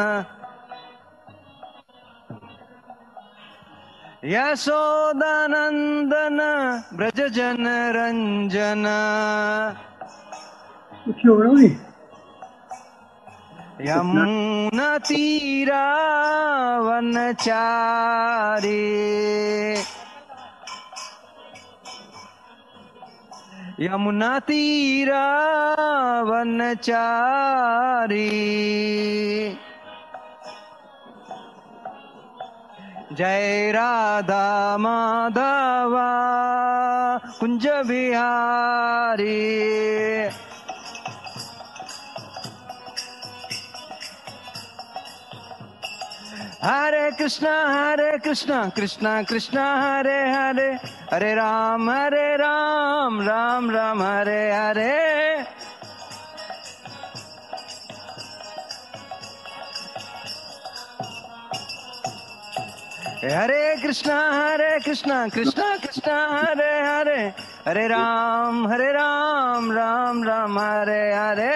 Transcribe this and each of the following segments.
यशोदानंदन ब्रज जन रंजन यमुना तीरा वनचारी यमुना तीरा वनचारी जय राधा माधवा कुंज बिहारी। हरे कृष्णा कृष्णा कृष्णा हरे हरे, हरे राम राम राम हरे हरे। हरे कृष्णा कृष्णा कृष्णा हरे हरे, हरे राम राम राम हरे हरे।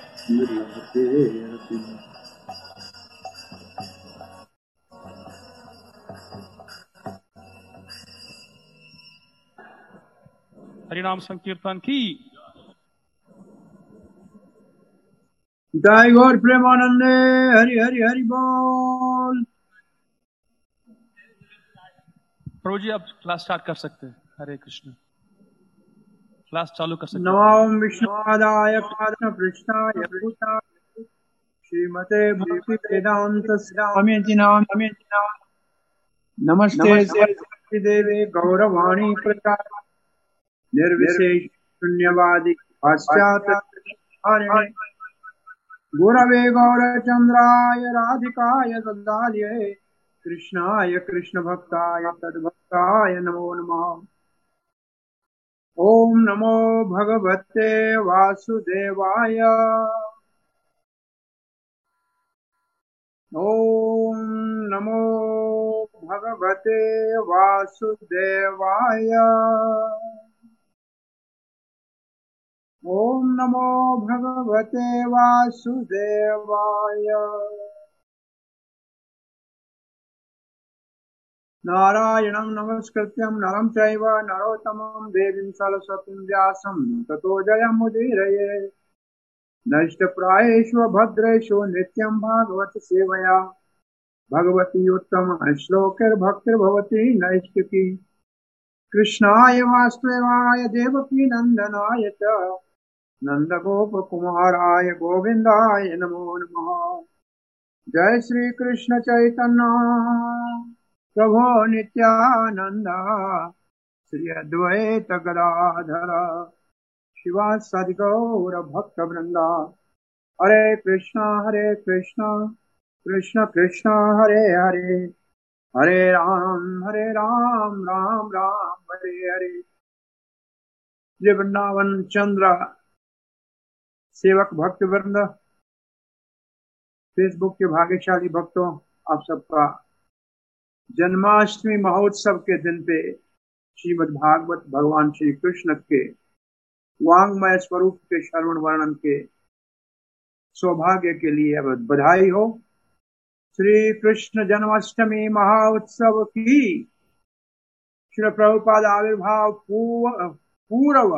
हरिनाम संकीर्तन की जय गौर प्रेमानंदे। हरि हरि हरि बोल। प्रभु जी आप क्लास स्टार्ट कर सकते हैं। हरे कृष्ण, क्लास चालू कर सकते हैं। नमो विष्णुपादाय कृष्ण पृष्ठाय भूताय श्रीमते भक्ति वेदांत स्वामी नाम नमस्ते सरस्वती देवे गौरवाणी प्रचार निर्विशेष शून्यवादी पाश्चात्य गुरवे गौरचंद्राय राधिकाय दद्दाल्ये कृष्णाय कृष्ण भक्ताय तद्भक्ताय नमो नमः। ओम नमो भगवते वासुदेवाय। ओम नमो भगवते वासुदेवाय। ओम नमो भगवते वासुदेवाय। नारायणं नमस्कृत्यं नरं चैव नरोत्तमं देवीं सरस्वतीं व्यासं ततो जयमुदीरये। नष्टप्रायेषु भद्रेषु नित्यं भागवत सेवया भगवती उत्तम श्लोकैर्भक्तिर्भवती नैष्टिकी। कृष्णाय वासुदेवाय देवकी नंदनाय च नंदगोपकुमाराय गोविंदाय नमो नमः। जय श्री कृष्ण चैतन्य प्रभो नित्यानंद श्री अद्वैत गदाधर शिवासादि गौर भक्त वृंदा। हरे कृष्णा कृष्ण कृष्ण हरे हरे, हरे राम राम राम हरे हरे। जय वृंदावन चंद्र सेवक भक्त वृंद, फेसबुक के भाग्यशाली भक्तों, आप सबका जन्माष्टमी महोत्सव के दिन पे श्रीमद् भागवत भगवान श्री कृष्ण के वांग्मय स्वरूप के श्रवण वर्णन के सौभाग्य के लिए अब बधाई हो। श्री कृष्ण जन्माष्टमी महोत्सव की श्री प्रभुपाद आविर्भाव पूर्व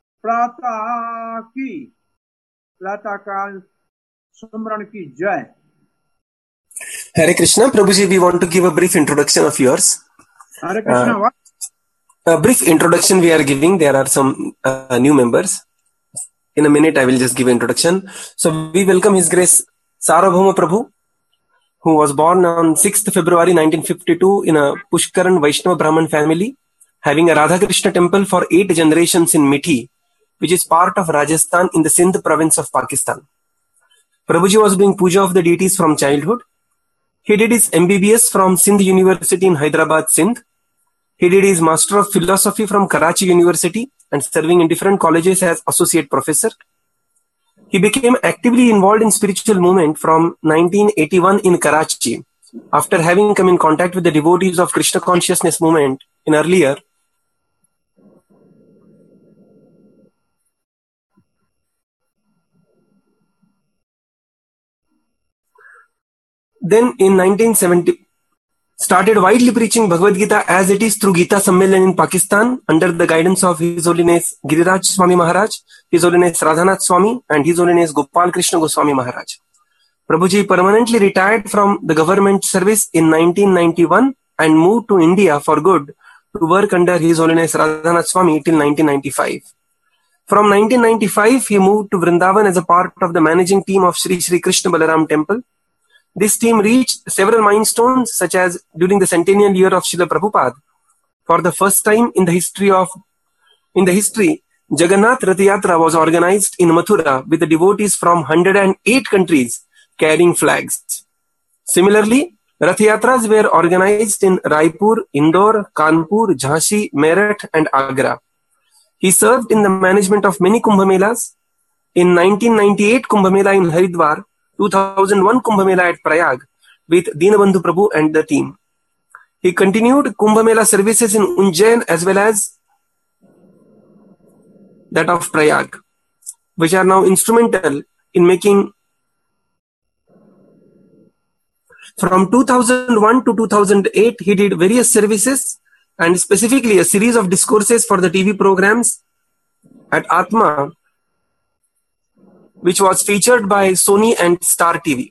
प्रातः काल सुमरण की जय। Hare Krishna. Prabhuji, we want to give a brief introduction of yours. Hare Krishna. What? A brief introduction we are giving. There are some new members. In a minute, I will just give an introduction. So we welcome His Grace Sarvabhauma Prabhu, who was born on 6th February 1952 in a Pushkaran Vaishnava Brahmin family, having a Radha Krishna temple for 8 generations in Mithi, which is part of Rajasthan in the Sindh province of Pakistan. Prabhuji was doing puja of the deities from childhood. He did his MBBS from Sindh University in Hyderabad, Sindh. He did his Master of Philosophy from Karachi University and serving in different colleges as Associate Professor. He became actively involved in spiritual movement from 1981 in Karachi, after having come in contact with the devotees of Krishna consciousness movement in earlier then in 1970 started widely preaching Bhagavad Gita as it is through Gita Sammelan in Pakistan under the guidance of His Holiness Giriraj Swami Maharaj, His Holiness Radhanath Swami and His Holiness Gopal Krishna Goswami Maharaj. Prabhuji permanently retired from the government service in 1991 and moved to India for good to work under His Holiness Radhanath Swami till 1995. From 1995, he moved to Vrindavan as a part of the managing team of Sri Sri Krishna Balaram Temple. This team reached several milestones, such as during the centennial year of Srila Prabhupada. For the first time in the history, Jagannath Rath Yatra was organized in Mathura with the devotees from 108 countries carrying flags. Similarly, Rath Yatras were organized in Raipur, Indore, Kanpur, Jhansi, Meerut and Agra. He served in the management of many Kumbh Melas. In 1998 Kumbh Mela in Haridwar, 2001 Kumbh Mela at Prayag with Dinabandhu Prabhu and the team. He continued Kumbh Mela services in Ujjain as well as that of Prayag, which are now instrumental in making. From 2001 to 2008, he did various services and specifically a series of discourses for the TV programs at Atma, which was featured by Sony and Star TV.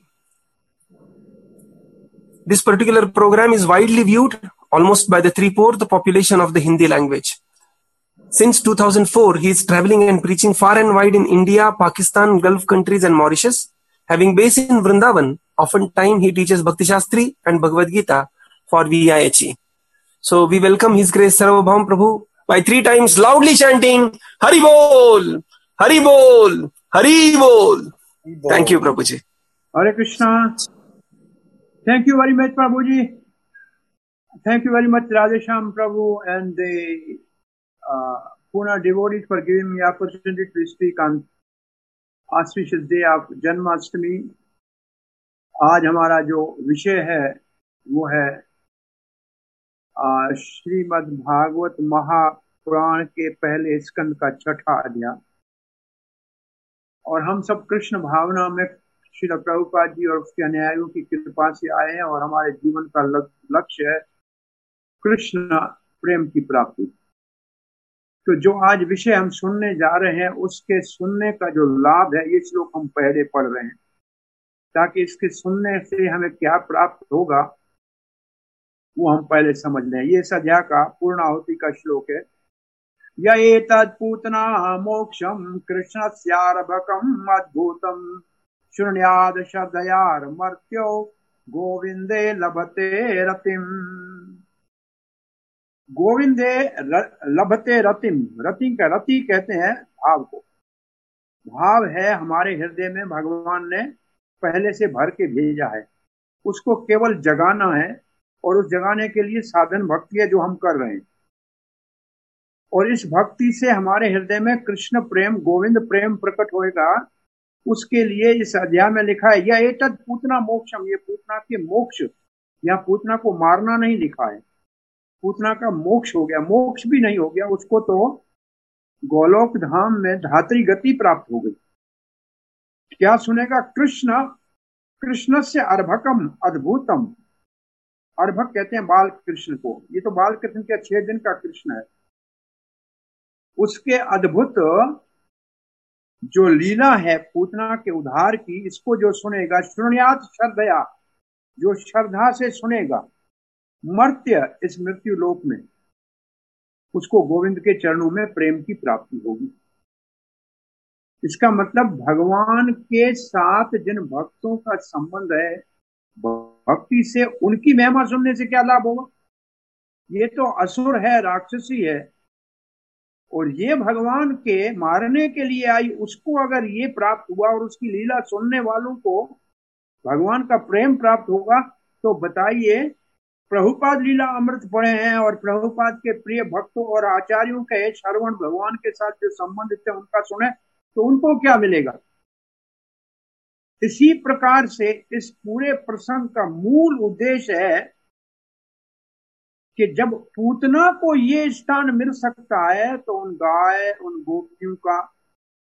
This particular program is widely viewed almost by the 3/4 population of the Hindi language. Since 2004, he is traveling and preaching far and wide in India, Pakistan, Gulf countries and Mauritius. Having base in Vrindavan, oftentimes he teaches Bhakti Shastri and Bhagavad Gita for VIHE. So we welcome His Grace Sarvabhaum Prabhu by 3 times loudly chanting Hari Bol, Hari Bol, Hari Bol. Thank you, Prabhuji. Hare Krishna. Thank you very much, Prabhuji. Thank you very much, Radhesham Prabhu and the Pune devotees for giving me opportunity to speak on auspicious day of Janmashtami. आज हमारा जो विषय है वो है श्रीमद् भागवत महापुराण के पहले स्कंद का 6वां अध्याय। और हम सब कृष्ण भावना में श्रील प्रभुपाद जी और उसके अनुयायियों की कृपा से आए हैं और हमारे जीवन का लक्ष्य है कृष्ण प्रेम की प्राप्ति। तो जो आज विषय हम सुनने जा रहे हैं उसके सुनने का जो लाभ है ये श्लोक हम पहले पढ़ रहे हैं ताकि इसके सुनने से हमें क्या प्राप्त होगा वो हम पहले समझ लें। ये इस अध्याय का पूर्णाहुति का श्लोक है। ये तत्पूतना मोक्षम कृष्णस्यार्भकम् अद्भुतम् शृण्याद श्रद्धयार मर्त्यो गोविंदे लभते रतिम्। गोविंदे लभते रतिम। रति का रति कहते हैं भाव को। भाव है हमारे हृदय में भगवान ने पहले से भर के भेजा है, उसको केवल जगाना है और उस जगाने के लिए साधन भक्ति है जो हम कर रहे हैं। और इस भक्ति से हमारे हृदय में कृष्ण प्रेम गोविंद प्रेम प्रकट होएगा। उसके लिए इस अध्याय में लिखा है यह एतत् पूतना मोक्षम। ये पूतना के मोक्ष, यहाँ पूतना को मारना नहीं लिखा है, पूतना का मोक्ष हो गया। मोक्ष भी नहीं हो गया, उसको तो गोलोक धाम में धात्री गति प्राप्त हो गई। क्या सुनेगा? कृष्ण से अर्भकम अद्भुतम। अर्भक कहते हैं बाल कृष्ण को। ये तो बाल कृष्ण के 6 दिन का कृष्ण है। उसके अद्भुत जो लीला है पूतना के उद्धार की, इसको जो सुनेगा शृणुयात श्रद्धया, जो श्रद्धा से सुनेगा, मर्त्य इस मृत्यु लोक में, उसको गोविंद के चरणों में प्रेम की प्राप्ति होगी। इसका मतलब भगवान के साथ जिन भक्तों का संबंध है भक्ति से, उनकी महिमा सुनने से क्या लाभ होगा? ये तो असुर है, राक्षसी है, और ये भगवान के मारने के लिए आई, उसको अगर ये प्राप्त हुआ और उसकी लीला सुनने वालों को भगवान का प्रेम प्राप्त होगा, तो बताइए प्रभुपाद लीला अमृत पढ़े हैं और प्रभुपाद के प्रिय भक्तों और आचार्यों के श्रवण भगवान के साथ जो संबंधित है उनका सुने तो उनको क्या मिलेगा? इसी प्रकार से इस पूरे प्रसंग का मूल उद्देश्य है कि जब पूतना को ये स्थान मिल सकता है तो उन गाय, उन गोपियों का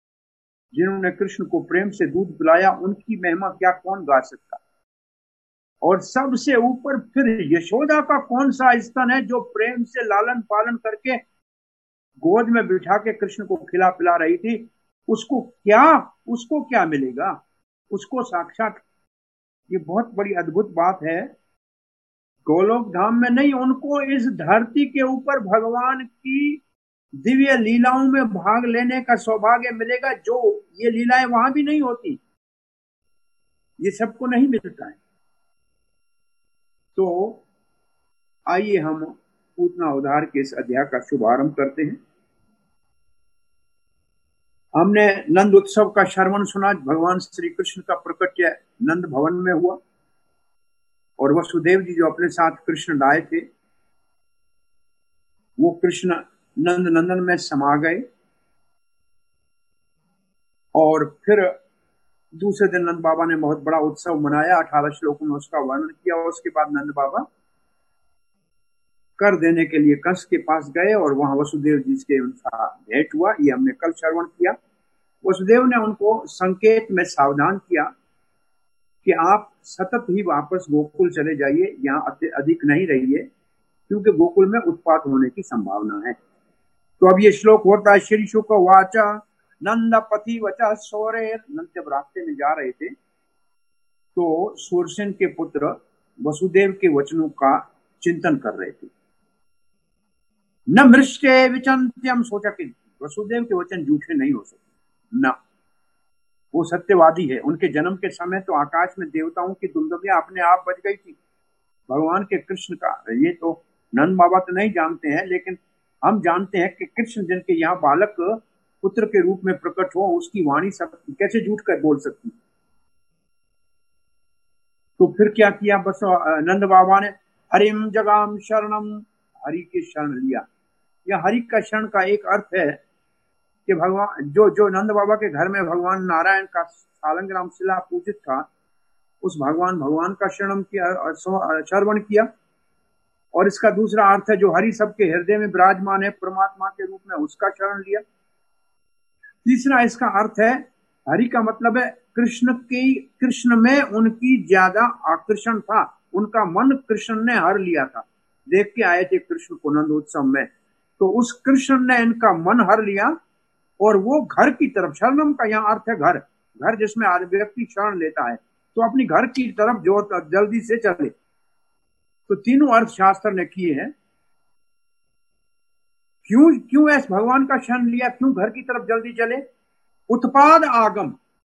जिन्होंने कृष्ण को प्रेम से दूध पिलाया, उनकी महिमा क्या कौन गा सकता? और सबसे ऊपर फिर यशोदा का कौन सा स्तन है जो प्रेम से लालन पालन करके गोद में बिठा के कृष्ण को खिला पिला रही थी, उसको क्या मिलेगा? उसको साक्षात, ये बहुत बड़ी अद्भुत बात है, गोलोक धाम में नहीं, उनको इस धरती के ऊपर भगवान की दिव्य लीलाओं में भाग लेने का सौभाग्य मिलेगा, जो ये लीलाएं वहां भी नहीं होती, ये सबको नहीं मिलता है। तो आइए हम पूतना उद्धार के इस अध्याय का शुभारंभ करते हैं। हमने नंद उत्सव का श्रवण सुना, भगवान श्री कृष्ण का प्रकट्य नंद भवन में हुआ और वसुदेव जी जो अपने साथ कृष्ण लाए थे वो कृष्ण नंद नंदन में समा गए और फिर दूसरे दिन नंद बाबा ने बहुत बड़ा उत्सव मनाया, 18 श्लोकों में उसका वर्णन किया। और उसके बाद नंद बाबा कर देने के लिए कंस के पास गए और वहां वसुदेव जी के उनका भेंट हुआ, ये हमने कल श्रवण किया। वसुदेव ने उनको संकेत में सावधान किया कि आप सतत ही वापस गोकुल चले जाइए, यहाँ अधिक नहीं रहिए, क्योंकि गोकुल में उत्पात होने की संभावना है। तो अब ये श्लोक होता है, श्री शुक वाचा नंद पति वचा सौरे। नंद जब रास्ते में जा रहे थे तो सूरसेन के पुत्र वसुदेव के वचनों का चिंतन कर रहे थे। न मृष्टे विचंत्यम सोचा कि वसुदेव के वचन झूठे नहीं हो सकते, न, वो सत्यवादी है। उनके जन्म के समय तो आकाश में देवताओं की दुमदुमियां अपने आप बज गई थी भगवान के कृष्ण का। ये तो नंद बाबा तो नहीं जानते हैं, लेकिन हम जानते हैं कि कृष्ण जिनके यहाँ बालक पुत्र के रूप में प्रकट हो, उसकी वाणी सब कैसे झूठ कर बोल सकती। तो फिर क्या किया, बस नंद बाबा ने हरिम जगाम शरणम, हरि के शरण लिया। यह हरि का शरण का एक अर्थ है कि भगवान जो नंद बाबा के घर में भगवान नारायण का सालंग्राम शिला पूजित था, उस भगवान का शरण किया, श्रवण किया। और इसका दूसरा अर्थ है जो हरि सबके हृदय में विराजमान है परमात्मा के रूप में, उसका शरण लिया। तीसरा इसका अर्थ है, हरि का मतलब है कृष्ण में उनकी ज्यादा आकर्षण था, उनका मन कृष्ण ने हर लिया था। देख के आए थे कृष्ण को नंदोत्सव में, तो उस कृष्ण ने इनका मन हर लिया और वो घर की तरफ, शरणम का यहाँ अर्थ है घर, घर जिसमें व्यक्ति शरण लेता है, तो अपनी घर की तरफ जो जल्दी से चले। तो तीनों अर्थ शास्त्र ने किए हैं। क्यों ऐसे भगवान का शरण लिया, क्यों घर की तरफ जल्दी चले? उत्पाद आगम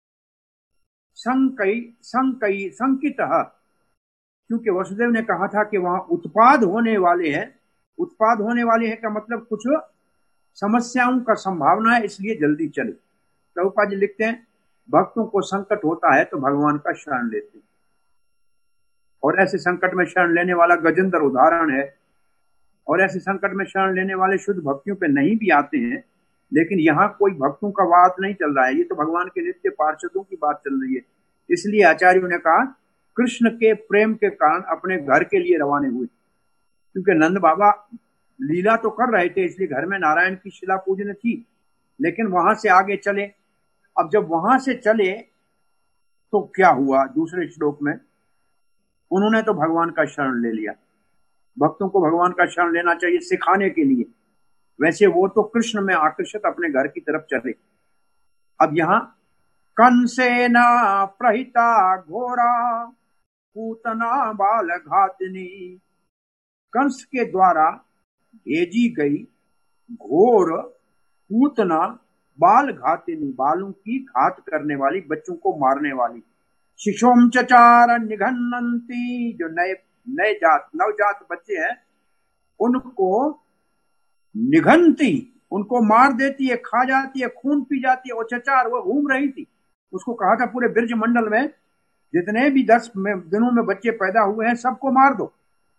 संकित, क्योंकि वसुदेव ने कहा था कि वहां उत्पाद होने वाले हैं। उत्पाद होने वाले हैं का मतलब कुछ समस्याओं का संभावना है, इसलिए जल्दी चले। प्रभुपाद जी लिखते हैं, भक्तों को संकट होता है तो भगवान का शरण लेते हैं, और ऐसे संकट में शरण लेने वाला गजेंद्र उदाहरण है। और ऐसे संकट में शरण लेने वाले शुद्ध भक्तियों पे नहीं भी आते हैं, लेकिन यहाँ कोई भक्तों का बात नहीं चल रहा है, ये तो भगवान के नित्य पार्षदों की बात चल रही है। इसलिए आचार्यों ने कहा कृष्ण के प्रेम के कारण अपने घर के लिए रवाने हुए, क्योंकि नंद बाबा लीला तो कर रहे थे, इसलिए घर में नारायण की शिला पूजन थी, लेकिन वहां से आगे चले। अब जब वहां से चले तो क्या हुआ, दूसरे श्लोक में उन्होंने तो भगवान का शरण ले लिया। भक्तों को भगवान का शरण लेना चाहिए सिखाने के लिए, वैसे वो तो कृष्ण में आकर्षित अपने घर की तरफ चले। अब यहाँ कंसेन प्रहिता घोरा पूतना बाल घातिनी, कंस के द्वारा भेजी गई घोर पूतना बाल घातिनी, बालों की घात करने वाली, बच्चों को मारने वाली। शिशोम चचार निघन्नंती, जो नवजात बच्चे हैं उनको निघंती, उनको मार देती है, खा जाती है, खून पी जाती है। और चचार वो घूम रही थी, उसको कहा था पूरे ब्रज मंडल में जितने भी 10 दिनों में बच्चे पैदा हुए हैं सबको मार दो।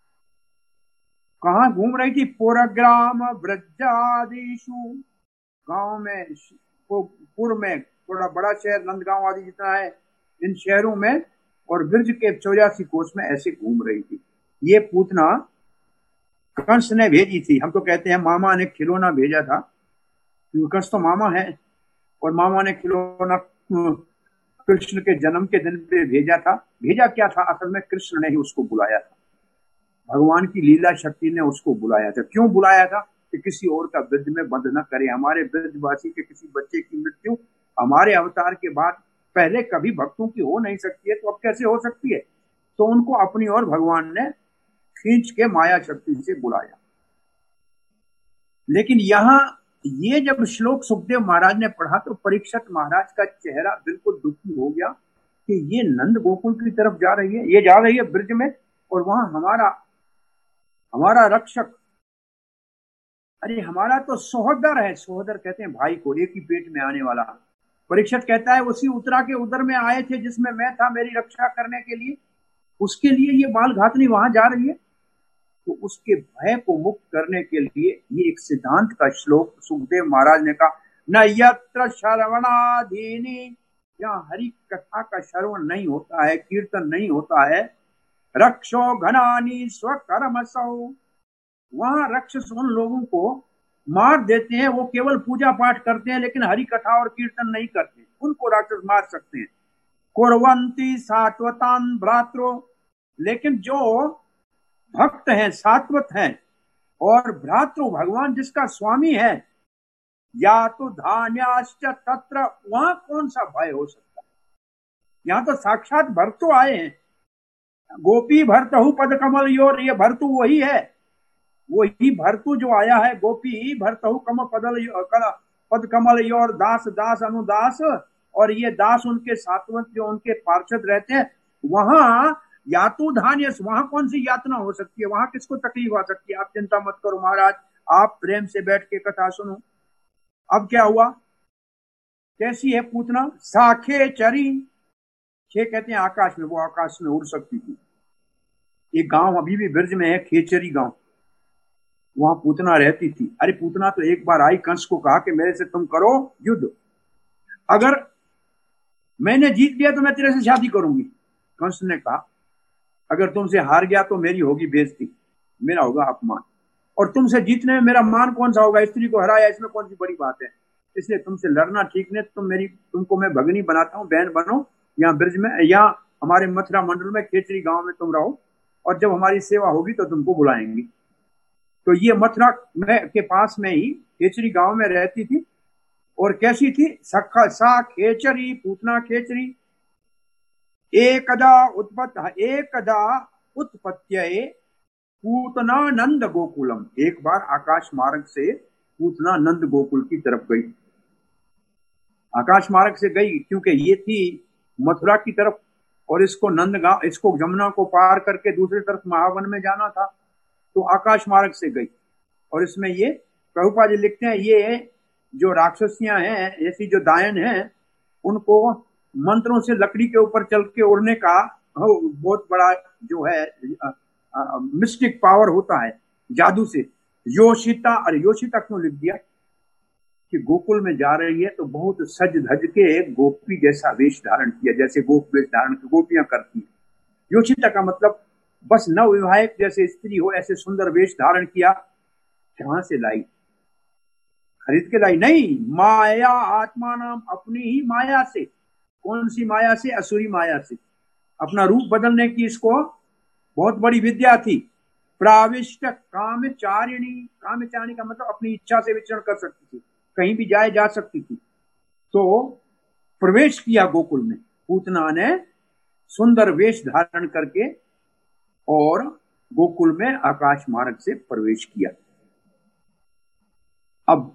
कहाँ घूम रही थी? पुरग्राम ब्रजादिशु, गांव में, पूर्व में थोड़ा बड़ा शहर नंदगांव आदि जितना है, इन शहरों में और ब्रज के 84 कोस में ऐसे घूम रही थी। ये पूतना कंस ने भेजी थी। हम तो कहते हैं मामा ने खिलौना भेजा था, क्योंकि कंस तो मामा है और मामा ने खिलौना कृष्ण के जन्म के दिन पे भेजा था। भेजा क्या था, असल में कृष्ण ने ही उसको बुलाया था, भगवान की लीला शक्ति ने उसको बुलाया था। क्यों बुलाया था? कि किसी और का ब्रज में बंध न करे। हमारे ब्रजवासी के किसी बच्चे की मृत्यु हमारे अवतार के बाद पहले कभी भक्तों की हो नहीं सकती है, तो अब कैसे हो सकती है? तो उनको अपनी ओर भगवान ने खींच के माया शक्ति से बुलाया। लेकिन यहाँ ये जब श्लोक सुखदेव महाराज ने पढ़ा तो परीक्षित महाराज का चेहरा बिल्कुल दुखी हो गया कि ये नंद गोकुल की तरफ जा रही है, ये जा रही है ब्रज में, और वहां हमारा रक्षक, अरे हमारा तो सोहदर है। सोहदर कहते हैं भाई को, एक ही पेट में आने वाला। परीक्षित कहता है उसी उत्तरा के उदर में आए थे जिसमें मैं था, मेरी रक्षा करने के लिए, उसके लिए ये बाल घातनी वहां जा रही है। तो उसके भय को मुक्त करने के लिए ये एक सिद्धांत का श्लोक सुखदेव महाराज ने कहा, न यत्र श्रवणाधीनी, यहाँ हरि कथा का श्रवण नहीं होता है, कीर्तन नहीं होता है, रक्षो घनानी स्वकर्मसौ, वहां राक्षस उन लोगों को मार देते हैं, वो केवल पूजा पाठ करते हैं लेकिन हरि कथा और कीर्तन नहीं करते, उनको राक्षस मार सकते हैं। कुर्वन्ति सात्वतान भ्रात्रो, लेकिन जो भक्त हैं, सात्वत हैं, और भ्रातृ भगवान जिसका स्वामी है, या तो धान्याश्च तत्र, वहां कौन सा भय हो सकता है? यहाँ तो साक्षात भर्तु आए हैं, गोपी भर्तहु पद कमल योर, ये भर्तु वही है, वही भर्तु जो आया है, गोपी भर्तहु पद कमल योर, दास दास अनुदास, और ये दास उनके सात्वत जो उनके पार्षद रहते हैं। वहां यातु धान्य, वहां कौन सी यातना हो सकती है? वहां किसको तकलीफ आ सकती है? आप चिंता मत करो महाराज, आप प्रेम से बैठ के कथा सुनो। अब क्या हुआ? कैसी है पूतना? साखे चरी, खे कहते हैं आकाश में, वो आकाश में उड़ सकती थी। एक गांव अभी भी ब्रज में है, खेचरी गांव, वहां पूतना रहती थी। अरे पूतना तो एक बार आई, कंस को कहा कि मेरे से तुम करो युद्ध, अगर मैंने जीत लिया तो मैं तेरे से शादी करूंगी। कंस ने कहा अगर तुमसे हार गया तो मेरी होगी बेइज्जती, मेरा होगा अपमान, और तुमसे जीतने में मेरा मान कौन सा होगा? स्त्री को हराया, इसमें कौन सी बड़ी बात है? इसलिए तुमसे लड़ना ठीक नहीं, तुमको मैं भगनी बनाता हूँ, बहन बनो, यहाँ ब्रज में, यहाँ हमारे मथुरा मंडल में खेचरी गांव में तुम रहो, और जब हमारी सेवा होगी तो तुमको बुलाएंगे। तो ये मथुरा में के पास में ही खेचरी गांव में रहती थी। और कैसी थी? सा खेचरी, पूतना खेचरी, एकदा उत्पत्त्यै पूतना नंद गोकुलम, एक बार आकाश मार्ग से पूतना नंद गोकुल की तरफ गई। आकाश मार्ग से गई क्योंकि ये थी मथुरा की तरफ, और इसको नंदगांव, इसको जमुना को पार करके दूसरी तरफ महावन में जाना था, तो आकाश मार्ग से गई। और इसमें ये प्रभुपाद जी लिखते हैं, ये जो राक्षसियां हैं, ऐसी जो दायन हैं, उनको मंत्रों से लकड़ी के ऊपर चल के उड़ने का बहुत बड़ा जो है मिस्टिक पावर होता है, जादू से। योशिता, अरे योशिता क्यों लिख दिया? कि गोकुल में जा रही है तो बहुत सज धज के गोपी जैसा वेश धारण किया, जैसे गोप वेश धारण गोपियां करती है। योशिता का मतलब बस नव विवाहित जैसे स्त्री हो, ऐसे सुंदर वेश धारण किया। कहां से लाई? खरीद के लाई नहीं, माया आत्मा नाम, अपनी ही माया से। कौन सी माया से? असुरी माया से। अपना रूप बदलने की इसको बहुत बड़ी विद्या थी। प्राविष्ट कामचारिणी, कामचारिणी का मतलब अपनी इच्छा से विचरण कर सकती थी, कहीं भी जा सकती थी। तो प्रवेश किया गोकुल में, पूतना ने सुंदर वेश धारण करके और गोकुल में आकाश मार्ग से प्रवेश किया। अब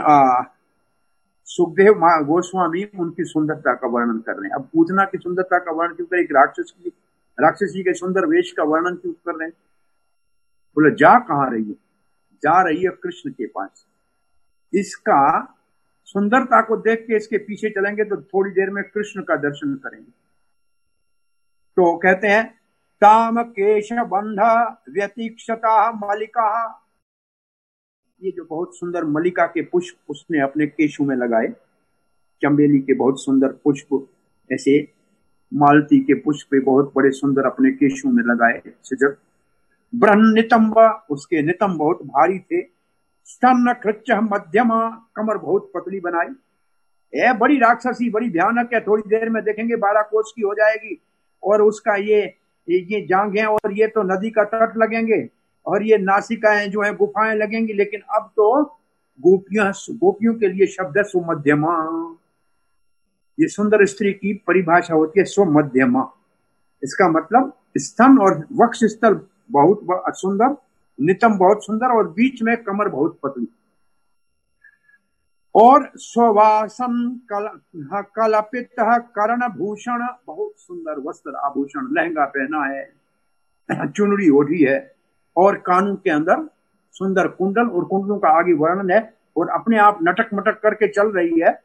सुखदेव गोस्वामी उनकी सुंदरता का वर्णन कर रहे हैं। अब पूतना की सुंदरता का वर्णन क्यों कर? एक राक्षसी के सुंदर वेश का वर्णन क्यों कर रहे हैं? बोले जा कहां रही है? जा रही है कृष्ण के पास। इसका सुंदरता को देख के इसके पीछे चलेंगे तो थोड़ी देर में कृष्ण का दर्शन करेंगे। तो कहते हैं ताम केश बंध व्यतीक्षता मलिका, ये जो बहुत सुंदर मलिका के पुष्प उसने अपने केशों में लगाए, चंबेली के बहुत सुंदर पुष्प, ऐसे मालती के पुष्प बहुत बड़े सुंदर अपने केशों में लगाए सजग। ब्रह्म नितंब, उसके नितंब बहुत भारी थे। स्तन कृच्च मध्यमा, कमर बहुत पतली बनाई। है बड़ी राक्षसी, बड़ी भयानक है, थोड़ी देर में देखेंगे 12 कोस की हो जाएगी, और उसका ये जांघें और ये तो नदी का तट लगेंगे, और ये नासिकाएं जो है गुफाएं लगेंगी। लेकिन अब तो गोपियों के लिए शब्द है सुमध्यमा। ये सुंदर स्त्री की परिभाषा होती है सुमध्यमा। इसका मतलब स्तन और वक्ष स्थल बहुत सुंदर, नितंब बहुत सुंदर, और बीच में कमर बहुत पतली, और सुवासन कलपित कर्ण भूषण, बहुत सुंदर वस्त्र आभूषण, लहंगा पहना है, चुनरी ओढ़ी है, और कानों के अंदर सुंदर कुंडल, और कुंडलों का आगे वर्णन है, और अपने आप नटक मटक करके चल रही है।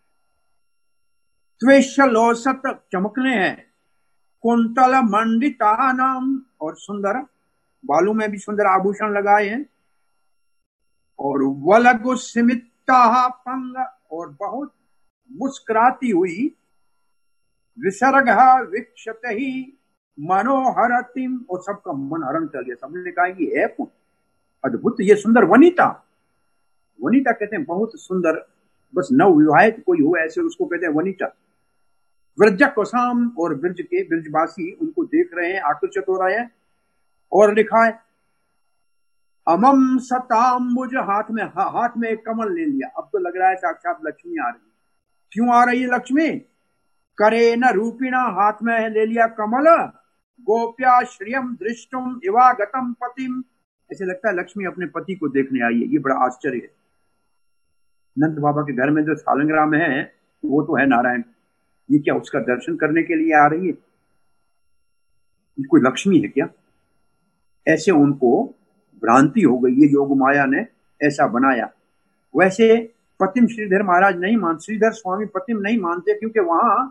त्वेषलोसत चमकने हैं, कुंतल मंडिता नाम, और सुंदर बालों में भी सुंदर आभूषण लगाए हैं, और वलगु सिमिता पंग, और बहुत मुस्कुराती हुई, विसर्ग विक्षत ही मनोहरतिम, और सबका मन हरण कर लिया। सबने कहा ये है कौन, अद्भुत, ये सुंदर वनिता। वनिता कहते हैं बहुत सुंदर, बस नव विवाहित कोई हो ऐसे उसको कहते हैं वनिता। व्रज कोसाम, और ब्रज के ब्रजवासी उनको देख रहे हैं, आकर्षित हो रहे हैं। और लिखा है अमम सताम्बुज, हाथ में एक कमल ले लिया। अब तो लग रहा है साक्षात लक्ष्मी आ रही। क्यों आ रही है लक्ष्मी? करे न रूपिणा, हाथ में ले लिया कमल, गोप्या श्रियम दृष्टुम इवागतम पतिम, ऐसे लगता है लक्ष्मी अपने पति को देखने आई है। ये बड़ा आश्चर्य है। नंद बाबा के घर में जो सालंग्राम है वो तो है नारायण, ये क्या उसका दर्शन करने के लिए आ रही है? ये कोई लक्ष्मी है क्या? ऐसे उनको भ्रांति हो गई, ये योग माया ने ऐसा बनाया। वैसे पतिम श्रीधर महाराज नहीं मान, श्रीधर स्वामी पतिम नहीं मानते, क्योंकि वहां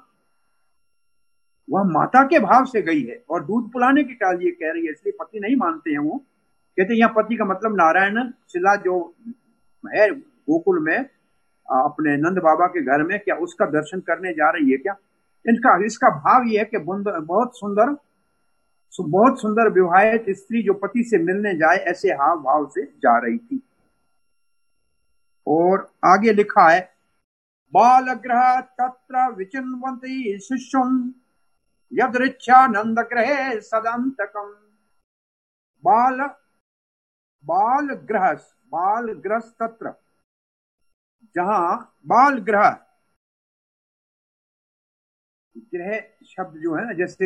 माता के भाव से गई है और दूध पिलाने के लिए कह रही है, इसलिए पति नहीं मानते हैं। वो कहते हैं यहाँ पति का मतलब नारायण शिला जो है गोकुल में अपने नंद बाबा के घर में, क्या उसका दर्शन करने जा रही है क्या? इसका भाव ये है कि बहुत सुंदर विवाहित स्त्री जो पति से मिलने जाए, ऐसे हाव भाव से जा रही थी। और आगे लिखा है बालग्रह तत्र विचिन्वन्ति शिष्युम यदृच्छा नंद ग्रहे सदंतकम। बालग्रह तत्र, जहां बाल ग्रह शब्द जो है ना, जैसे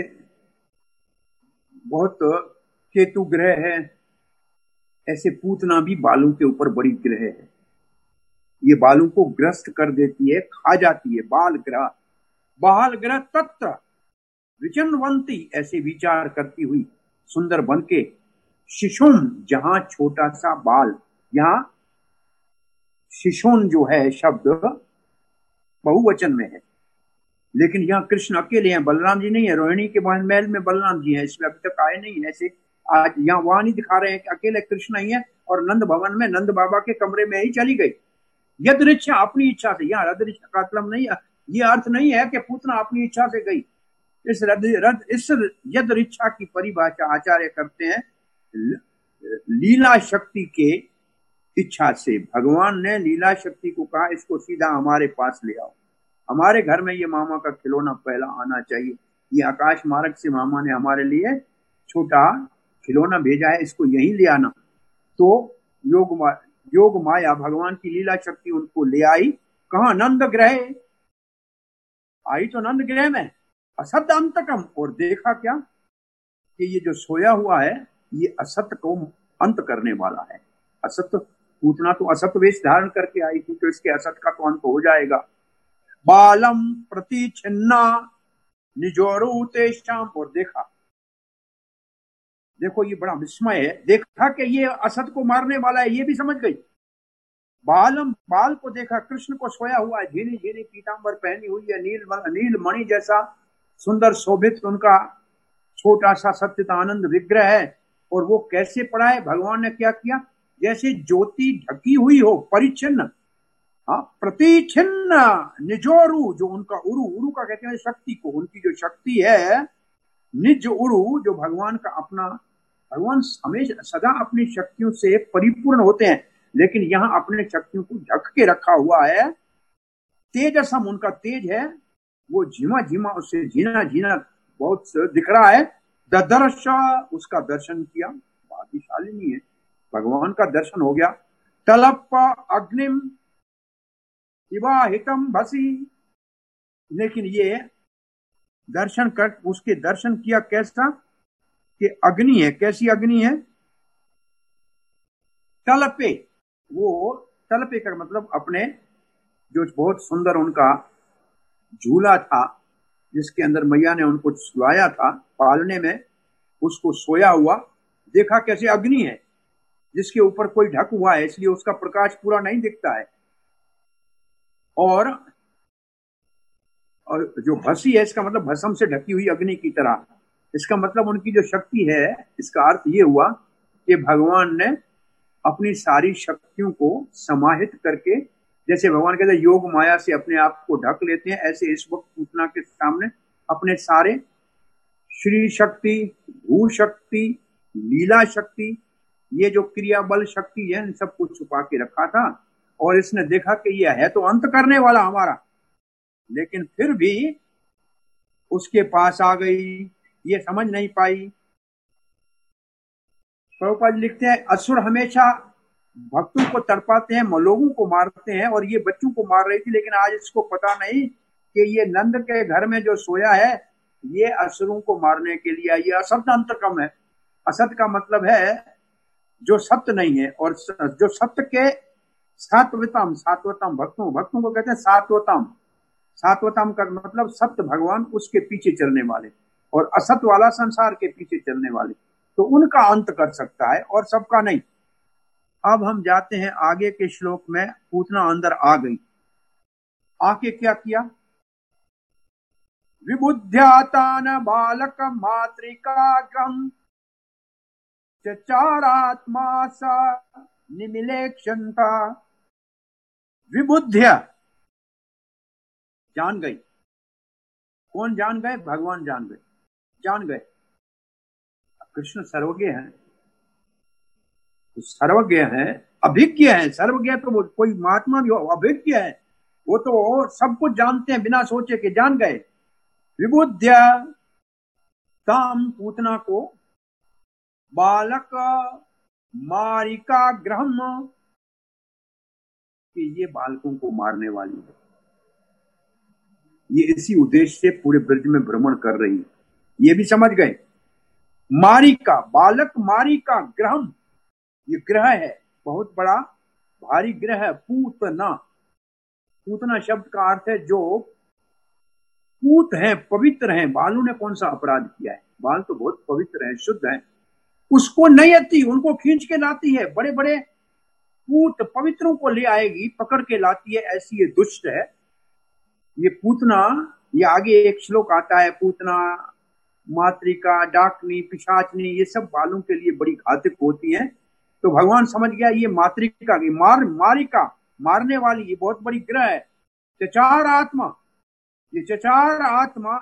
बहुत केतु ग्रह है, ऐसे पूतना भी बालों के ऊपर बड़ी ग्रह है। ये बालों को ग्रस्त कर देती है, खा जाती है। बाल ग्रह तत्र विचिन्वन्ति, ऐसे विचार करती हुई सुंदर बन के, शिशुम, जहां छोटा सा बाल, यहां शिशुन जो है शब्द बहुवचन में है, लेकिन यहाँ कृष्ण अकेले हैं, बलराम जी नहीं है। रोहिणी के महल में बलराम जी हैं, इसमें अभी तक आए नहीं। ऐसे आज यहाँ वहां नहीं दिखा रहे हैं कि अकेले कृष्ण ही है, और नंद भवन में नंद बाबा के कमरे में ही चली गई। यदृच्छा, अपनी इच्छा से। यहाँ यदृच्छा का मतलब नहीं, ये अर्थ नहीं है कि पूतना अपनी इच्छा से गई। इस यदृच्छा की परिभाषा आचार्य करते हैं लीला शक्ति के इच्छा से। भगवान ने लीला शक्ति को कहा इसको सीधा हमारे पास ले आओ, हमारे घर में ये मामा का खिलौना पहला आना चाहिए। ये आकाश मार्ग से मामा ने हमारे लिए छोटा खिलौना भेजा है, इसको यहीं ले आना। तो योग माया भगवान की लीला शक्ति उनको ले आई। कहा? नंद ग्रह आई, तो नंद ग्रह में असत अंतकम। और देखा क्या कि ये जो सोया हुआ है ये असत को अंत करने वाला है। असत, पूतना तो असत वेश धारण करके आई थी, तो इसके असत का तो अंत हो जाएगा। बालम प्रति छिन्ना निजोरु तेषाम। और देखो ये बड़ा विस्मय है। देखा कि ये असत को मारने वाला है, ये भी समझ गई। बाल को देखा, कृष्ण को सोया हुआ है, झीनी झीनी पीतांबर पहनी हुई है, नील मणि जैसा सुंदर शोभित उनका छोटा सा सच्चिदानंद विग्रह है। और वो कैसे पड़ा है? भगवान ने क्या किया? जैसे ज्योति ढकी हुई हो, परिच्छिन्न, प्रतिच्छिन्न निजोरु, जो उनका उरु का कहते हैं शक्ति को, उनकी जो शक्ति है निज उरु, जो भगवान का अपना, भगवान हमेशा सदा अपनी शक्तियों से परिपूर्ण होते हैं, लेकिन यहाँ अपने शक्तियों को ढक के रखा हुआ है। तेजसम, उनका तेज है वो झिमा झिमा, उससे झीना झीना बहुत दिख रहा है। ददर्श, उसका दर्शन किया, भाग्यशालिनी है, भगवान का दर्शन हो गया। तलप अग्निम विवाहितम भसी, लेकिन ये दर्शन कर, उसके दर्शन किया कैसा कि अग्नि है। कैसी अग्नि है? तलपे, वो तलपे का मतलब अपने जो बहुत सुंदर उनका झूला था जिसके अंदर मैया ने उनको सुलाया था पालने में, उसको सोया हुआ देखा कैसे अग्नि है जिसके ऊपर कोई ढक हुआ है, इसलिए उसका प्रकाश पूरा नहीं दिखता है। और जो भसी है इसका मतलब भस्म से ढकी हुई अग्नि की तरह। इसका मतलब उनकी जो शक्ति है, इसका अर्थ ये हुआ कि भगवान ने अपनी सारी शक्तियों को समाहित करके, जैसे भगवान कहते हैं योग माया से अपने आप को ढक लेते हैं, ऐसे इस वक्त पूतना के सामने अपने सारे श्री शक्ति, भू शक्ति, लीला शक्ति, ये जो क्रिया बल शक्ति है, इन सबको छुपा के रखा था। और इसने देखा कि ये है तो अंत करने वाला हमारा, लेकिन फिर भी उसके पास आ गई, ये समझ नहीं पाई। प्रभुपाद लिखते हैं असुर हमेशा भक्तों को तड़पाते हैं, लोगों को मारते हैं, और ये बच्चों को मार रही थी, लेकिन आज इसको पता नहीं कि ये नंद के घर में जो सोया है ये असुरों को मारने के लिए। ये असत अंतकम है। असत का मतलब है जो सत्य नहीं है, और जो सत्य के सात्वतम, सात्वतम भक्तों को कहते हैं सात्वतम। सात्वतम का मतलब सत्य भगवान, उसके पीछे चलने वाले, और असत वाला संसार के पीछे चलने वाले, तो उनका अंत कर सकता है और सबका नहीं। अब हम जाते हैं आगे के श्लोक में। पूतना अंदर आ गई, आके क्या किया? विबुद्ध्यातान बालक मातृकाग्रम चचारात्मा सा निमिलेक्षंता। विबुद्ध्य, जान गई। कौन जान गए? भगवान जान गए, जान गए। कृष्ण सर्वज्ञ हैं, सर्वज्ञ हैं, अभिज्ञ हैं। सर्वज्ञ तो कोई महात्मा भी हो, अभिज्ञ है, वो तो सब कुछ जानते हैं, बिना सोचे के जान गए। विबुद्ध्य ताम, पूतना को, बालक मारिका ग्रहम, कि ये बालकों को मारने वाली है। ये इसी उद्देश्य से पूरे ब्रज में भ्रमण कर रही है, ये भी समझ गए। मारिका, बालक मारिका ग्रहम, ये ग्रह है, बहुत बड़ा भारी ग्रह है। पूतना, पूतना शब्द का अर्थ है जो पूत है, पवित्र है। बालों ने कौन सा अपराध किया है? बाल तो बहुत पवित्र है, शुद्ध है। उसको नहीं आती, उनको खींच के लाती है। बड़े बड़े पूत पवित्रों को ले आएगी, पकड़ के लाती है, ऐसी ये दुष्ट है ये पूतना। ये आगे एक श्लोक आता है, पूतना, मातृका, डाकनी, पिशाचनी, ये सब बालों के लिए बड़ी घातक होती हैं। तो भगवान समझ गया ये मातृका की, मारिका, मारने वाली, ये बहुत बड़ी ग्रह है। चचार आत्मा, ये चचार आत्मा,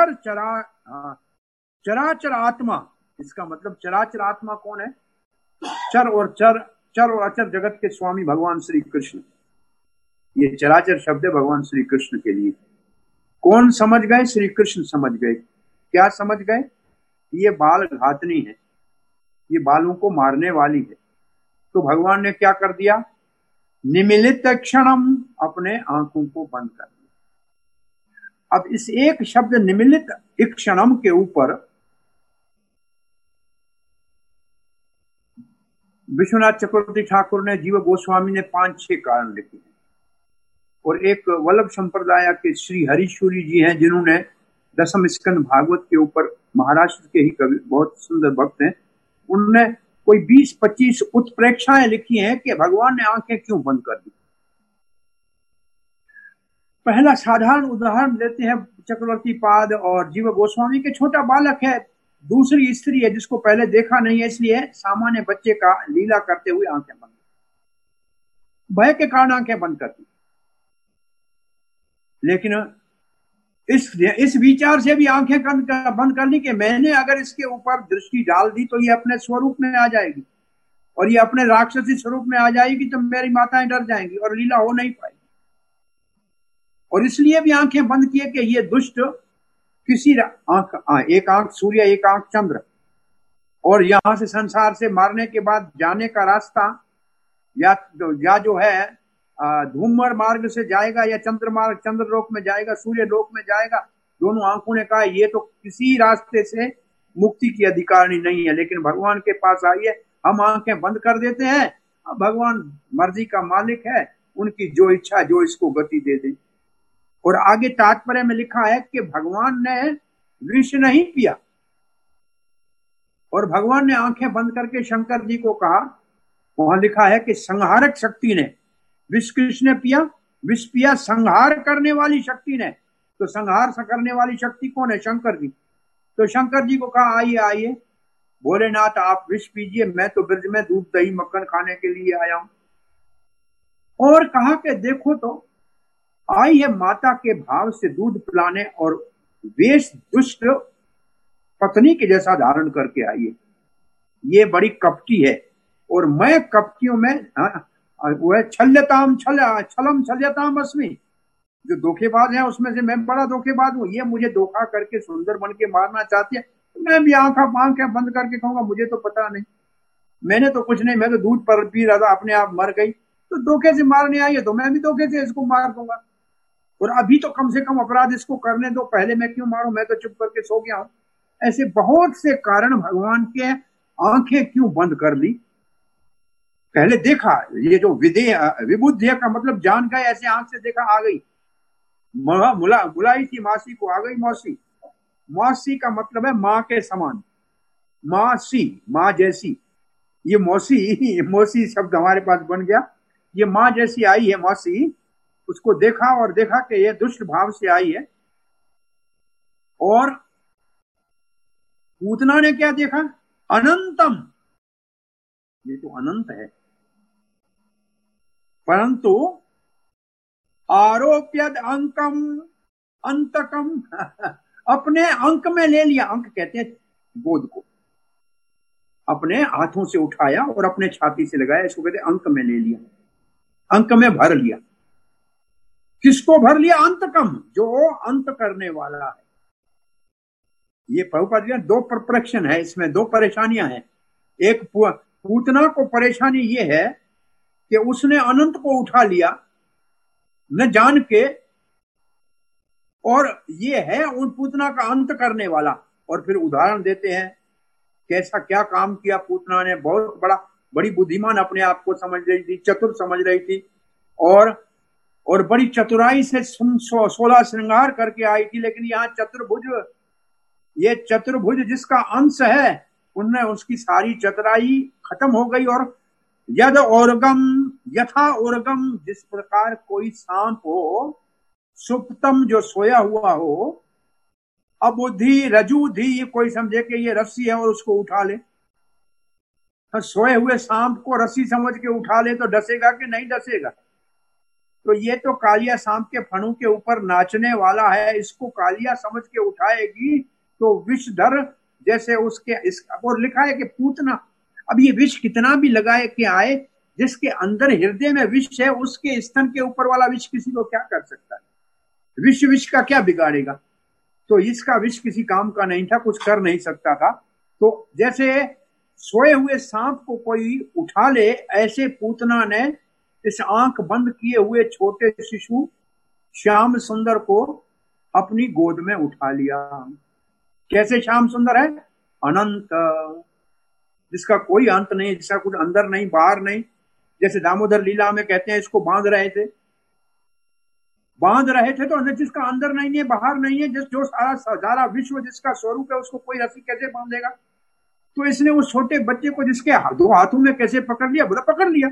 चराचर आत्मा, इसका मतलब चराचर आत्मा कौन है? चर और अचर जगत के स्वामी भगवान श्री कृष्ण। ये चराचर शब्द है भगवान श्री कृष्ण के लिए। कौन समझ गए? श्री कृष्ण समझ गए। क्या समझ गए? ये बाल घातनी है, ये बालों को मारने वाली है। तो भगवान ने क्या कर दिया? निमिलित क्षणम, अपने आंखों को बंद कर दिया। अब इस एक शब्द निमिलित क्षणम के ऊपर विश्वनाथ चक्रवर्ती ठाकुर ने, जीव गोस्वामी ने 5-6 कारण लिखे हैं, और एक वल्लभ संप्रदाय के श्री हरीश्वरी जी हैं जिन्होंने दशम स्कंद भागवत के ऊपर, महाराष्ट्र के ही कवि, बहुत सुंदर भक्त हैं, उन्होंने कोई 20-25 उत्प्रेक्षाएं लिखी हैं कि भगवान ने आंखें क्यों बंद कर दी। पहला साधारण उदाहरण लेते हैं चक्रवर्ती पाद और जीव गोस्वामी के। छोटा बालक है, दूसरी स्त्री है जिसको पहले देखा नहीं है, इसलिए सामान्य बच्चे का लीला करते हुए आंखें बंद, भय के कारण आंखें बंद करती। लेकिन इस विचार से भी आंखें बंद करनी कि मैंने अगर इसके ऊपर दृष्टि डाल दी तो ये अपने स्वरूप में आ जाएगी, और ये अपने राक्षसी स्वरूप में आ जाएगी, तो मेरी माताएं डर जाएंगी और लीला हो नहीं पाएगी। और इसलिए भी आंखें बंद किए कि ये दुष्ट किसी एक आंख सूर्य, एक आंख चंद्र, और यहां से संसार से मारने के बाद जाने का रास्ता या जो है धूमर मार्ग से जाएगा या चंद्र लोक में जाएगा, सूर्य लोक में जाएगा। दोनों आंखों ने कहा ये तो किसी रास्ते से मुक्ति की अधिकारिणी नहीं है, लेकिन भगवान के पास आइए, हम आंखें बंद कर देते हैं। अब भगवान मर्जी का मालिक है, उनकी जो इच्छा जो इसको गति दे दे। और आगे तात्पर्य में लिखा है कि भगवान ने विष नहीं पिया, और भगवान ने आंखें बंद करके शंकर जी को कहा, वहां लिखा है कि संहारक शक्ति ने, विष किसने पिया? विष पिया संहार करने वाली शक्ति ने। तो संहार करने वाली शक्ति कौन है? शंकर जी। तो शंकर जी को कहा आइए आइए भोलेनाथ आप विष पीजिए, मैं तो ब्रज में दूध दही मक्खन खाने के लिए आया हूं। और कहा कि देखो तो आई है माता के भाव से दूध पिलाने, और वेश दुष्ट पत्नी के जैसा धारण करके आई है। ये बड़ी कपटी है, और मैं कपटियों में वो है छल्यताम छलम छल्यताम अस्मि, जो धोखेबाज है उसमें से मैं बड़ा धोखेबाज हूँ। ये मुझे धोखा करके सुंदर बन के मारना चाहती है, मैं भी आंखें बंद करके कहूंगा मुझे तो पता नहीं, मैंने तो कुछ नहीं, मैं तो दूध पर पी रहा था, अपने आप मर गई। तो धोखे से मारने आई है तो मैं भी धोखे से इसको मार दूंगा, और अभी तो कम से कम अपराध इसको करने दो, पहले मैं क्यों मारूं, मैं तो चुप करके सो गया हूं। ऐसे बहुत से कारण भगवान के आंखें क्यों बंद कर ली। पहले देखा, ये जो विबुद्ध का मतलब जान गए, ऐसे आंख से देखा आ गई, बुलाई थी मासी को, आ गई मौसी। मौसी का मतलब है माँ के समान, मासी माँ जैसी। ये मौसी शब्द हमारे पास बन गया, ये माँ जैसी आई है मौसी। उसको देखा और देखा कि ये दुष्ट भाव से आई है। और पूतना ने क्या देखा? अनंतम, ये तो अनंत है, परंतु आरोप्यद अंकम अंतकम अपने अंक में ले लिया। अंक कहते हैं गोद को, अपने हाथों से उठाया और अपने छाती से लगाया, इसको कहते हैं अंक में ले लिया, अंक में भर लिया। किसको भर लिया? अंतकम, जो अंत करने वाला है। ये प्रभुपाद जी दो प्रश्न है इसमें, दो परेशानियां हैं। एक पूतना को परेशानी ये है कि उसने अनंत को उठा लिया न जान के, और ये है उन पूतना का अंत करने वाला। और फिर उदाहरण देते हैं कैसा क्या काम किया पूतना ने। बहुत बड़ी बुद्धिमान अपने आप को समझ रही थी, चतुर समझ रही थी, और बड़ी चतुराई से 16 श्रृंगार करके आई थी। लेकिन यहाँ चतुर्भुज जिसका अंश है, उनने उसकी सारी चतुराई खत्म हो गई। और यद ओरगम यथा ओरगम, जिस प्रकार कोई सांप हो सुप्तम जो सोया हुआ हो, अबुद्धि रजूधि, ये कोई समझे कि ये रस्सी है और उसको उठा ले। तो सोए हुए सांप को रस्सी समझ के उठा ले तो डसेगा कि नहीं डसेगा? तो ये तो कालिया सांप के फणों के ऊपर नाचने वाला है, इसको कालिया समझ के उठाएगी तो विषधर जैसे और लिखा है कि पूतना, अब ये विष कितना भी लगाए के आए, जिसके अंदर हृदय में विष है उसके स्तन के ऊपर वाला विष किसी को क्या कर सकता है? विष का क्या बिगाड़ेगा? तो इसका विष किसी काम का नहीं था, कुछ कर नहीं सकता था। तो जैसे सोए हुए सांप को कोई उठा ले, ऐसे पूतना ने इस आंख बंद किए हुए छोटे शिशु श्याम सुंदर को अपनी गोद में उठा लिया। कैसे श्याम सुंदर है? अनंत, जिसका कोई अंत नहीं, जिसका कुछ अंदर नहीं बाहर नहीं। जैसे दामोदर लीला में कहते हैं इसको बांध रहे थे तो जिसका अंदर नहीं है बाहर नहीं है, जो सारा विश्व जिसका स्वरूप है, उसको कोई रस्सी कैसे बांधेगा? तो इसने उस छोटे बच्चे को जिसके दो हाथों में कैसे पकड़ लिया? बोला पकड़ लिया।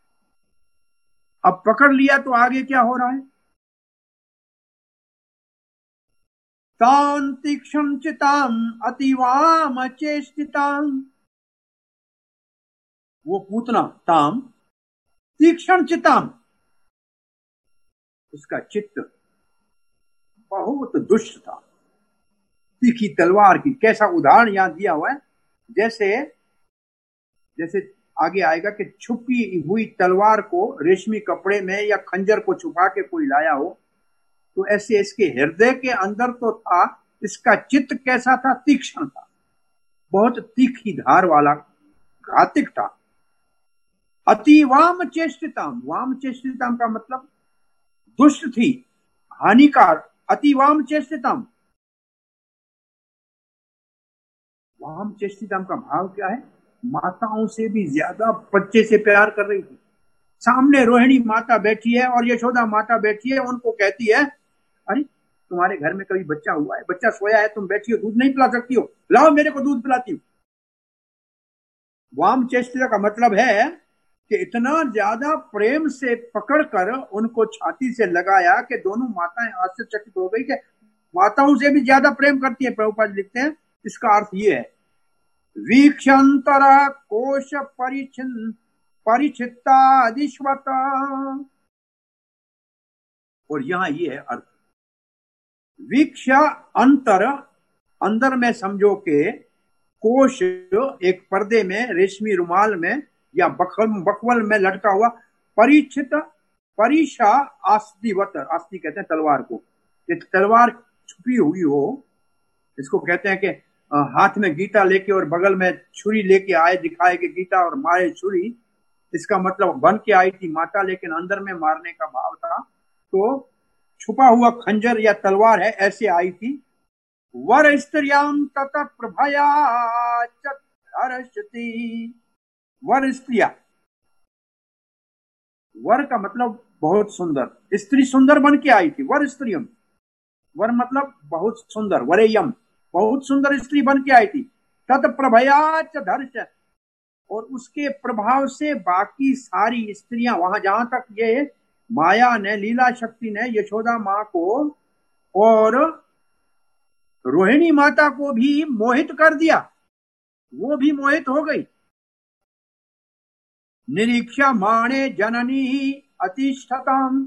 अब पकड़ लिया तो आगे क्या हो रहा है? तां तीक्ष्ण चिताम अतिवाम चेष्टिताम, वो पूतना ताम तीक्ष्ण चिताम, उसका चित्त बहुत दुष्ट था, तीखी तलवार की। कैसा उदाहरण यहां दिया हुआ है, जैसे आगे आएगा कि छुपी हुई तलवार को रेशमी कपड़े में या खंजर को छुपा के कोई लाया हो, तो ऐसे इसके हृदय के अंदर तो था, इसका चित्त कैसा था? तीक्ष्ण था, बहुत तीखी धार वाला, घातिक था। अति वाम चेष्टिताम, वाम चेष्टिताम का मतलब दुष्ट थी, हानिकार। अति वाम चेष्टिताम, वाम चेष्टिताम का भाव क्या है? माताओं से भी ज्यादा बच्चे से प्यार कर रही थी। सामने रोहिणी माता बैठी है और यशोदा माता बैठी है, उनको कहती है, अरे तुम्हारे घर में कभी बच्चा हुआ है? बच्चा सोया है, तुम बैठी हो, दूध नहीं पिला सकती हो, लाओ मेरे को दूध पिलाती हूँ। वाम चेष्टिता का मतलब है कि इतना ज्यादा प्रेम से पकड़कर उनको छाती से लगाया कि दोनों माताएं आश्चर्यचकित हो गई कि माताओं से भी ज्यादा प्रेम करती है। प्रभुपाद लिखते हैं, इसका अर्थ ये है, वीक्षंतर कोश परिचित्तादिश्वत। और यहां ये है अर्थ, वीक्षा अंतर, अंदर में समझो के कोश एक पर्दे में, रेशमी रुमाल में या बकवल में लटका हुआ, परिचित, परिशा आस्तिवत, आस्ति कहते हैं तलवार को, ये तलवार छुपी हुई हो, इसको कहते हैं कि हाथ में गीता लेके और बगल में छुरी लेके आए, दिखाए कि गीता और मारे छुरी, इसका मतलब बन के आई थी माता, लेकिन अंदर में मारने का भाव था, तो छुपा हुआ खंजर या तलवार है, ऐसे आई थी। वर स्त्रियाम तत प्रभया चरषति, वर स्त्रिया, वर का मतलब बहुत सुंदर, स्त्री सुंदर बन के आई थी। वर स्त्रियम, वर मतलब बहुत सुंदर, वरेयम, बहुत सुंदर स्त्री बन के आई थी। तत् प्रभयाच धर्ष, और उसके प्रभाव से बाकी सारी स्त्रियां, वहां जहां तक ये माया ने, लीला शक्ति ने यशोदा माँ को और रोहिणी माता को भी मोहित कर दिया, वो भी मोहित हो गई। निरीक्षा माणे जननी अतिष्ठताम,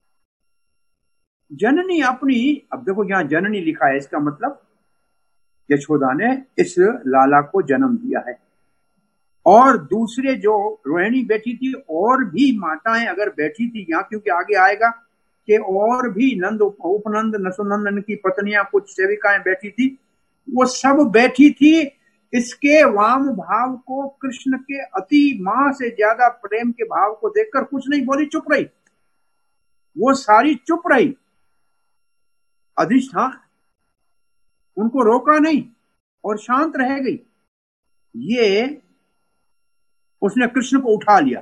जननी अपनी, अब देखो यहां जननी लिखा है, इसका मतलब यशोदा ने इस लाला को जन्म दिया है। और दूसरे जो रोहिणी बैठी थी, और भी माताएं अगर बैठी थी यहाँ, क्योंकि आगे आएगा कि और भी नंद, उपनंद, नसुनंदन की पत्नियां, कुछ सेविकाएं बैठी थी, वो सब बैठी थी इसके वाम भाव को, कृष्ण के अति मां से ज्यादा प्रेम के भाव को देखकर कुछ नहीं बोली, चुप रही, वो सारी चुप रही, अधिष्ठान, उनको रोका नहीं और शांत रह गई। ये उसने कृष्ण को उठा लिया,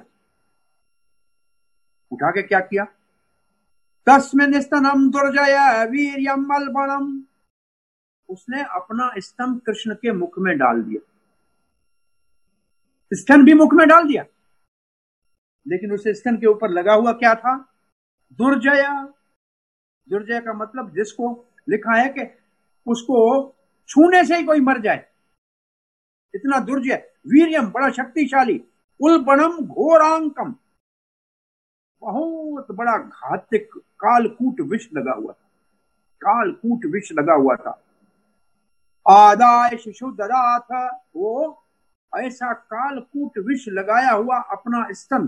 उठा के क्या किया? तस्मिन् स्तनम दुर्जय वीर्यम मलबणम, उसने अपना स्तन कृष्ण के मुख में डाल दिया, स्तन भी मुख में डाल दिया, लेकिन उस स्तन के ऊपर लगा हुआ क्या था? दुर्जय। दुर्जय का मतलब जिसको लिखा है कि उसको छूने से ही कोई मर जाए, इतना दुर्जय। वीर्यम, बड़ा शक्तिशाली। उल्बणम घोरांकम, बहुत बड़ा घातिक कालकूट विष लगा हुआ था, कालकूट विष लगा हुआ था। आदाय शिशु ददाथ, वो ऐसा कालकूट विष लगाया हुआ अपना स्तन।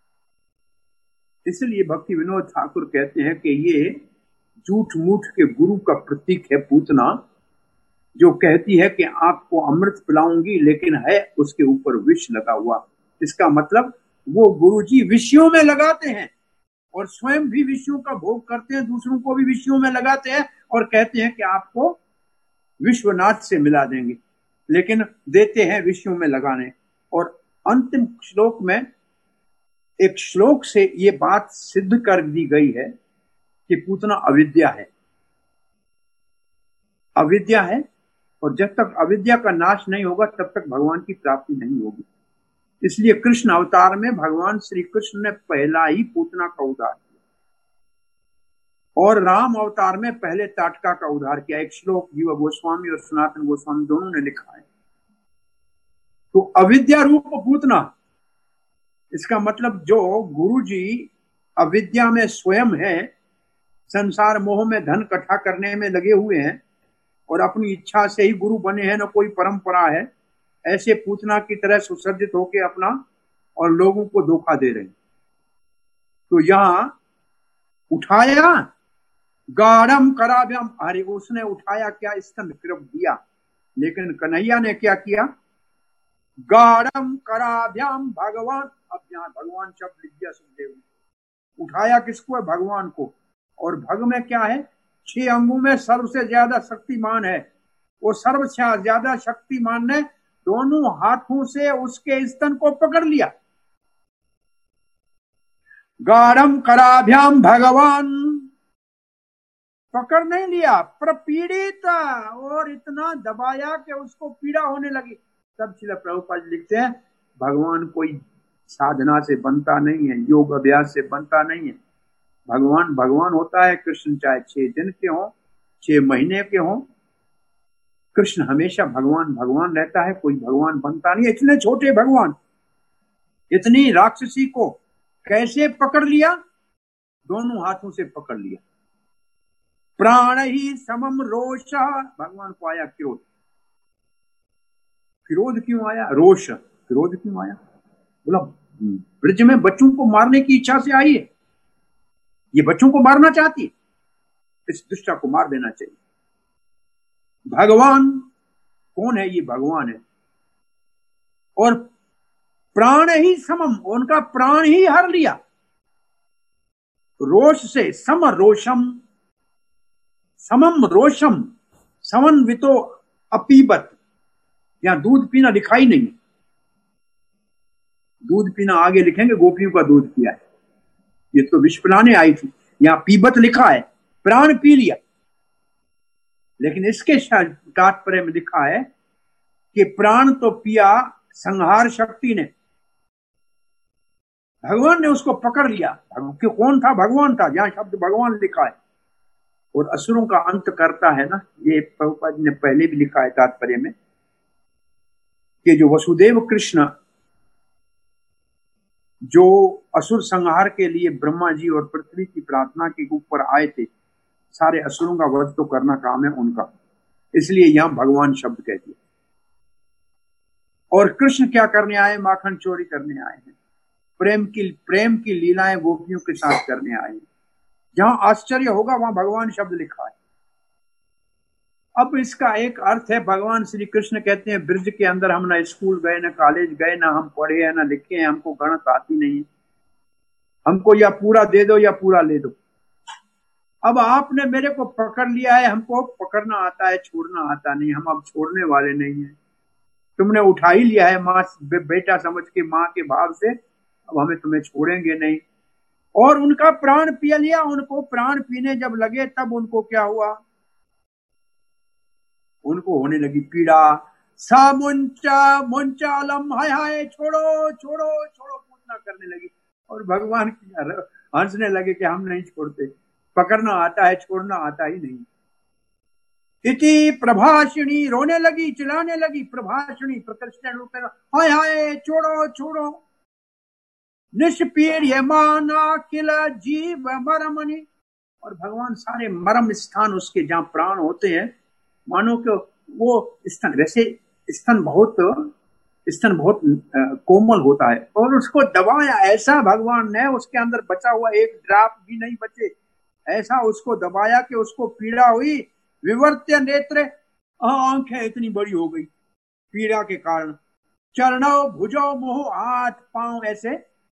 इसलिए भक्ति विनोद ठाकुर कहते हैं कि ये झूठ मूठ के गुरु का प्रतीक है पूतना, जो कहती है कि आपको अमृत पिलाऊंगी, लेकिन है उसके ऊपर विष लगा हुआ। इसका मतलब वो गुरुजी विषयों में लगाते हैं और स्वयं भी विषयों का भोग करते हैं, दूसरों को भी विषयों में लगाते हैं और कहते हैं कि आपको विश्वनाथ से मिला देंगे, लेकिन देते हैं विषयों में लगाने। और अंतिम श्लोक में एक श्लोक से ये बात सिद्ध कर दी गई है कि पूतना अविद्या है, अविद्या है, और जब तक अविद्या का नाश नहीं होगा तब तक भगवान की प्राप्ति नहीं होगी। इसलिए कृष्ण अवतार में भगवान श्री कृष्ण ने पहला ही पूतना का उद्धार किया, और राम अवतार में पहले ताटका का उद्धार किया। एक श्लोक जीवा गोस्वामी और सनातन गोस्वामी दोनों ने लिखा है। तो अविद्या रूप पूतना, इसका मतलब जो गुरुजी अविद्या में स्वयं है, संसार मोह में धन इकट्ठा करने में लगे हुए हैं और अपनी इच्छा से ही गुरु बने हैं, न कोई परंपरा है, ऐसे पूतना की तरह सुसज्जित होके अपना और लोगों को धोखा दे रहे हैं। तो यहां उठाया गाढ़म कराभ्याम, अरे उसने उठाया क्या, स्तन फिर दिया, लेकिन कन्हैया ने क्या किया, गाढ़म कराभ्याम भगवान, अब यहाँ भगवान शब्द लिख दिया सुखदेव ने, उठाया किसको है, भगवान को। और भग में क्या है, 6 अंगों में सर्वसे ज्यादा शक्तिमान है, वो सर्वसे ज्यादा शक्तिमान ने दोनों हाथों से उसके स्तन को पकड़ लिया। गाढ़म कराभ्याम भगवान, पकड़ नहीं लिया, प्रपीड़ित, और इतना दबाया कि उसको पीड़ा होने लगी। तब श्रील प्रभुपाद लिखते हैं, भगवान कोई साधना से बनता नहीं है, योग अभ्यास से बनता नहीं है। भगवान भगवान होता है। कृष्ण चाहे 6 दिन के हों, 6 महीने के हों, कृष्ण हमेशा भगवान भगवान रहता है, कोई भगवान बनता नहीं। इतने छोटे भगवान इतनी राक्षसी को कैसे पकड़ लिया, दोनों हाथों से पकड़ लिया। प्राण ही समम रोष, भगवान को आया क्रोध। क्रोध क्यों आया, रोष, क्रोध क्यों आया, बोला ब्रज में बच्चों को मारने की इच्छा से आई है, ये बच्चों को मारना चाहती है, इस दुष्टा को मार देना चाहिए। भगवान कौन है, ये भगवान है। और प्राण ही समम, उनका प्राण ही हर लिया। रोष से सम रोषम, समम रोषम, समन्वितो अपीबत, यहां दूध पीना दिखाई नहीं, दूध पीना आगे लिखेंगे, गोपियों का दूध पिया है, ये तो विष पिलाने आई थी। यहां पीबत लिखा है, प्राण पी लिया। लेकिन इसके तात्पर्य में लिखा है कि प्राण तो पिया संहार शक्ति ने, भगवान ने उसको पकड़ लिया। कौन था, भगवान था, जहां शब्द भगवान लिखा है। और असुरों का अंत करता है ना, ये प्रभुपाद ने पहले भी लिखा है तात्पर्य में, कि जो वसुदेव कृष्ण जो असुर संहार के लिए ब्रह्मा जी और पृथ्वी की प्रार्थना के ऊपर आए थे, सारे असुरों का वध तो करना काम है उनका, इसलिए यहां भगवान शब्द कह दिया। और कृष्ण क्या करने आए, माखन चोरी करने आए हैं, प्रेम की लीलाएं गोपियों के साथ करने आए हैं। जहां आश्चर्य होगा वहां भगवान शब्द लिखा है। अब इसका एक अर्थ है, भगवान श्री कृष्ण कहते हैं ब्रज के अंदर हम ना स्कूल गए, ना कॉलेज गए, ना हम पढ़े हैं, ना लिखे हैं, हमको गणित आती नहीं है, हमको या पूरा दे दो या पूरा ले दो। अब आपने मेरे को पकड़ लिया है, हमको पकड़ना आता है, छोड़ना आता नहीं, हम अब छोड़ने वाले नहीं है। तुमने उठा ही लिया है माँ बेटा समझ के, माँ के भाव से, अब हमें तुम्हें छोड़ेंगे नहीं। और उनका प्राण पी लिया। उनको प्राण पीने जब लगे तब उनको क्या हुआ, उनको होने लगी पीड़ा। सा मुंचा मुंचा अलम, हाय हाय, छोड़ो छोड़ो छोड़ो, पूछना करने लगी। और भगवान हंसने लगे कि हम नहीं छोड़ते, पकड़ना आता है, छोड़ना आता ही नहीं। इति प्रभाषिणी, रोने लगी, चिल्लाने लगी। प्रभाषिणी प्रतिष्ठा रूप में, हाय हाय, छोड़ो छोड़ो। निष्पीड्यमाना किल जीव मरमणि, और भगवान सारे मरम स्थान उसके जहां प्राण होते हैं, मानो कि वो स्तन, वैसे स्तन बहुत कोमल होता है, और उसको दबाया ऐसा भगवान ने, उसके अंदर बचा हुआ एक ड्रॉप भी नहीं बचे, ऐसा उसको दबाया कि उसको पीड़ा हुई। विवर्त्य नेत्र, आंखें इतनी बड़ी हो गई पीड़ा के कारण। चरणों भुजो मोह, हाथ पांव ऐसे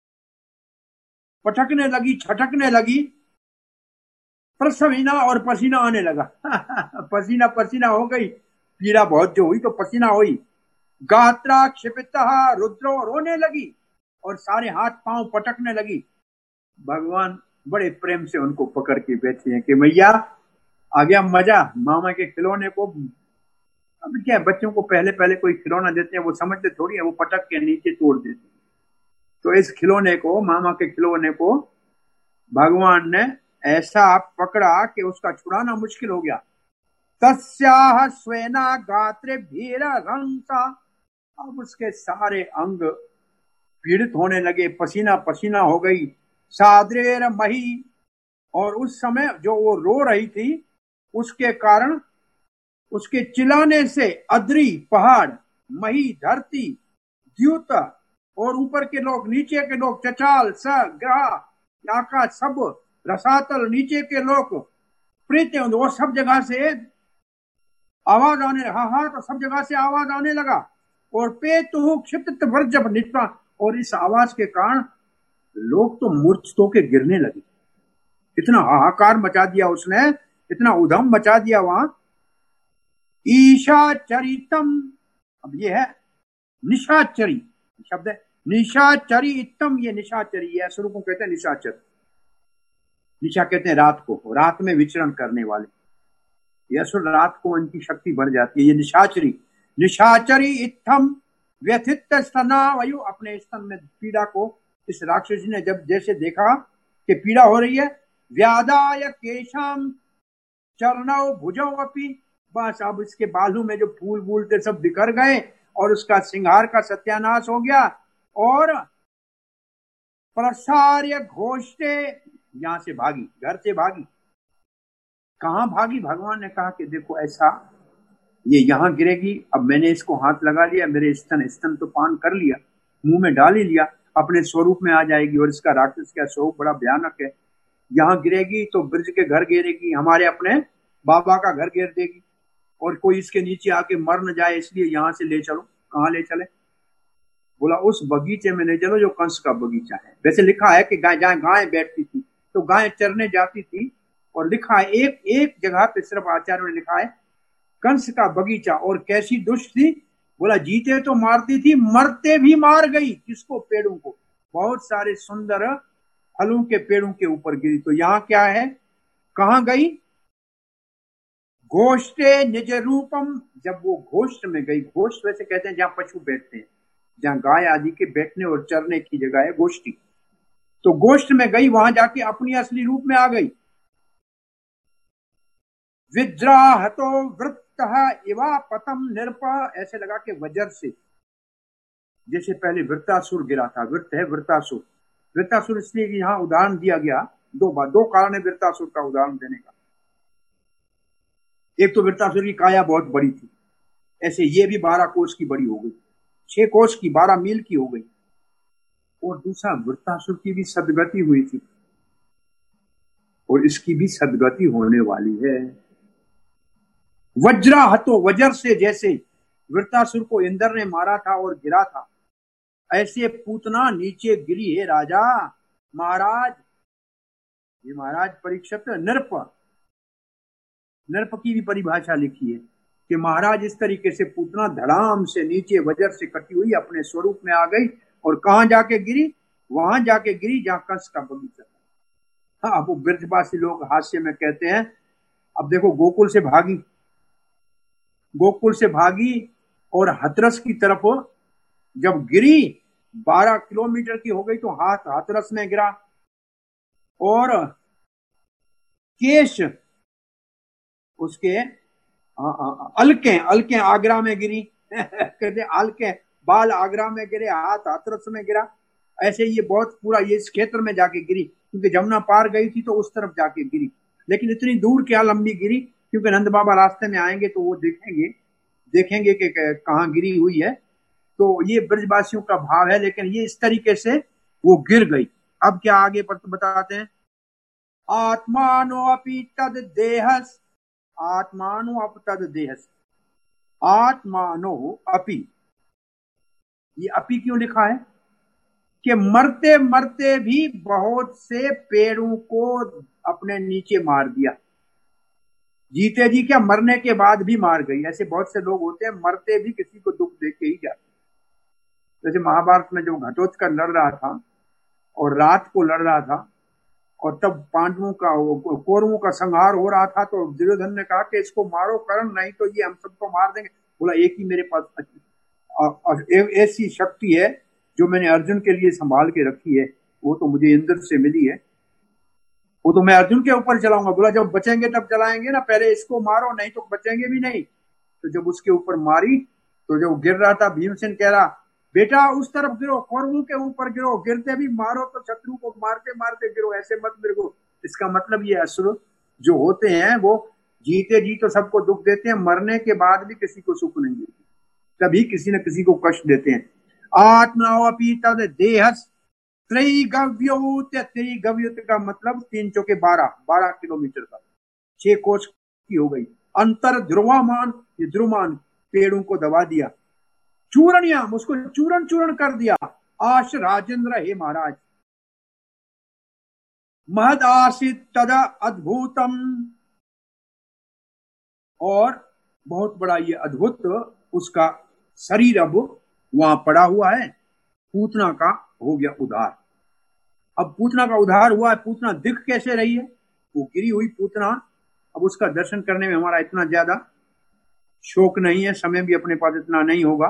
पटकने लगी, छटकने लगी। प्रसवीना, और पसीना आने लगा। पसीना पसीना हो गई, पीड़ा बहुत जो हुई तो पसीना हुई। गात्रा क्षिपितः रुद्रो, रोने लगी और सारे हाथ पांव पटकने लगी। भगवान बड़े प्रेम से उनको पकड़ के बैठे हैं कि मैया आ गया मजा, मामा के खिलौने को। अब क्या है, बच्चों को पहले पहले कोई खिलौना देते हैं, वो समझते थोड़ी है, वो पटक के नीचे तोड़ देते हैं। तो इस खिलौने को, मामा के खिलौने को भगवान ने ऐसा पकड़ा कि उसका छुड़ाना मुश्किल हो गया। तस्याह स्वेना गात्रे भीर रंसा, अब उसके सारे अंग पीड़ित होने लगे, पसीना पसीना हो गई। साद्रेर मही, और उस समय जो वो रो रही थी उसके कारण, उसके चिल्लाने से अद्री पहाड़, मही धरती, द्यूत, और ऊपर के लोग, नीचे के लोग, चचाल स ग्रह आकाश सब, रसातल नीचे के लोग, प्रीत वो सब जगह से आवाज आने लगा, हाँ तो सब जगह से आवाज आने लगा। और पे तो क्षिप्त वर्जब नित्वा, और इस आवाज के कारण लोग तो मूर्छित के गिरने लगे। इतना हाहाकार मचा दिया उसने, इतना उधम मचा दिया वहां। ईशा चरितम, अब ये है निशाचरी शब्द है, निशाचरी इत्तम, ये निशाचरी है, स्वरूप को कहते हैं निशाचर। निशा कहते हैं रात को, रात में विचरण करने वाले, ये असुर रात को इनकी शक्ति बढ़ जाती है। ये निशाचरी, निशाचरी इत्थम व्यथित स्तनावयु, अपने स्तन में पीड़ा को इस राक्षसी ने जब जैसे देखा कि पीड़ा हो रही है, व्यादाय केशम चरणौ भुजौ अपि, बस अब इसके बालों में जो फूल वूल थे सब बिखर गए और उसका सिंगार का सत्यानाश हो गया। और प्रसार्य घोषते, यहां से भागी, घर से भागी। कहां भागी? भगवान ने कहा कि देखो ऐसा, ये यहां गिरेगी, अब मैंने इसको हाथ लगा लिया, मेरे स्तन तो पान कर लिया, मुंह में डाल ही लिया, अपने स्वरूप में आ जाएगी। और इसका राक्षस का स्वरूप बड़ा भयानक है, यहाँ गिरेगी तो ब्रज के घर गिरेगी, हमारे अपने बाबा का घर गिर देगी, और कोई इसके नीचे आके मर न जाए, इसलिए यहाँ से ले चलो। कहाँ ले चले? बोला उस बगीचे में ले चलो जो कंस का बगीचा है। वैसे लिखा है कि जहाँ गाय बैठती थी तो गाय चरने जाती थी, और लिखा है एक जगह पे सिर्फ आचार्य ने लिखा है कंस का बगीचा। और कैसी दुष्ट थी? बोला जीते तो मारती थी, मरते भी मार गई। किसको? पेड़ों को। बहुत सारे सुंदर फलों के पेड़ों के ऊपर गिरी। तो यहाँ क्या है, कहाँ गई? घोष्टे निज रूपम, जब वो घोष्ट में गई, घोष्ट वैसे कहते हैं जहाँ पशु बैठते हैं, जहाँ गाय आदि के बैठने और चरने की जगह है गोष्ठी। तो गोष्ठ में गई, वहां जाके अपनी असली रूप में आ गई। विद्राहतो वृत्तः इवा पतम निर्प, ऐसे लगा के वज्र से, जैसे पहले वृत्तासुर गिरा था। वृत्त है वृत्तासुर, वृत्तासुर इसलिए कि यहाँ उदाहरण दिया गया दो कारण है वृत्तासुर का उदाहरण देने का। एक तो वृत्तासुर की काया बहुत बड़ी थी, ऐसे ये भी 12 कोस की बड़ी हो गई, 6 कोस की 12 मील की हो गई। और दूसरा वृत्तासुर की भी सदगति हुई थी, और इसकी भी सदगति होने वाली है। वज्राहतो, वज्र से जैसे वृत्तासुर को इंद्र ने मारा था और गिरा था, ऐसे पूतना नीचे गिरी है राजा महाराज। ये महाराज परीक्षित नृप, नृप की भी परिभाषा लिखी है कि महाराज इस तरीके से पूतना धड़ाम से नीचे वज्र से कटी हुई अपने स्वरूप में आ गई। और कहां जाके गिरी? वहां जाके गिरी जहां कंस का बगीचा था। हाँ, अब वो ब्रजवासी लोग हास्य में कहते हैं, अब देखो गोकुल से भागी, गोकुल से भागी और हथरस की तरफ जब गिरी, 12 किलोमीटर की हो गई तो हाथरस में गिरा। और केश उसके अलके आगरा में गिरी कहते अलके बाल आगरा में गिरे, हाथ हाथरस में गिरा। ऐसे ये बहुत पूरा ये इस क्षेत्र में जाके गिरी, क्योंकि जमुना पार गई थी तो उस तरफ जाके गिरी। लेकिन इतनी दूर क्या लंबी गिरी, क्योंकि नंद बाबा रास्ते में आएंगे तो वो देखेंगे कि कहाँ गिरी हुई है। तो ये ब्रजवासियों का भाव है, लेकिन ये इस तरीके से वो गिर गई। अब क्या आगे पर बताते हैं, आत्मानो अपि तद देहस, आत्मानो अप तद देहस, आत्मानो अपि, ये अपि क्यों लिखा है? कि मरते मरते भी बहुत से पेड़ों को अपने नीचे मार दिया। जीते जी क्या, मरने के बाद भी मार गई। ऐसे बहुत से लोग होते हैं, मरते भी किसी को दुख दे के ही जाते। जैसे महाभारत में जो घटोत्कच लड़ रहा था और रात को लड़ रहा था, और तब पांडवों का कौरवों का संहार हो रहा था, तो दुर्योधन ने कहा कि इसको मारो कर्ण, नहीं तो ये हम सबको मार देंगे। बोला एक ही मेरे पास ऐसी शक्ति है जो मैंने अर्जुन के लिए संभाल के रखी है, वो तो मुझे इंद्र से मिली है, वो तो मैं अर्जुन के ऊपर चलाऊंगा। बोला जब बचेंगे तब चलाएंगे ना, पहले इसको मारो, नहीं तो बचेंगे भी नहीं। तो जब उसके ऊपर मारी तो जब गिर रहा था, भीमसेन कह रहा बेटा उस तरफ गिरो, कौरवों के ऊपर गिरो, गिरते भी मारो तो शत्रु को मारते मारते गिरो, ऐसे मत गिरो। इसका मतलब ये असुर जो होते हैं वो जीते जी तो सबको दुख देते हैं, मरने के बाद भी किसी को सुख नहीं देते, कभी किसी न किसी को कष्ट देते हैं। आत्मावपि तद देहस त्रैगव्योत, त्रैगव्योत का मतलब 3 चौके 12 किलोमीटर का। 6 कोस की हो गई। अंतर ध्रुवामान, ये ध्रुवमान पेड़ों को दबा दिया। चूरणियाम, उसको चूरण चूरण कर दिया। आश राजेंद्र, हे महाराज, महद आसित तदा अद्भुतम, और बहुत बड़ा ये अद्भुत उसका शरीर अब वहां पड़ा हुआ है। पूतना का हो गया उद्धार। अब पूतना का उद्धार हुआ है। पूतना दिख कैसे रही है? वो गिरी हुई पूतना। अब उसका दर्शन करने में हमारा इतना ज्यादा शौक नहीं है, समय भी अपने पास इतना नहीं होगा।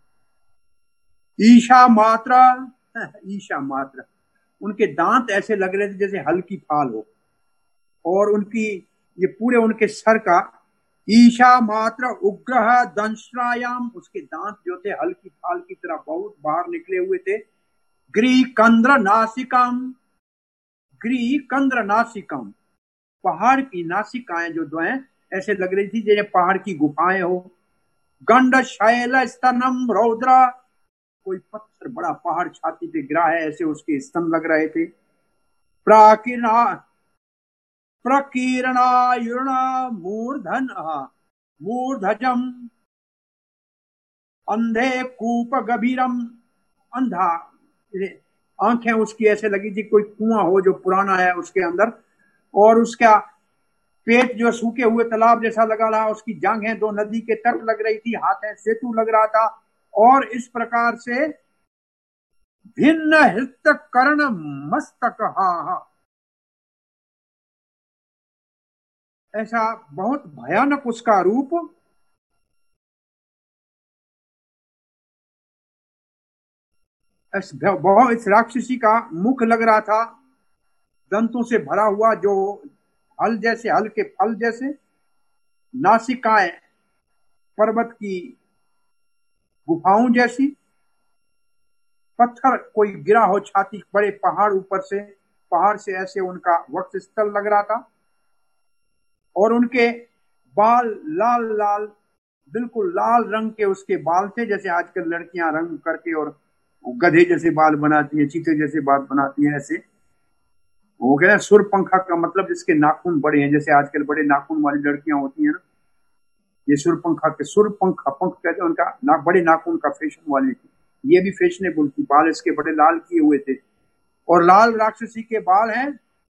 ईशा मात्रा, ईशा मात्रा, उनके दांत ऐसे लग रहे थे जैसे हल्की फाल हो, और उनकी ये पूरे उनके सर का ईशा मात्र उग्रह दंश्रायाम, उसके दांत जो थे हल्की फाल की तरह बहुत बाहर निकले हुए थे। ग्रीकंद्र नासिकाम, ग्रीकंद्र नासिकाम, पहाड़ की नासिकाएं जो दो हैं ऐसे लग रही थी जैसे पहाड़ की गुफाएं हो। गंड शैल स्तनम रौद्रा, कोई पत्थर बड़ा पहाड़ छाती पे गिरा है ऐसे उसके स्तन लग रहे थे। प्रकीर्णायुर्ण मूर्धन मूर्धजम, अंधे कूप गभीरम, अंधा, आंखें उसकी ऐसे लगी थी कोई कुआं हो जो पुराना है उसके अंदर, और उसका पेट जो सूखे हुए तालाब जैसा लगा रहा। उसकी जांघें 2 नदी के तट लग रही थी, हाथें सेतु लग रहा था। और इस प्रकार से भिन्न हृत कर्ण मस्तक, हा, ऐसा बहुत भयानक उसका रूप। इस राक्षसी का मुख लग रहा था दंतों से भरा हुआ, जो हल जैसे, हल के फल जैसे। नासिकाएं पर्वत की गुफाओं जैसी। पत्थर कोई गिरा हो छाती, बड़े पहाड़ ऊपर से, पहाड़ से ऐसे उनका वक्षस्थल लग रहा था। और उनके बाल लाल लाल, बिल्कुल लाल रंग के उसके बाल थे, जैसे आजकल लड़कियां रंग करके और गधे जैसे बाल बनाती हैं, चीते जैसे बाल बनाती हैं, ऐसे हो गया। सुरपंखा का मतलब जिसके नाखून बड़े हैं, जैसे आजकल बड़े नाखून वाली लड़कियां होती हैं ना, ये सुरपंखा के, सुरपंखा पंख कहते हैं उनका, बड़े नाखून का फैशन वाली थी। ये भी फैशनेबल थी। बाल इसके बड़े लाल किए हुए थे, और लाल राक्षसी के बाल हैं,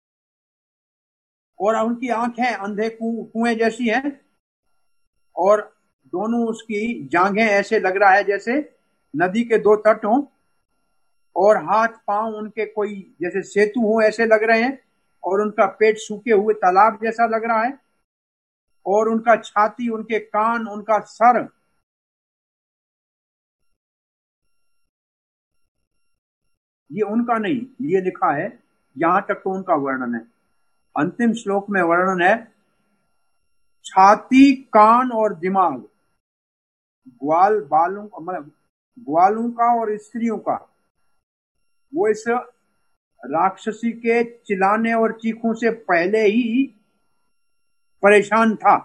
और उनकी आंखें अंधे कुएं जैसी हैं, और दोनों उसकी जांघें ऐसे लग रहा है जैसे नदी के 2 तट हों, और हाथ पांव उनके कोई जैसे सेतु हो ऐसे लग रहे हैं, और उनका पेट सूखे हुए तालाब जैसा लग रहा है, और उनका छाती, उनके कान, उनका सर, ये उनका नहीं, ये लिखा है यहां तक तो उनका वर्णन है। अंतिम श्लोक में वर्णन है छाती, कान और दिमाग, ग्वाल बालों, मतलब ग्वालों का और स्त्रियों का। वो इस राक्षसी के चिल्लाने और चीखों से पहले ही परेशान था।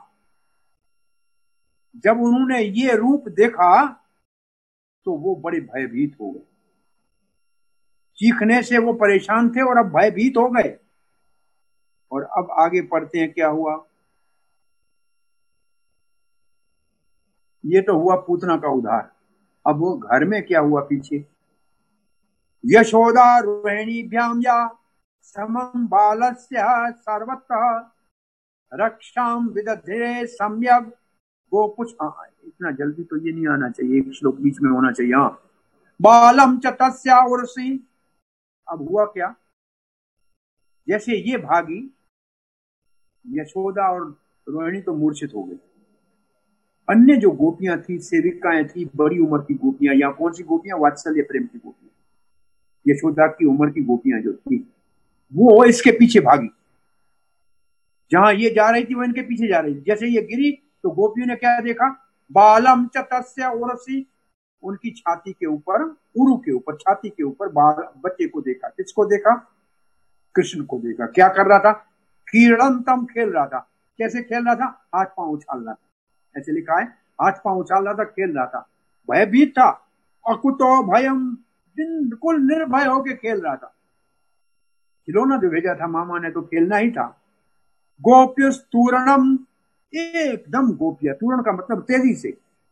जब उन्होंने ये रूप देखा तो वो बड़े भयभीत हो गए। चीखने से वो परेशान थे और अब भयभीत हो गए। और अब आगे पढ़ते हैं क्या हुआ। ये तो हुआ पूतना का उद्धार। अब वो घर में क्या हुआ पीछे। यशोदा रोहिणीभ्याम या समम बालस्य सर्वतः रक्षाम विदधे सम्यक गोपुष। इतना जल्दी तो ये नहीं आना चाहिए, एक श्लोक बीच में होना चाहिए। हाँ, बालम च तस्या उर्सी। अब हुआ क्या, जैसे ये भागी, यशोदा और रोहिणी तो मूर्छित हो गई। अन्य जो गोपियां थी, सेविकाएं थी, बड़ी उम्र की गोपियां, या कौन सी गोपियां, वात्सल्य प्रेम की गोपियां, यशोदा की उम्र की गोपियां जो थी, वो इसके पीछे भागी। जहां ये जा रही थी वो इनके पीछे जा रही थी। जैसे ये गिरी तो गोपियों ने क्या देखा, बालम च तस्या उर्सी, उनकी छाती के ऊपर, उरु के ऊपर, छाती के ऊपर बच्चे को देखा। किसको देखा, कृष्ण को देखा। क्या कर रहा था, क्रीडंतम, खेल रहा था। कैसे खेल रहा था, हाथ पांव उछाल रहा था, ऐसे लिखा है, हाथ पांव उछाल रहा था, खेल रहा था, भयभीत था। अकुतो भयम, बिल्कुल निर्भय होके खेल रहा था। खिलौना जो भेजा था मामा ने तो खेलना ही था। गोप्युस्तूरणम, एकदम गोपिया, तूरण का मतलब तेजी से,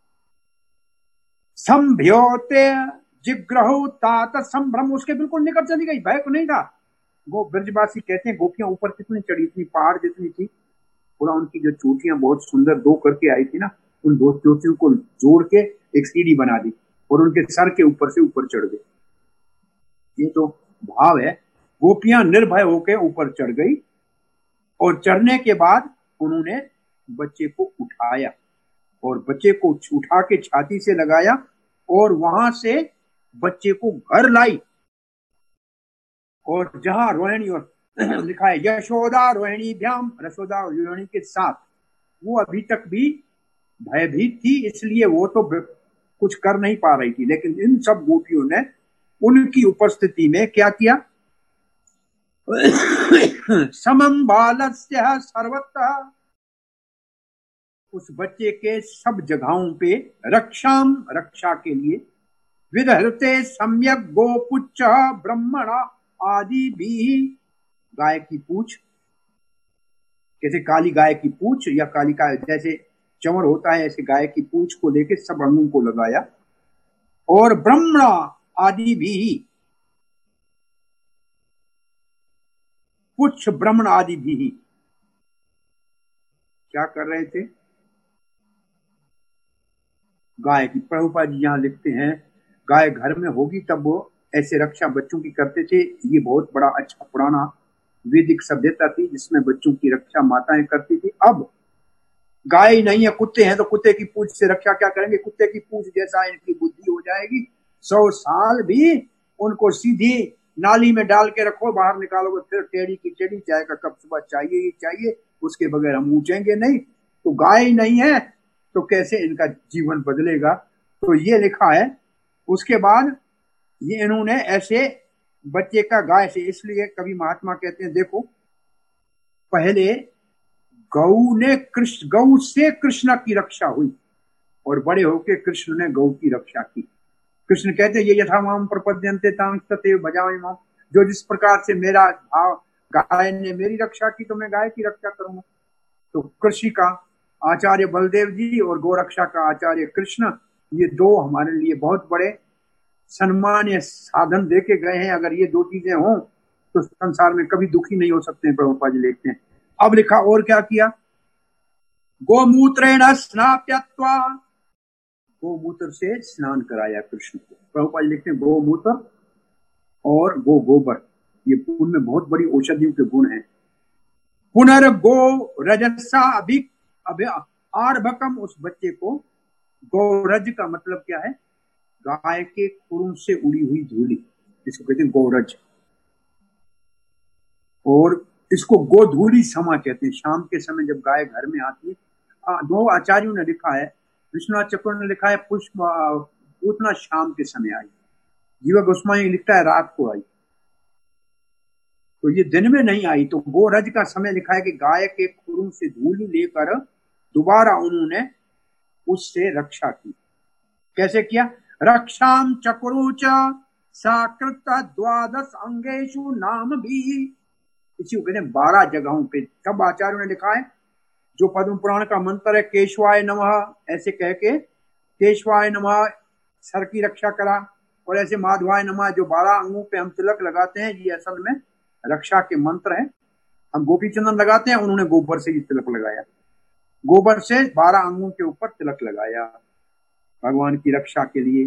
संभ्योते जिग्रहु तात संभ्रम, उसके बिल्कुल निकट चली गई, भय को नहीं था। वो ब्रजवासी कहते हैं गोपियां ऊपर कितनी चढ़ी थी, पहाड़ जितनी थी, पूरा उनकी जो चोटियां बहुत सुंदर दो करके आई थी ना, उन दो चोटियों को जोड़ के एक सीढ़ी बना दी और उनके सर के ऊपर से ऊपर चढ़ गए। ये तो भाव है। गोपियां निर्भय होकर ऊपर चढ़ गई और चढ़ने के बाद उन्होंने बच्चे को उठाया और बच्चे को उठा के छाती से लगाया और वहां से बच्चे को घर लाई। और जहां रोहिणी और लिखा है यशोदा रोहिणी भ्याम, यशोदा और रोहिणी के साथ, वो अभी तक भी भयभीत थी, इसलिए वो तो कुछ कर नहीं पा रही थी। लेकिन इन सब गोपियों ने उनकी उपस्थिति में क्या किया, समम बालस्य सर्वतः, उस बच्चे के सब जगहों पे रक्षा के लिए, विदहृते सम्यक गोपुच्च ब्रह्मणा आदि भी, गाय की पूछ, जैसे काली गाय की पूछ या काली गाय जैसे चंवर होता है, ऐसे गाय की पूछ को लेके सब अंगों को लगाया। और ब्रह्मणा आदि भी, पुच्छ ब्रह्मण आदि भी क्या कर रहे थे, गाय की, प्रभुपाद जी यहां लिखते हैं गाय घर में होगी तब वो ऐसे रक्षा बच्चों की करते थे। ये बहुत बड़ा अच्छा पुराना वैदिक सभ्यता थी जिसमें बच्चों की रक्षा माताएं करती थी। अब गाय नहीं है, कुत्ते हैं, तो कुत्ते की पूंछ से रक्षा क्या करेंगे, कुत्ते की पूंछ जैसा इनकी बुद्धि हो जाएगी, 100 साल भी उनको सीधी नाली में डाल के रखो, बाहर निकालोगे फिर टेढ़ी की टेढ़ी, चाय का कप सुबह चाहिए ही चाहिए, उसके बगैर हम ऊंचेंगे नहीं। तो गाय नहीं है तो कैसे इनका जीवन बदलेगा। तो ये लिखा है। उसके बाद ये इन्होंने ऐसे बच्चे का गाय से, इसलिए कभी महात्मा कहते हैं देखो पहले गौ से कृष्ण की रक्षा हुई और बड़े होके कृष्ण ने गौ की रक्षा की। कृष्ण कहते ये यथा माम प्रपद्यन्ते तां तथैव भजामि माम, जो जिस प्रकार से मेरा भाव, गाय ने मेरी रक्षा की तो मैं गाय की रक्षा करूंगा। तो कृषि का आचार्य बलदेव जी और गोरक्षा का आचार्य कृष्ण, ये दो हमारे लिए बहुत बड़े सम्मानीय साधन देके गए हैं। अगर ये दो चीजें हों तो संसार में कभी दुखी नहीं हो सकते हैं, प्रभुपाद जी लिखते हैं। अब लिखा और क्या किया, गोमूत्रेण स्नाप्यत्वा, गोमूत्र से स्नान कराया कृष्ण को। प्रभुपाद जी लिखते हैं गोमूत्र और गोबर, ये उनमें बहुत बड़ी औषधियों के गुण हैं। पुनर्गो रजसा आर्भकम, उस बच्चे को, गौरज का मतलब क्या है, गाय के खुरों से उड़ी हुई धूली, इसको कहते हैं गौरज, और इसको गोधूली समा कहते हैं। शाम के समय जब गाय घर में आती है, दो आचार्यों ने लिखा है, विश्वनाथ चक्र ने लिखा है पुष्प पूतना शाम के समय आई, जीवा गोस्वामी लिखता है रात को आई, तो ये दिन में नहीं आई। तो गोरज का समय लिखा है कि गाय के खुरों से धूली लेकर दोबारा उन्होंने उससे रक्षा की। कैसे किया, रक्षाम चक्रुच साकृत द्वादश अंगेशु नाम भी, इसी को कहते हैं 12 जगहों पे। तब आचार्यों ने लिखा है जो पद्म पुराण का मंत्र है केशवाय नमः, ऐसे कह के केशवाय नमः सर की रक्षा करा, और ऐसे माधवाय नमः जो 12 अंगों पे हम तिलक लगाते हैं, ये असल में रक्षा के मंत्र है। हम गोपी चंदन लगाते हैं, उन्होंने गोबर से ही तिलक लगाया, गोबर से 12 अंगों के ऊपर तिलक लगाया भगवान की रक्षा के लिए।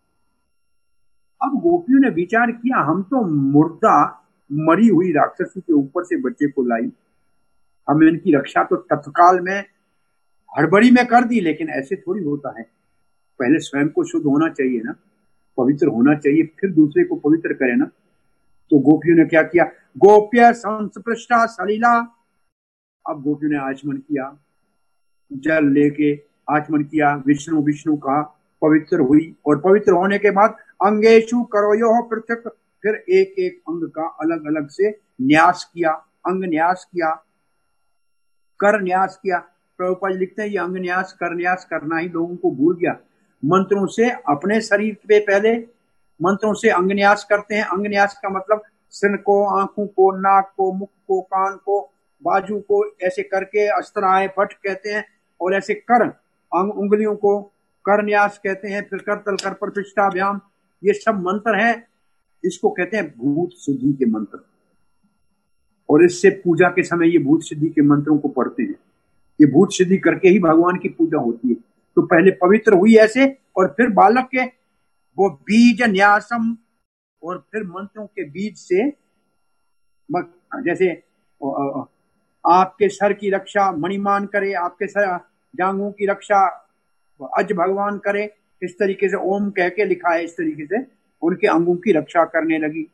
अब गोपियों ने विचार किया हम तो मुर्दा मरी हुई राक्षसी के ऊपर से बच्चे को लाई, हम इनकी रक्षा तो तत्काल में हड़बड़ी में कर दी, लेकिन ऐसे थोड़ी होता है, पहले स्वयं को शुद्ध होना चाहिए ना, पवित्र होना चाहिए, फिर दूसरे को पवित्र करे ना। तो गोपियों ने क्या किया, गोप्य संस्पृष्टा सलीला, अब गोपियों ने आचमन किया, जल लेके आचमन किया, विष्णु विष्णु कहा, पवित्र हुई, और पवित्र होने के बाद अंगेशु करोयो पृथक, फिर एक एक अंग का अलग अलग से न्यास किया, अंग न्यास किया, कर न्यास किया। प्रभुपाद लिखते हैं ये अंग न्यास कर न्यास करना ही लोगों को भूल गया। मंत्रों से अपने शरीर पे पहले मंत्रों से अंग न्यास करते हैं। अंग न्यास का मतलब सिर को, आंखों को, नाक को, मुख को, कान को, बाजू को ऐसे करके अस्त्राय पट कहते हैं, और ऐसे कर उंगलियों को करन्यास कहते हैं, फिर करतल कर प्रतिष्ठाभ्याम, ये सब मंत्र हैं। इसको कहते हैं भूत सिद्धि के मंत्र, और इससे पूजा के समय ये भूत सिद्धि के मंत्रों को पढ़ते हैं। ये भूत सिद्धि करके ही भगवान की पूजा होती है। तो पहले पवित्र हुई ऐसे, और फिर बालक के वो बीज न्यासम, और फिर मंत्रों के बीज से, जैसे आपके सर की रक्षा मणिमान करे, आपके सर जांघों की रक्षा अज भगवान करे, इस तरीके से ओम कह के लिखा है। इस तरीके से उनके अंगों की रक्षा करने लगी।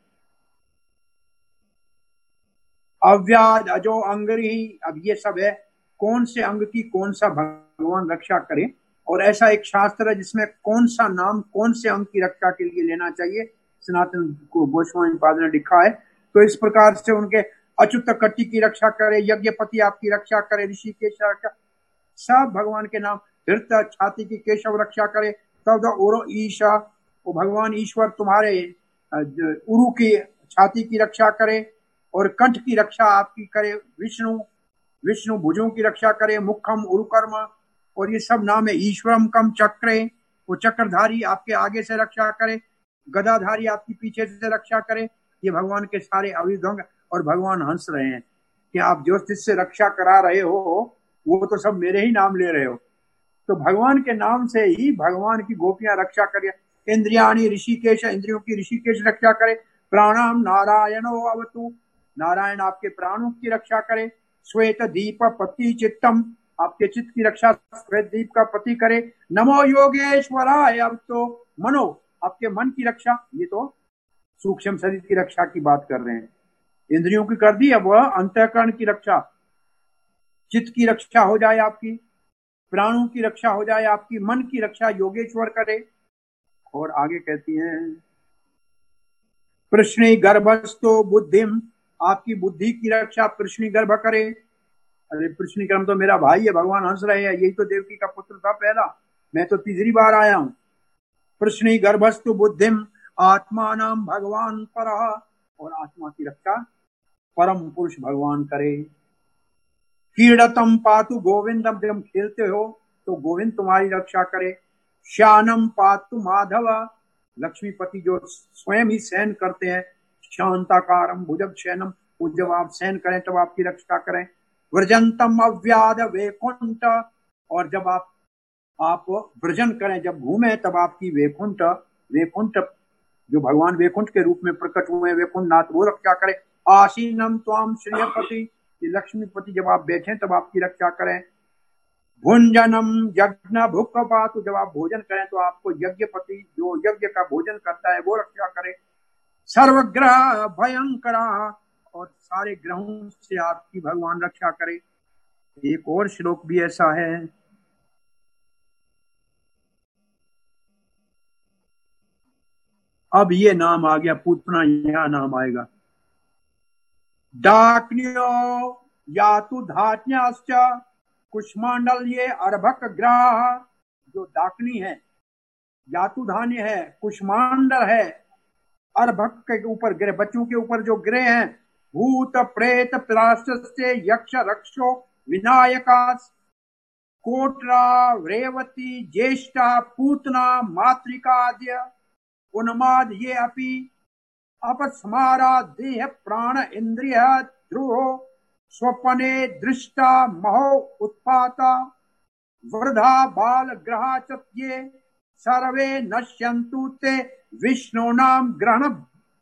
अव्याद अजो अंगरी, अब ये सब है कौन से अंग की कौन सा भगवान रक्षा करे, और ऐसा एक शास्त्र है जिसमें कौन सा नाम कौन से अंग की रक्षा के लिए लेना चाहिए, सनातन को गोस्वामी पाद ने लिखा है। तो इस प्रकार से उनके अच्युत कट्टी की रक्षा करे, यज्ञपति आपकी रक्षा करे, ऋषिकेश रक्षा, सब भगवान के नाम। हृत छाती की केशव रक्षा करे, तब उरो ईशा, वो भगवान ईश्वर तुम्हारे उरु की छाती की रक्षा करे, और कंठ की रक्षा आपकी करे विष्णु, विष्णु भुजों की रक्षा करे, मुखम उरुकर्म, और ये सब नाम है। ईश्वरम कम चक्रे, वो चक्रधारी आपके आगे से रक्षा करे, गदाधारी आपकी पीछे से रक्षा करे। ये भगवान के सारे अविधंग, और भगवान हंस रहे हैं कि आप जो जिससे रक्षा करा रहे हो वो तो सब मेरे ही नाम ले रहे हो। तो भगवान के नाम से ही भगवान की गोपियां रक्षा करे। इंद्रियाणी ऋषिकेश, इंद्रियों की ऋषिकेश रक्षा करे। प्राणाम नारायणो अवतु, नारायण आपके प्राणों की रक्षा करे। श्वेत दीप पति चित्तम, आपके चित्त की रक्षा श्वेत दीप का पति करे। नमो योगेश्वराय, अब तो मनो, आपके मन की रक्षा। ये तो सूक्ष्म शरीर की रक्षा की बात कर रहे हैं, इंद्रियों की कर दी। अब अंतःकरण की रक्षा, चित्त की रक्षा हो जाए आपकी, प्राणों की रक्षा हो जाए आपकी, मन की रक्षा योगेश्वर करे। और आगे कहती हैं कृष्णी गर्भस्थो बुद्धिम, आपकी बुद्धि की रक्षा कृष्णी गर्भ करे। अरे कृष्णी गर्भ तो मेरा भाई है, भगवान हंस रहे हैं, यही तो देवकी का पुत्र था पहला, मैं तो तीसरी बार आया हूं। कृष्णी गर्भस्थु बुद्धिम आत्मानाम भगवान परः, और आत्मा की रक्षा परम पुरुष भगवान करे। क्रीडतम पातु गोविंदम, जब हम खेलते हो तो गोविंद तुम्हारी रक्षा करे। श्यानम पातु माधव, लक्ष्मीपति जो स्वयं ही सहन करते हैं। शांताकारम भुजग शयनम, जब आप सहन करें तब आपकी रक्षा करें। व्रजंतम अव्याद वैकुंठ, और जब आप व्रजन करें, जब घूमें तब आपकी वैकुंठ, वैकुंठ जो भगवान वैकुंठ के रूप में प्रकट हुए वैकुंठ नाथ, वो रक्षा करे। आसीनम त्वाम श्रेयपति, लक्ष्मीपति जब आप बैठे तब आपकी रक्षा करें। भुंजनम यज्ञ भुक्ख पातु, जब आप भोजन करें तो आपको यज्ञपति जो यज्ञ का भोजन करता है वो रक्षा करे। सर्वग्रह भयंकरा, और सारे ग्रहों से आपकी भगवान रक्षा करे। एक और श्लोक भी ऐसा है, अब ये नाम आ गया, पूतना यह नाम आएगा। डाक्न्यो यातु धात्न्याश्च कुष्मांडल, ये अर्भक ग्रह, जो डाकनी है, यातु धान्य है, कुष्मांडल है, अर्भक के ऊपर ग्रह, बच्चों के ऊपर जो ग्रह हैं। भूत प्रेत पिशाच यक्ष रक्षो विनायकास, कोटरा रेवती ज्येष्ठा पूतना मातृकाद्य उन्माद, ये अपि अपस्मारा देह प्राण इंद्रिय ध्रुव स्वप्ने दृष्टा महो उत्पाता वृद्धा बाल ग्रहा ये सर्वे नश्यन्तु ते विष्णु नाम ग्रहण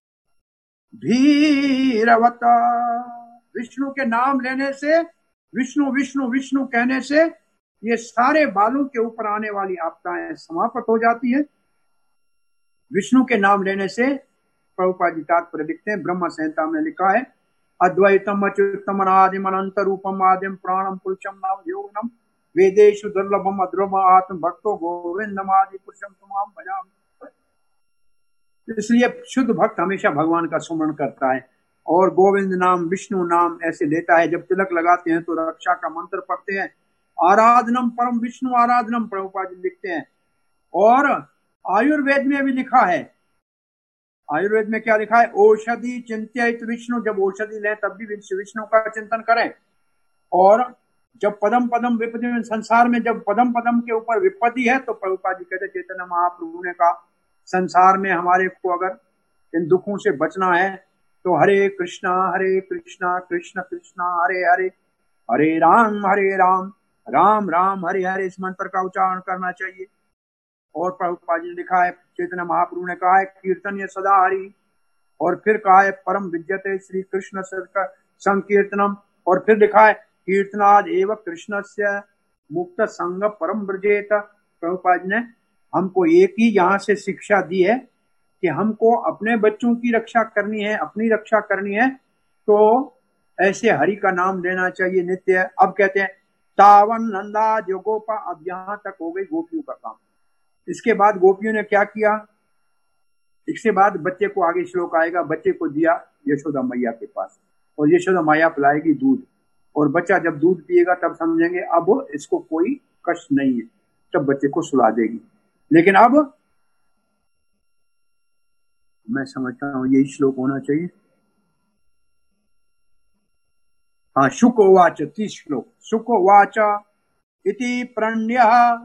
भीरवता। विष्णु के नाम लेने से, विष्णु विष्णु विष्णु कहने से ये सारे बालों के ऊपर आने वाली आपदाएं समाप्त हो जाती है। विष्णु के नाम लेने से प्रभुपाद जी तात्पर्य लिखते हैं, ब्रह्म संहिता में लिखा है, अद्वैतम अच्युतम अनादिम अनंत रूपम आदिम प्राणम पुरुषम नाम योगनम वेदेषु दुर्लभम अद्रुम आत्म भक्तो गोविंदम आदि पुरुषम तुमाम भजामि। इसलिए शुद्ध भक्त हमेशा भगवान का सुमरण करता है और गोविंद नाम विष्णु नाम ऐसे लेता है। जब तिलक लगाते हैं तो रक्षा का मंत्र पढ़ते हैं, आराधनम परम विष्णु आराधनम, प्रभुपाद जी लिखते हैं। और आयुर्वेद में भी लिखा है, आयुर्वेद में क्या लिखा है, औषधि चिंतित विष्णु, जब औषधि लें तब भी विष्णु का चिंतन करें। और जब पदम पदम विपत्ति में, संसार में जब पदम पदम के ऊपर विपत्ति है, तो प्रभुपाद जी कहते चैतन्य महाप्रभु ने कहा संसार में हमारे को अगर इन दुखों से बचना है तो हरे कृष्णा कृष्ण कृष्ण हरे हरे, हरे राम राम राम हरे हरे, इस मंत्र का उच्चारण करना चाहिए। और प्रभुपाद जी ने लिखा है, चैतन्य महाप्रभु ने कहा है कीर्तन सदा हरि, और फिर कहा है परम विद्यते श्री कृष्ण संकीर्तनम, और फिर लिखा है कीर्तनाद एव कृष्णस्य मुक्त संग परम ब्रजेत। प्रभुपाद जी ने हमको एक ही यहाँ से शिक्षा दी है कि हमको अपने बच्चों की रक्षा करनी है, अपनी रक्षा करनी है, तो ऐसे हरि का नाम लेना चाहिए नित्य। अब कहते हैं तावन नंदा जो गोपा, अब यहाँ तक हो गई गोपियों का काम। इसके बाद गोपियों ने क्या किया, इसके बाद बच्चे को, आगे श्लोक आएगा, बच्चे को दिया यशोदा मैया के पास, और यशोदा मैया पिलाएगी दूध, और बच्चा जब दूध पिएगा तब समझेंगे अब इसको कोई कष्ट नहीं है, तब बच्चे को सुला देगी। लेकिन अब मैं समझता हूं यही श्लोक होना चाहिए। हाँ, शुकोवाच, 30 श्लोक। शुकोवाच इति प्रण्य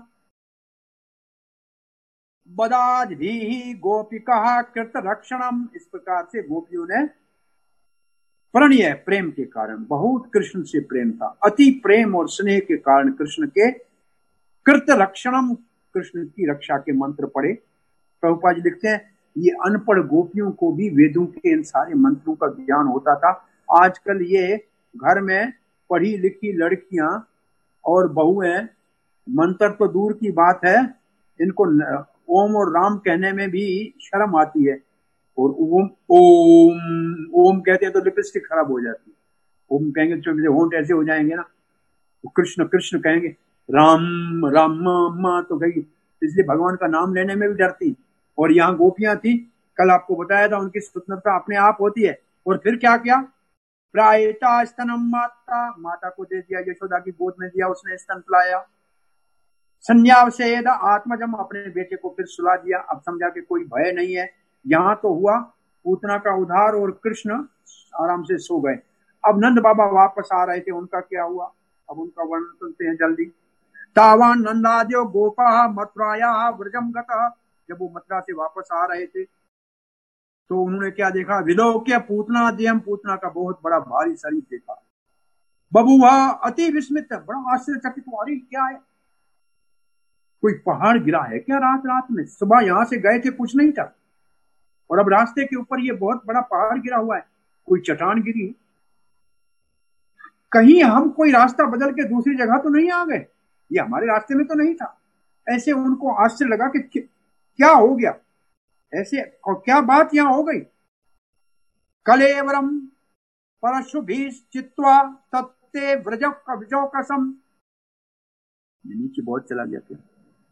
बदाद्भिः गोपिका कृत रक्षणम, इस प्रकार से गोपियों ने प्रणय, प्रेम के कारण, बहुत कृष्ण से प्रेम था, अति प्रेम और स्नेह के कारण कृष्ण के कृत रक्षणम, कृष्ण की रक्षा के मंत्र पढ़े। प्रभुपाद जी लिखते हैं ये अनपढ़ गोपियों को भी वेदों के इन सारे मंत्रों का ज्ञान होता था। आजकल ये घर में पढ़ी लिखी लड़कियां और बहुएं, मंत्र तो दूर की बात है, इनको ओम और राम कहने में भी शर्म आती है, और ओम ओम ओम कहते हैं तो लिपस्टिक खराब हो जाती है। ओम कहेंगे तो होंठ ऐसे हो जाएंगे ना, तो कृष्ण कृष्ण कहेंगे, राम राम माँ तो गई, इसलिए भगवान का नाम लेने में भी डरती। और यहाँ गोपियां थी, कल आपको बताया था, उनकी स्वतंत्रता अपने आप होती है। और फिर क्या किया, प्रायता स्तनम माता, माता को दे दिया, यशोदा की गोद में दिया, उसने स्तन पिलाया। संन्यासेद आत्मजम, अपने बेटे को फिर सुला दिया। अब समझा कि कोई भय नहीं है। यहाँ तो हुआ पूतना का उद्धार और कृष्ण आराम से सो गए। अब नंद बाबा वापस आ रहे थे, उनका क्या हुआ, अब उनका वर्णन सुनते हैं जल्दी। तावान नंदाद्यो गोपा मथुराया व्रजम गतः, जब वो मथुरा से वापस आ रहे थे तो उन्होंने क्या देखा, विलोक्य पूतना देहम, पूतना का बहुत बड़ा भारी शरीर देखा। बबुआ अति विस्मित, बड़ा आश्चर्यचकित, अरे क्या है, कोई पहाड़ गिरा है क्या रात रात में? सुबह यहां से गए थे, कुछ नहीं था, और अब रास्ते के ऊपर ये बहुत बड़ा पहाड़ गिरा हुआ है, कोई चट्टान गिरी, कहीं हम कोई रास्ता बदल के दूसरी जगह तो नहीं आ गए, ये हमारे रास्ते में तो नहीं था। ऐसे उनको आश्चर्य लगा कि क्या हो गया, ऐसे और क्या बात यहां हो गई। कलेवरम परशुभीष चित्वा तत्ते व्रज कवचो कसम, नीचे बहुत चला गया क्या।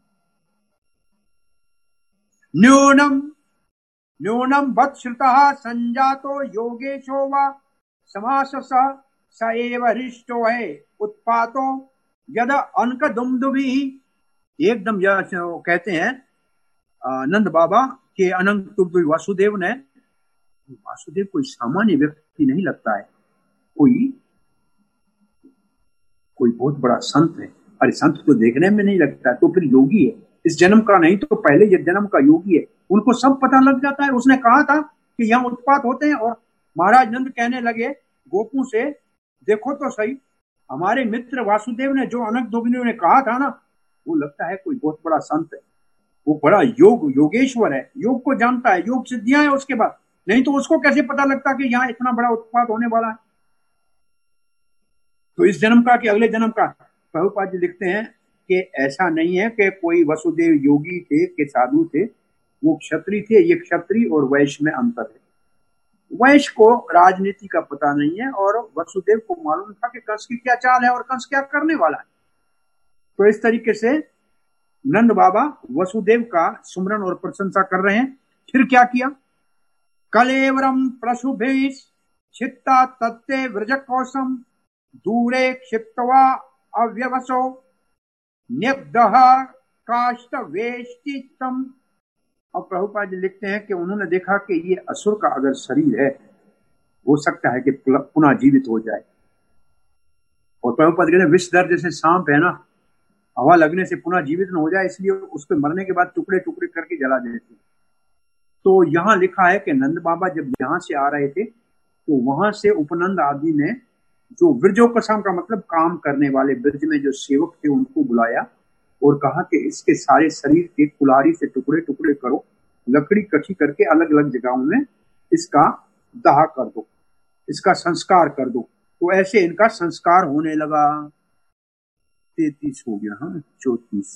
न्यूनम न्यूनम बत श्रुतः संजातो योगेशो वा समासस स एव हृष्टो है उत्पातो यद अनक दुमदुभि। एकदम यह कहते हैं नंद बाबा के अनंत वासुदेव ने, वासुदेव कोई सामान्य व्यक्ति नहीं लगता है, कोई बहुत बड़ा संत है। अरे संत तो देखने में नहीं लगता, तो फिर योगी है, इस जन्म का नहीं तो पहले ये जन्म का योगी है, उनको सब पता लग जाता है। उसने कहा था कि यहाँ उत्पात होते हैं, और महाराज नंद कहने लगे गोपू से, देखो तो सही, हमारे मित्र वासुदेव ने जो अनक दुग्नियों ने कहा था ना, वो लगता है कोई बहुत बड़ा संत है, वो बड़ा योगेश्वर है, योग को जानता है, योग सिद्धियां है उसके बाद, नहीं तो उसको कैसे पता लगता कि यहाँ इतना बड़ा उत्पात होने वाला है। तो इस जन्म का कि अगले जन्म का, प्रभुपाद जी लिखते हैं कि ऐसा नहीं है कि कोई वसुदेव योगी थे कि साधु थे, वो क्षत्रिय थे। ये क्षत्रिय और वैश्य में अंतर है। वैश्य को राजनीति का पता नहीं है, और वसुदेव को मालूम था कि कंस की क्या चाल है और कंस क्या करने वाला है। तो इस तरीके से नंद बाबा वसुदेव का सुमरन और प्रशंसा कर रहे हैं। फिर क्या किया, कलेवरम प्रशुभेश छित्ता तत्ते व्रज कौशम दूरे क्षिप्तवा अव्यवसो न्यब्दह काष्ट वेष्टितम। अब प्रभुपाद जी लिखते हैं कि उन्होंने देखा कि ये असुर का अगर शरीर है, हो सकता है कि पुनः जीवित हो जाए, और प्रभुपाद कहते हैं विषधर जैसे सांप है ना, हवा लगने से पुनः जीवित न हो जाए, इसलिए उसके मरने के बाद टुकड़े टुकड़े करके जला देते। तो यहाँ लिखा है कि नंद बाबा जब यहाँ से आ रहे थे तो वहां से उपनंद आदि ने जो ब्रजोपसाम का मतलब काम करने वाले ब्रज में जो सेवक थे उनको बुलाया और कहा कि इसके सारे शरीर के कुल्हाड़ी से टुकड़े टुकड़े करो, लकड़ी इकट्ठी करके अलग अलग जगहों में इसका दाह कर दो, इसका संस्कार कर दो। तो ऐसे इनका संस्कार होने लगा। 33 हो गया, हाँ 34।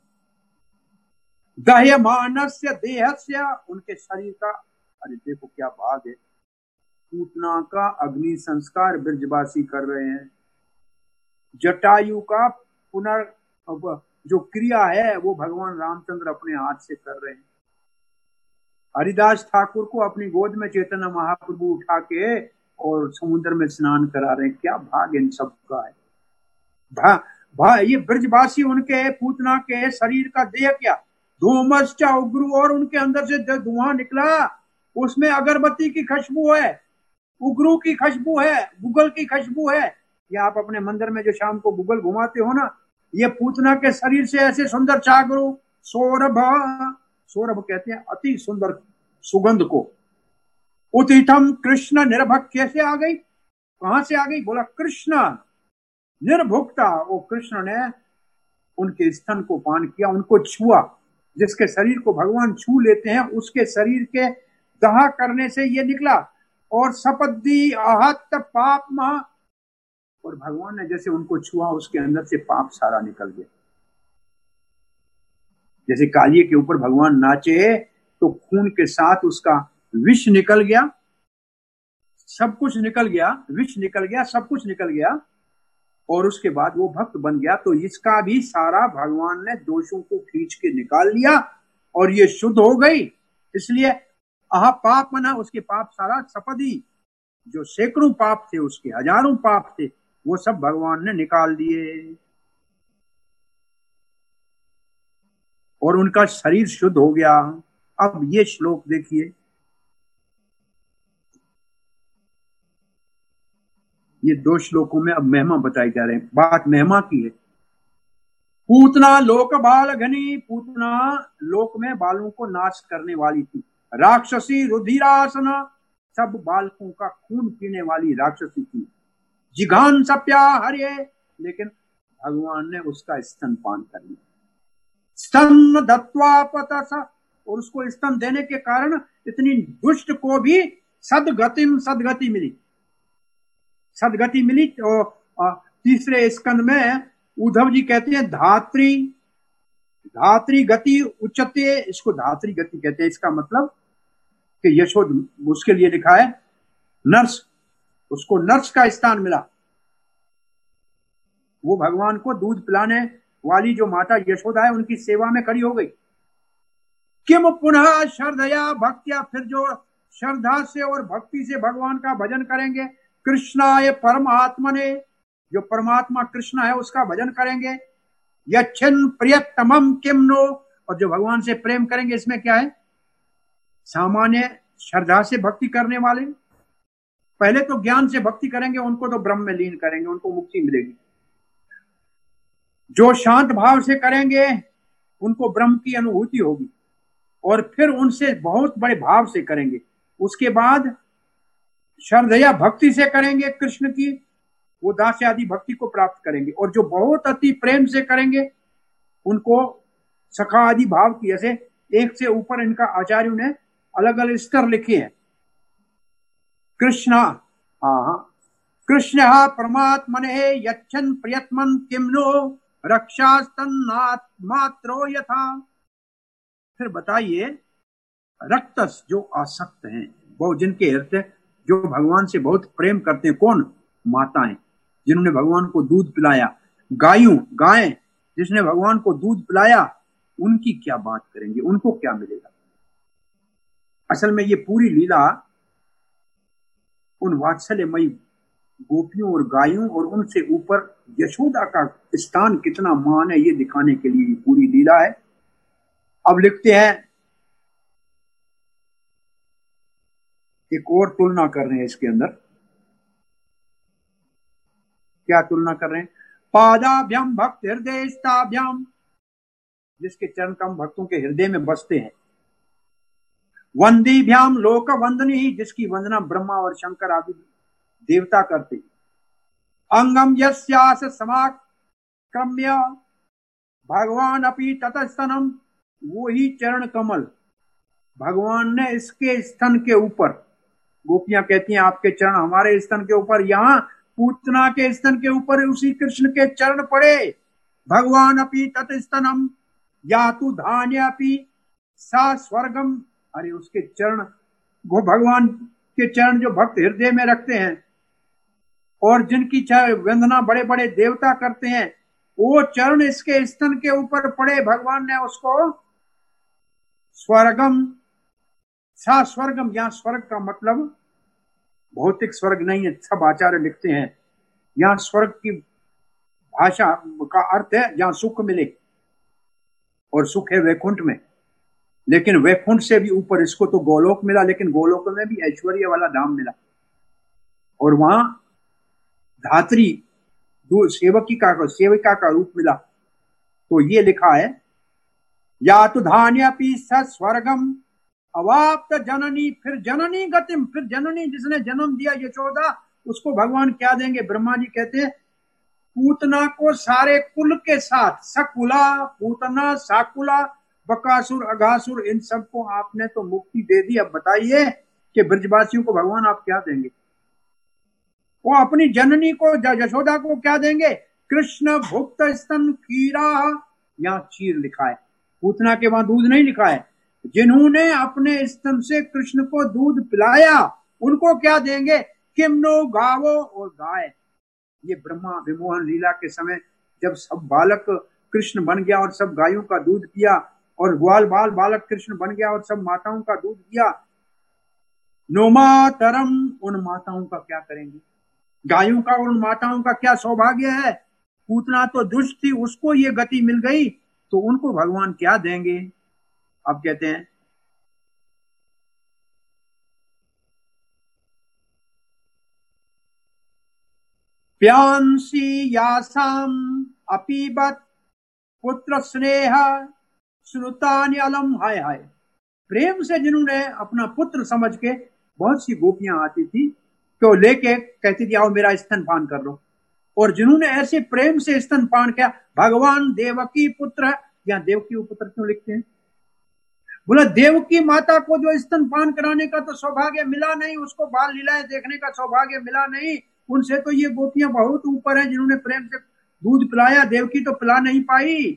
दह्यमानस्य देहस्य, उनके शरीर का, अरे देखो क्या भाग है, पूतना का अग्नि संस्कार ब्रजवासी कर रहे हैं। जटायु का पुनर् जो क्रिया है वो भगवान रामचंद्र अपने हाथ से कर रहे हैं। हरिदास ठाकुर को अपनी गोद में चैतन्य महाप्रभु उठा के और समुद्र में स्नान करा रहे हैं। क्या भाग इन सबका है। ये ब्रजवासी उनके पूतना के शरीर का देह क्या, धूमश्चा उग्र, और उनके अंदर से धुआं निकला, उसमें अगरबत्ती की खुशबू है, उग्रू की खुशबू है, गुगल की खुशबू है। ये आप अपने मंदिर में जो शाम को गुगल घुमाते हो ना, ये पूतना के शरीर से ऐसे सुंदर चागरू सौरभ, सौरभ कहते हैं अति सुंदर सुगंध को। उतिथम कृष्ण निर्भक, कैसे आ गई, कहां से आ गई, बोला कृष्ण निर्भुक्ता, वो कृष्ण ने उनके स्तन को पान किया, उनको छुआ। जिसके शरीर को भगवान छू लेते हैं उसके शरीर के दहा करने से ये निकला। और सपद्दी आहत पाप महा, और भगवान ने जैसे उनको छुआ उसके अंदर से पाप सारा निकल गया। जैसे कालिए के ऊपर भगवान नाचे तो खून के साथ उसका विष निकल गया, सब कुछ निकल गया, विष निकल गया, सब कुछ निकल गया, और उसके बाद वो भक्त बन गया। तो इसका भी सारा भगवान ने दोषों को खींच के निकाल लिया और ये शुद्ध हो गई। इसलिए आह पाप मना, उसके पाप सारा सपदी, जो सैकड़ों पाप थे, उसके हजारों पाप थे, वो सब भगवान ने निकाल दिए और उनका शरीर शुद्ध हो गया। अब ये श्लोक देखिए, ये 2 श्लोकों में अब महिमा बताई जा रहे हैं। बात महिमा की है। पूतना लोक बाल घनी, पूतना लोक में बालों को नाश करने वाली थी। राक्षसी रुधिरासना, सब बालकों का खून पीने वाली राक्षसी थी। जिघान सप्या हरे, लेकिन भगवान ने उसका स्तनपान कर लिया। स्तन दत्वा पतसा, और उसको स्तन देने के कारण इतनी दुष्ट को भी सदगति मिली, सदगति मिली। तो तीसरे स्कंद में उद्धव जी कहते हैं धात्री गति उच्चते, इसको धात्री गति कहते हैं। इसका मतलब कि यशोद, उसके लिए लिखा है नर्स, उसको नर्स का स्थान मिला। वो भगवान को दूध पिलाने वाली जो माता यशोदा है उनकी सेवा में खड़ी हो गई। किम पुनः श्रद्धया भक्तिया, फिर जो श्रद्धा से और भक्ति से भगवान का भजन करेंगे, कृष्णाय परमात्मने, जो परमात्मा कृष्ण है उसका भजन करेंगे। यच्छन प्रियतमम किम नो, और जो भगवान से प्रेम करेंगे, इसमें क्या है, सामान्य श्रद्धा से भक्ति करने वाले पहले तो ज्ञान से भक्ति करेंगे, उनको तो ब्रह्म में लीन करेंगे, उनको मुक्ति मिलेगी। जो शांत भाव से करेंगे उनको ब्रह्म की अनुभूति होगी, और फिर उनसे बहुत बड़े भाव से करेंगे। उसके बाद श्रद्धया भक्ति से करेंगे कृष्ण की, वो दास आदि भक्ति को प्राप्त करेंगे। और जो बहुत अति प्रेम से करेंगे उनको सखा आदि भाव की, जैसे एक से ऊपर इनका आचार्यों ने अलग अलग स्तर लिखे हैं। कृष्ण कृष्ण परमात्मने यच्छन प्रियतमन किम नो रक्षास्तन्मात्रो यथा। फिर बताइए, रक्तस जो आसक्त हैं, वो जिनके हृदय जो भगवान से बहुत प्रेम करते हैं, कौन, माताएं जिन्होंने भगवान को दूध पिलाया, गायें जिसने भगवान को दूध पिलाया, उनकी क्या बात करेंगे, उनको क्या मिलेगा। असल में ये पूरी लीला उन वात्सल्यमयी गोपियों और गायों और उनसे ऊपर यशोदा का स्थान कितना महान है, ये दिखाने के लिए पूरी लीला है। अब लिखते हैं, एक और तुलना कर रहे हैं इसके अंदर। क्या तुलना कर रहे हैं? पादाभ्याम भक्त हृदय स्थाभ्याम, जिसके चरण कम भक्तों के हृदय में बसते हैं। वंदीभ्याम लोक वंदनी, जिसकी वंदना ब्रह्मा और शंकर आदि देवता करते। अंगम यस्यास समाक्रम्य भगवान अपि ततस्तनम, वो ही चरण कमल भगवान ने इसके स्तन के ऊपर, गोपियां कहती हैं आपके चरण हमारे स्तन के ऊपर, यहाँ पूतना के स्तन के ऊपर उसी कृष्ण के चरण पड़े। भगवान अपि ततस्तनम या तु धान्य अपि सा स्वर्गम, अरे उसके चरण, वो भगवान के चरण जो भक्त हृदय में रखते हैं और जिनकी वंदना बड़े बड़े देवता करते हैं, वो चरण इसके स्तन के ऊपर पड़े, भगवान ने उसको स्वर्गम सा स्वर्गम, यहां स्वर्ग का मतलब भौतिक स्वर्ग नहीं है, सब आचार्य लिखते हैं यहां स्वर्ग की भाषा का अर्थ है जहां सुख मिले, और सुख है वैकुंठ में, लेकिन वैकुंठ से भी ऊपर इसको तो गोलोक मिला, लेकिन गोलोक में भी ऐश्वर्य वाला धाम मिला, और वहां धात्री सेविका का रूप मिला। तो ये लिखा है या तो धान्यपि स्वर्गम अवाप्त जननी, फिर जननी गतिम, फिर जननी जिसने जन्म दिया यशोदा, उसको भगवान क्या देंगे? ब्रह्मा जी कहते हैं पूतना को सारे कुल के साथ, सकुला पूतना साकुला बकासुर अघासुर, इन सबको आपने तो मुक्ति दे दी। अब बताइए कि ब्रजवासियों को भगवान आप क्या देंगे? वो अपनी जननी को यशोदा को क्या देंगे? कृष्ण भुक्त स्तन खीरा, यहाँ क्षीर लिखा है, पूतना के वहां दूध नहीं लिखा है। जिन्होंने अपने स्तन से कृष्ण को दूध पिलाया उनको क्या देंगे? किमनो गावो, और गाय। ये ब्रह्मा विमोहन लीला के समय जब सब बालक कृष्ण बन गया और सब गायों का दूध पिया, और ग्वाल बाल बालक कृष्ण बन गया और सब माताओं का दूध पिया, नोमातरम, उन माताओं का क्या करेंगे? गायों का और उन माताओं का क्या सौभाग्य है? पूतना तो दुष्ट थी, उसको ये गति मिल गई, तो उनको भगवान क्या देंगे? अब कहते हैं प्यांसी यासाम अपीबत पुत्र स्नेह श्रुतानि अलम, हाय हाय, प्रेम से जिन्होंने अपना पुत्र समझ के, बहुत सी गोपियां आती थी तो लेके कहती थी आओ मेरा स्तनपान कर लो, और जिन्होंने ऐसे प्रेम से स्तनपान किया, भगवान देवकी पुत्र, या देवकी पुत्र क्यों लिखते हैं? बोला देवकी माता को जो स्तनपान कराने का तो सौभाग्य मिला नहीं, उसको बाल लीलाएं देखने का सौभाग्य मिला नहीं, उनसे तो ये गोपियां बहुत ऊपर है जिन्होंने प्रेम से दूध पिलाया, देवकी तो पिला नहीं पाई।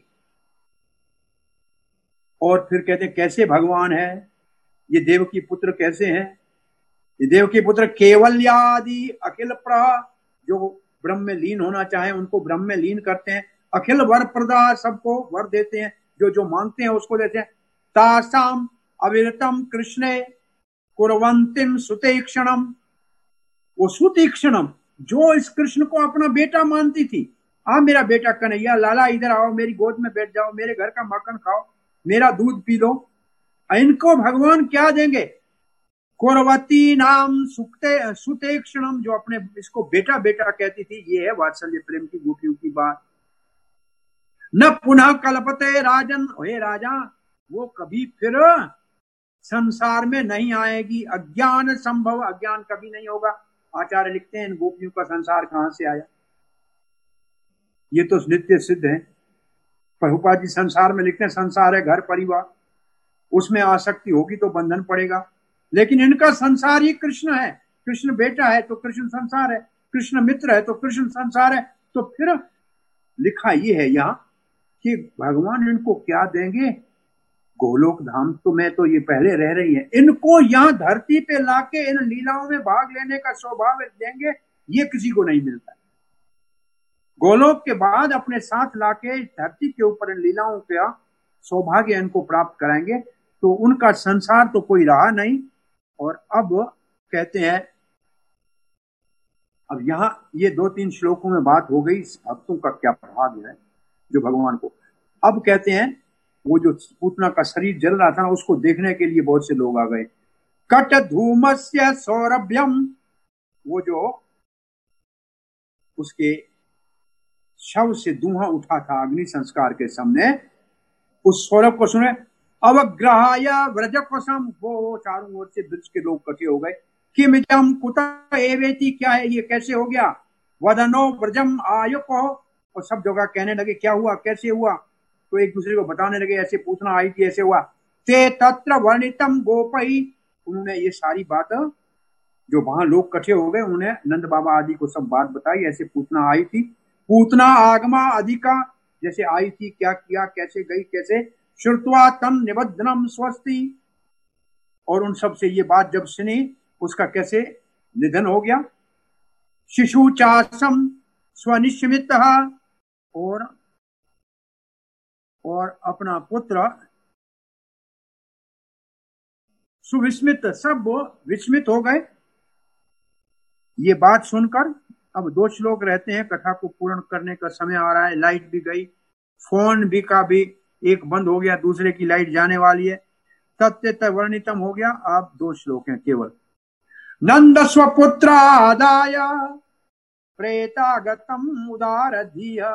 और फिर कहते कैसे भगवान है ये? देवकी पुत्र कैसे हैं ये? देवकी पुत्र केवल्यादि अखिल प्रह, जो ब्रह्म में लीन होना चाहे उनको ब्रह्म में लीन करते हैं, अखिल वर प्रदा, सबको वर देते हैं, जो जो मांगते हैं उसको देते हैं। तासाम अविरतम कृष्णे कुर्वन्तिम सुतीक्षणम, वो सुतीक्षणम जो इस कृष्ण को अपना बेटा मानती थी, आ मेरा बेटा कन्हैया, लाला इधर आओ, मेरी गोद में बैठ जाओ, मेरे घर का माखन खाओ, मेरा दूध पी लो, इनको भगवान क्या देंगे? कुर्वती नाम सुतीक्षणम, जो अपने इसको बेटा बेटा कहती थी। ये है वात्सल्य प्रेम की गोपियों की बात। न पुनः कल्पते राजन, हे राजा, वो कभी फिर संसार में नहीं आएगी, अज्ञान संभव, अज्ञान कभी नहीं होगा। आचार्य लिखते हैं इन गोपियों का संसार कहां से आया? ये तो नित्य सिद्ध है। प्रभुपाद जी संसार में लिखते हैं संसार है घर परिवार, उसमें आसक्ति होगी तो बंधन पड़ेगा, लेकिन इनका संसार ही कृष्ण है। कृष्ण बेटा है तो कृष्ण संसार है, कृष्ण मित्र है तो कृष्ण संसार है। तो फिर लिखा ये है यहाँ कि भगवान इनको क्या देंगे? गोलोक धाम तो में तो ये पहले रह रही है, इनको यहाँ धरती पे लाके इन लीलाओं में भाग लेने का सौभाग्य देंगे, ये किसी को नहीं मिलता। गोलोक के बाद अपने साथ लाके धरती के ऊपर इन लीलाओं का सौभाग्य इनको प्राप्त कराएंगे, तो उनका संसार तो कोई रहा नहीं। और अब कहते हैं, अब यहाँ ये 2-3 श्लोकों में बात हो गई भक्तों का क्या भाग्य है जो भगवान को। अब कहते हैं वो जो पूतना का शरीर जल रहा था उसको देखने के लिए बहुत से लोग आ गए। कट धूमस्य सौरभ्यम, वो जो उसके शव से धुआं उठा था अग्नि संस्कार के सामने, उस सौरभ को सुने। अवग्रहाय व्रजकोशम, वो चारों ओर से ब्रज के लोग इकट्ठे हो गए। किमिदं कुतः एवेति, क्या है ये, कैसे हो गया। वदनो व्रजम आयुको, और सब जगह कहने लगे क्या हुआ, कैसे हुआ। तो एक दूसरे को बताने लगे, ऐसे पूछना आई थी, ऐसे हुआ। ते तत्र वर्णितम गोपई, उन्होंने ये सारी बात, जो वहां लोग इकट्ठे हो गए, उन्होंने नंद बाबा आदि को सब बात बताई। ऐसे पूतना आई थी, पूतना आगमा अधिका, जैसे आई थी, क्या किया, कैसे गई, कैसे। श्रुत्वा तम निबद्धनम स्वस्ति, और उन सब से ये बात जब सुनी, उसका कैसे निधन हो गया। शिशु चासम स्वनिश्मित, और अपना पुत्र सुविस्मित, सब विस्मित हो गए ये बात सुनकर। अब 2 श्लोक रहते हैं, कथा को पूर्ण करने का समय आ रहा है। लाइट भी गई, फोन भी का भी एक बंद हो गया, दूसरे की लाइट जाने वाली है। तत्व वर्णितम हो गया, अब 2 श्लोक हैं केवल। नंद स्वपुत्र आदाय प्रेतागतम उदार धिया,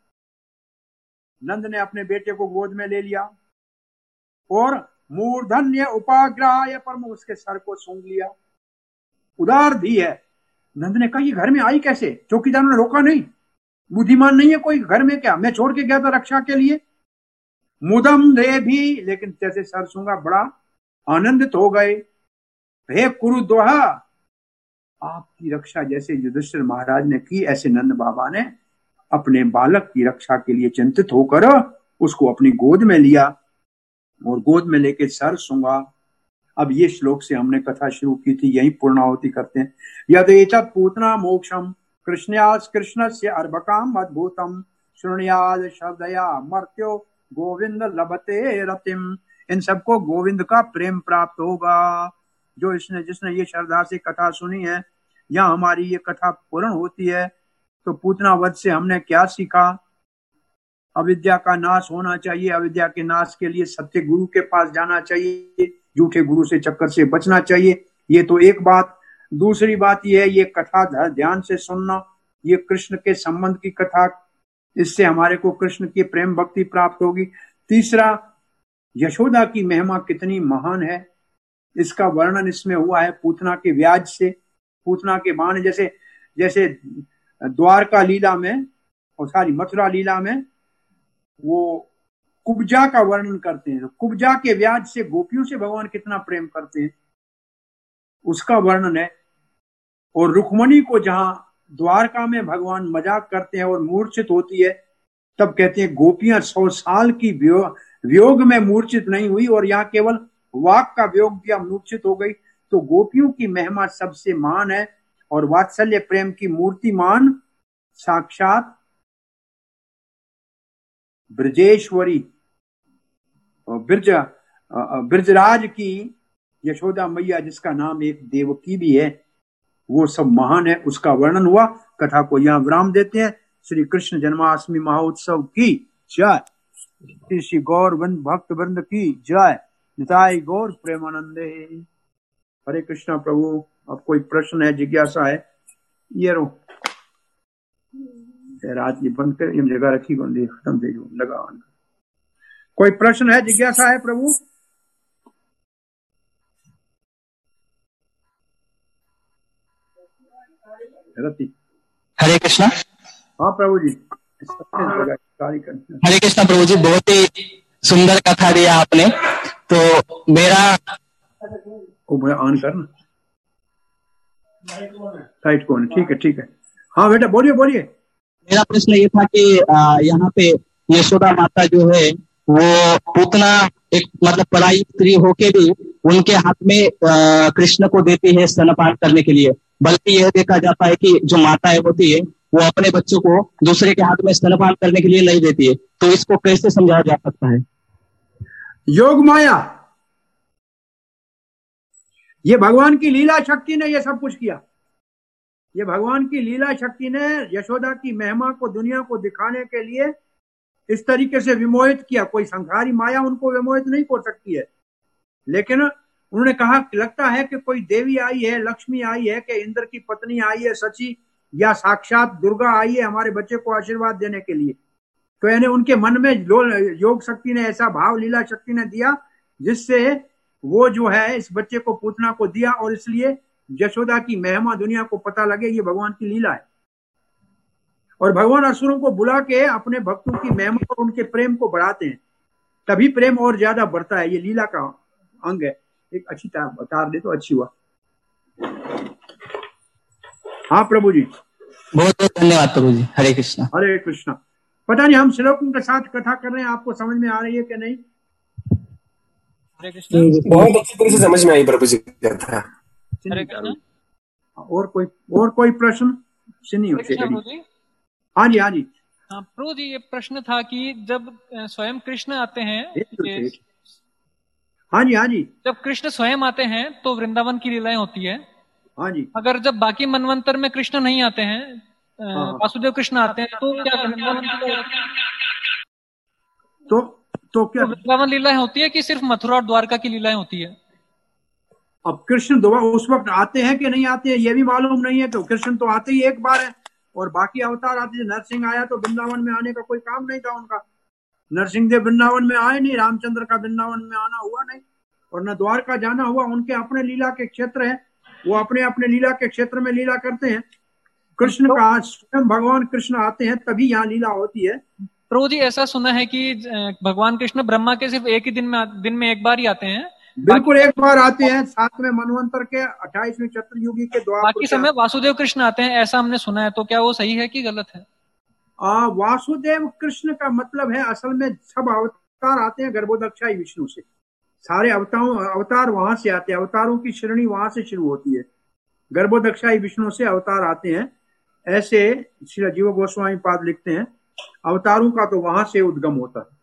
नंद ने अपने बेटे को गोद में ले लिया और मूर्धन्य उपाग्राय, पर उसके सर को सूंघ लिया। उदार धी है। नंद ने कहा ये घर में आई कैसे, चौकीदारों ने रोका नहीं, बुद्धिमान नहीं है कोई घर में, क्या मैं छोड़ के गया था रक्षा के लिए। मुदम दे भी, लेकिन जैसे सर सूंघा बड़ा आनंदित हो गए। हे कुरुद्वाहा, आपकी रक्षा जैसे युधिष्ठिर महाराज ने की, ऐसे नंद बाबा ने अपने बालक की रक्षा के लिए चिंतित होकर उसको अपनी गोद में लिया और गोद में लेके सर सूंघा। अब ये श्लोक से हमने कथा शुरू की थी, यही पूर्णाहुति करते हैं। यद एतत् पूतना मोक्षम कृष्णयास कृष्णस्य अर्भकाम अद्भुतम शृणुयाद शब्दया मर्त्यो गोविंद लभते रतिम, इन सबको गोविंद का प्रेम प्राप्त होगा। जो जिसने ये श्रद्धा से कथा सुनी है, या हमारी ये कथा पूर्ण होती है, तो पूतना वध से हमने क्या सीखा। अविद्या का नाश होना चाहिए, अविद्या के नाश के लिए सत्य गुरु के पास जाना चाहिए, झूठे गुरु से चक्कर से बचना चाहिए, ये तो एक बात। दूसरी बात ये है, ये कथा ध्यान से सुनना, ये कृष्ण के संबंध की कथा, इससे हमारे को कृष्ण की प्रेम भक्ति प्राप्त होगी। तीसरा, यशोदा की महिमा कितनी महान है, इसका वर्णन इसमें हुआ है पूतना के व्याज से, पूतना के बाण। जैसे जैसे द्वारका लीला में और सारी मथुरा लीला में वो कुब्जा का वर्णन करते हैं, तो कुब्जा के व्याज से गोपियों से भगवान कितना प्रेम करते हैं उसका वर्णन है। और रुक्मणी को जहां द्वारका में भगवान मजाक करते हैं और मूर्छित होती है, तब कहते हैं गोपियां 100 साल की वियोग में मूर्छित नहीं हुई, और यहाँ केवल वाक का वियोग दिया, मूर्छित हो गई। तो गोपियों की महिमा सबसे महान है, और वात्सल्य प्रेम की मूर्तिमान साक्षात ब्रजेश्वरी और ब्रजराज की यशोदा मैया, जिसका नाम एक देवकी भी है, वो सब महान है, उसका वर्णन हुआ। कथा को यहाँ विराम देते हैं। श्री कृष्ण जन्माष्टमी महोत्सव की जय, श्री गौर भक्त वृंद की जय, निताई गौर प्रेमानंदे। हरे कृष्णा प्रभु। अब कोई प्रश्न है, जिज्ञासा है, ये रो रात ये बंद कर, ये जगह रखी बंदी खत्म दे जो लगा। कोई प्रश्न है, जिज्ञासा है प्रभु? रति हरे कृष्णा। हाँ प्रभु जी। हरे कृष्णा प्रभु जी, बहुत ही सुंदर कथा दिया आपने। तो मेरा ऑन करना, साइट कौन, ठीक है ठीक है। हाँ बेटा बोलिए बोलिए। मेरा प्रश्न ये था कि यहाँ पे यशोदा माता जो है वो पूतना एक मतलब पराई स्त्री होके भी उनके हाथ में कृष्ण को देती है स्तनपान करने के लिए, बल्कि यह देखा जाता है कि जो माताएं होती है वो अपने बच्चों को दूसरे के हाथ में स्तनपान करने के लिए नहीं देती है। तो इसको कैसे समझाया जा सकता है? योग माया, ये भगवान की लीला शक्ति ने ये सब कुछ किया। ये भगवान की लीला शक्ति ने यशोदा की महिमा को दुनिया को दिखाने के लिए इस तरीके से विमोहित किया। कोई संसारी माया उनको विमोहित नहीं कर सकती है, लेकिन उन्होंने कहा लगता है कि कोई देवी आई है, लक्ष्मी आई है, कि इंद्र की पत्नी आई है सची, या साक्षात दुर्गा आई है हमारे बच्चे को आशीर्वाद देने के लिए। तो यानी उनके मन में योग शक्ति ने ऐसा भाव लीला शक्ति ने दिया जिससे वो जो है इस बच्चे को पूतना को दिया, और इसलिए यशोदा की महिमा दुनिया को पता लगे ये भगवान की लीला है। और भगवान असुरों को बुला के अपने भक्तों की महिमा और उनके प्रेम को बढ़ाते हैं, तभी प्रेम और ज्यादा बढ़ता है। ये लीला का अंग है। एक अच्छी तार दे तो अच्छी हुआ। हाँ प्रभु जी, बहुत बहुत धन्यवाद प्रभु जी। हरे कृष्णा। हरे कृष्णा। पता नहीं हम श्लोकों के साथ कथा कर रहे हैं, आपको समझ में आ रही है कि नहीं? हरे कृष्णा। बहुत अच्छी तरह से समझ में आई प्रभु जी की कथा। हरे कृष्णा। और कोई प्रश्न सुनिए? प्रभु जी। हाँ जी, हाँ जी। हाँ प्रभु जी, ये प्रश्न था कि जब स्वयं कृष्ण आते हैं, हाँ जी, हाँ जी, जब कृष्ण स्वयं आते हैं तो वृंदावन की लीलाएं होती है। हाँ जी। अगर जब बाकी मनवंतर में कृष्ण नहीं आते हैं, वासुदेव कृष्ण आते हैं, तो क्या वृंदावन तो क्या वृंदावन लीलाएं होती है कि सिर्फ मथुरा और द्वारका की लीलाएं होती है? अब कृष्ण दोबारा उस वक्त आते हैं कि नहीं आते हैं ये भी मालूम नहीं है। तो कृष्ण तो आते ही एक बार है, और बाकी अवतार आते। नरसिंह आया तो वृंदावन में आने का कोई काम नहीं था उनका। नरसिंह देव वृंदावन में आए नहीं, रामचंद्र का वृंदावन में आना हुआ नहीं, और न द्वारका जाना हुआ। उनके अपने लीला के क्षेत्र है, वो अपने अपने लीला के क्षेत्र में लीला करते हैं। कृष्ण का स्वयं भगवान कृष्ण आते हैं तभी यहाँ लीला होती है। प्रभु जी, ऐसा सुना है कि भगवान कृष्ण ब्रह्मा के सिर्फ एक ही दिन में एक बार ही आते हैं। बिल्कुल एक बार आते हैं, 7वें मनवंतर के 28वें चतुर्युगी के द्वारा। बाकी समय वासुदेव कृष्ण आते हैं, ऐसा हमने सुना है। तो क्या वो सही है कि गलत है? वासुदेव कृष्ण का मतलब है असल में सब अवतार आते हैं गर्भोदक्षाई विष्णु से। सारे अवतार वहां से आते हैं, अवतारों की श्रेणी वहां से शुरू होती है। गर्भोदक्षाई विष्णु से अवतार आते हैं, ऐसे श्री जीव गोस्वामी पाद लिखते हैं। अवतारों का तो वहां से उद्गम होता है,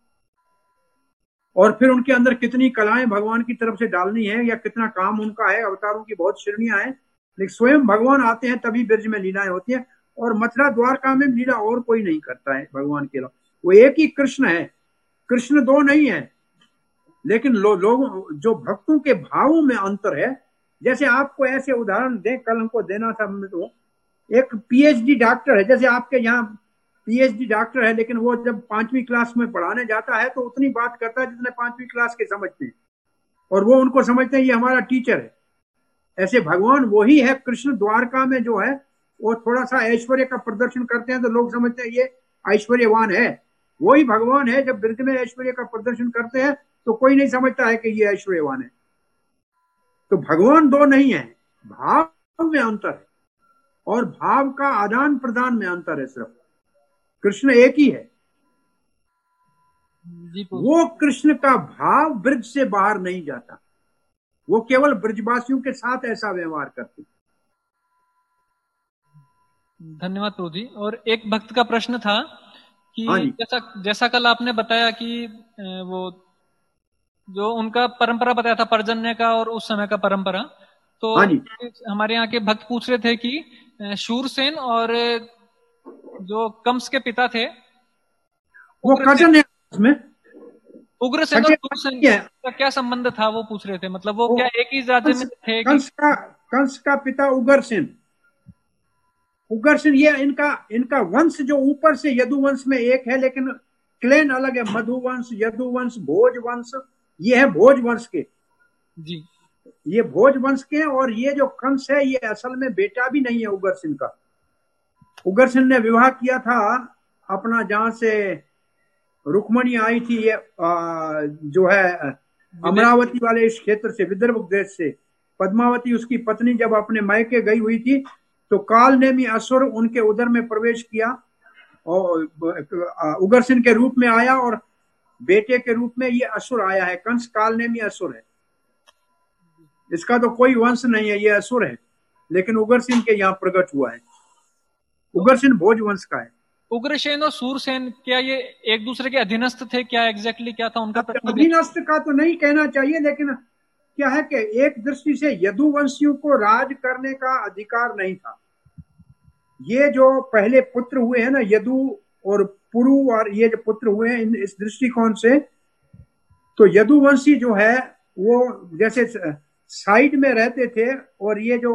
और फिर उनके अंदर कितनी कलाएं भगवान की तरफ से डालनी है या कितना काम उनका है। अवतारों की बहुत श्रेणियां हैं, लेकिन स्वयं भगवान आते हैं तभी ब्रज में लीलाएं होती है। और मथुरा द्वारका में लीला और कोई नहीं करता है भगवान के अलावा। वो एक ही कृष्ण है, कृष्ण दो नहीं है। लेकिन लोग जो भक्तों के भावों में अंतर है। जैसे आपको ऐसे उदाहरण दे, कल हमको देना था, तो एक पीएचडी डॉक्टर है, जैसे आपके यहाँ पीएचडी डॉक्टर है, लेकिन वो जब 5वीं क्लास में पढ़ाने जाता है तो उतनी बात करता है जितने 5वीं क्लास के समझते हैं, और वो उनको समझते हैं ये हमारा टीचर है। ऐसे भगवान वही है। कृष्ण द्वारका में जो है वो थोड़ा सा ऐश्वर्य का प्रदर्शन करते हैं तो लोग समझते हैं ये ऐश्वर्यवान है। वही भगवान है, जब ब्रज में ऐश्वर्य का प्रदर्शन करते हैं तो कोई नहीं समझता है कि ये ऐश्वर्यवान है। तो भगवान दो नहीं है, भाव में अंतर है, और भाव का आदान प्रदान में अंतर है। सिर्फ कृष्ण एक ही है। वो कृष्ण का भाव ब्रज से बाहर नहीं जाता, वो केवल ब्रजवासियों के साथ ऐसा व्यवहार करते। धन्यवाद प्रभु जी। और एक भक्त का प्रश्न था कि जैसा कल आपने बताया कि वो जो उनका परंपरा बताया था पर्जन्य का और उस समय का परंपरा, तो हमारे यहाँ के भक्त पूछ रहे थे कि शूरसेन और जो कंस के पिता थे वो कजन है, उसमें उग्रसेन और शूरसेन का क्या संबंध था वो पूछ रहे थे। मतलब वो क्या एक ही राज्य में थे? कंस का पिता उग्रसेन, ये इनका वंश जो ऊपर से यदुवंश में एक है, लेकिन क्लेन अलग है। मधुवंश, यदुवंश, भोज वंश, ये है भोज वंश के जी। ये भोज वंश के, और ये जो कंस है ये असल में बेटा भी नहीं है उग्रसेन का। उग्रसेन ने विवाह किया था अपना, जहां से रुक्मणी आई थी, ये जो है अमरावती वाले इस क्षेत्र से, विदर्भ देश से। पद्मावती उसकी पत्नी जब अपने मायके गई हुई थी तो कालनेमी असुर उनके उदर में प्रवेश किया, और उग्रसेन के रूप में आया, और बेटे के रूप में ये असुर आया है। कंस कालनेमी असुर है, इसका तो कोई वंश नहीं है, ये असुर है, लेकिन उग्रसेन के यहाँ प्रकट हुआ है। उग्रसेन भोज वंश का है। उग्रसेन और सूरसेन क्या ये एक दूसरे के अधीनस्थ थे? क्या एग्जैक्टली क्या था उनका? अधीनस्थ का तो नहीं कहना चाहिए, लेकिन क्या है कि एक दृष्टि से यदुवंशियों को राज करने का अधिकार नहीं था। ये जो पहले पुत्र हुए हैं ना, यदु और पुरु, और ये जो पुत्र हुए हैं इस दृष्टिकोण से, तो यदुवंशी जो है वो जैसे साइड में रहते थे, और ये जो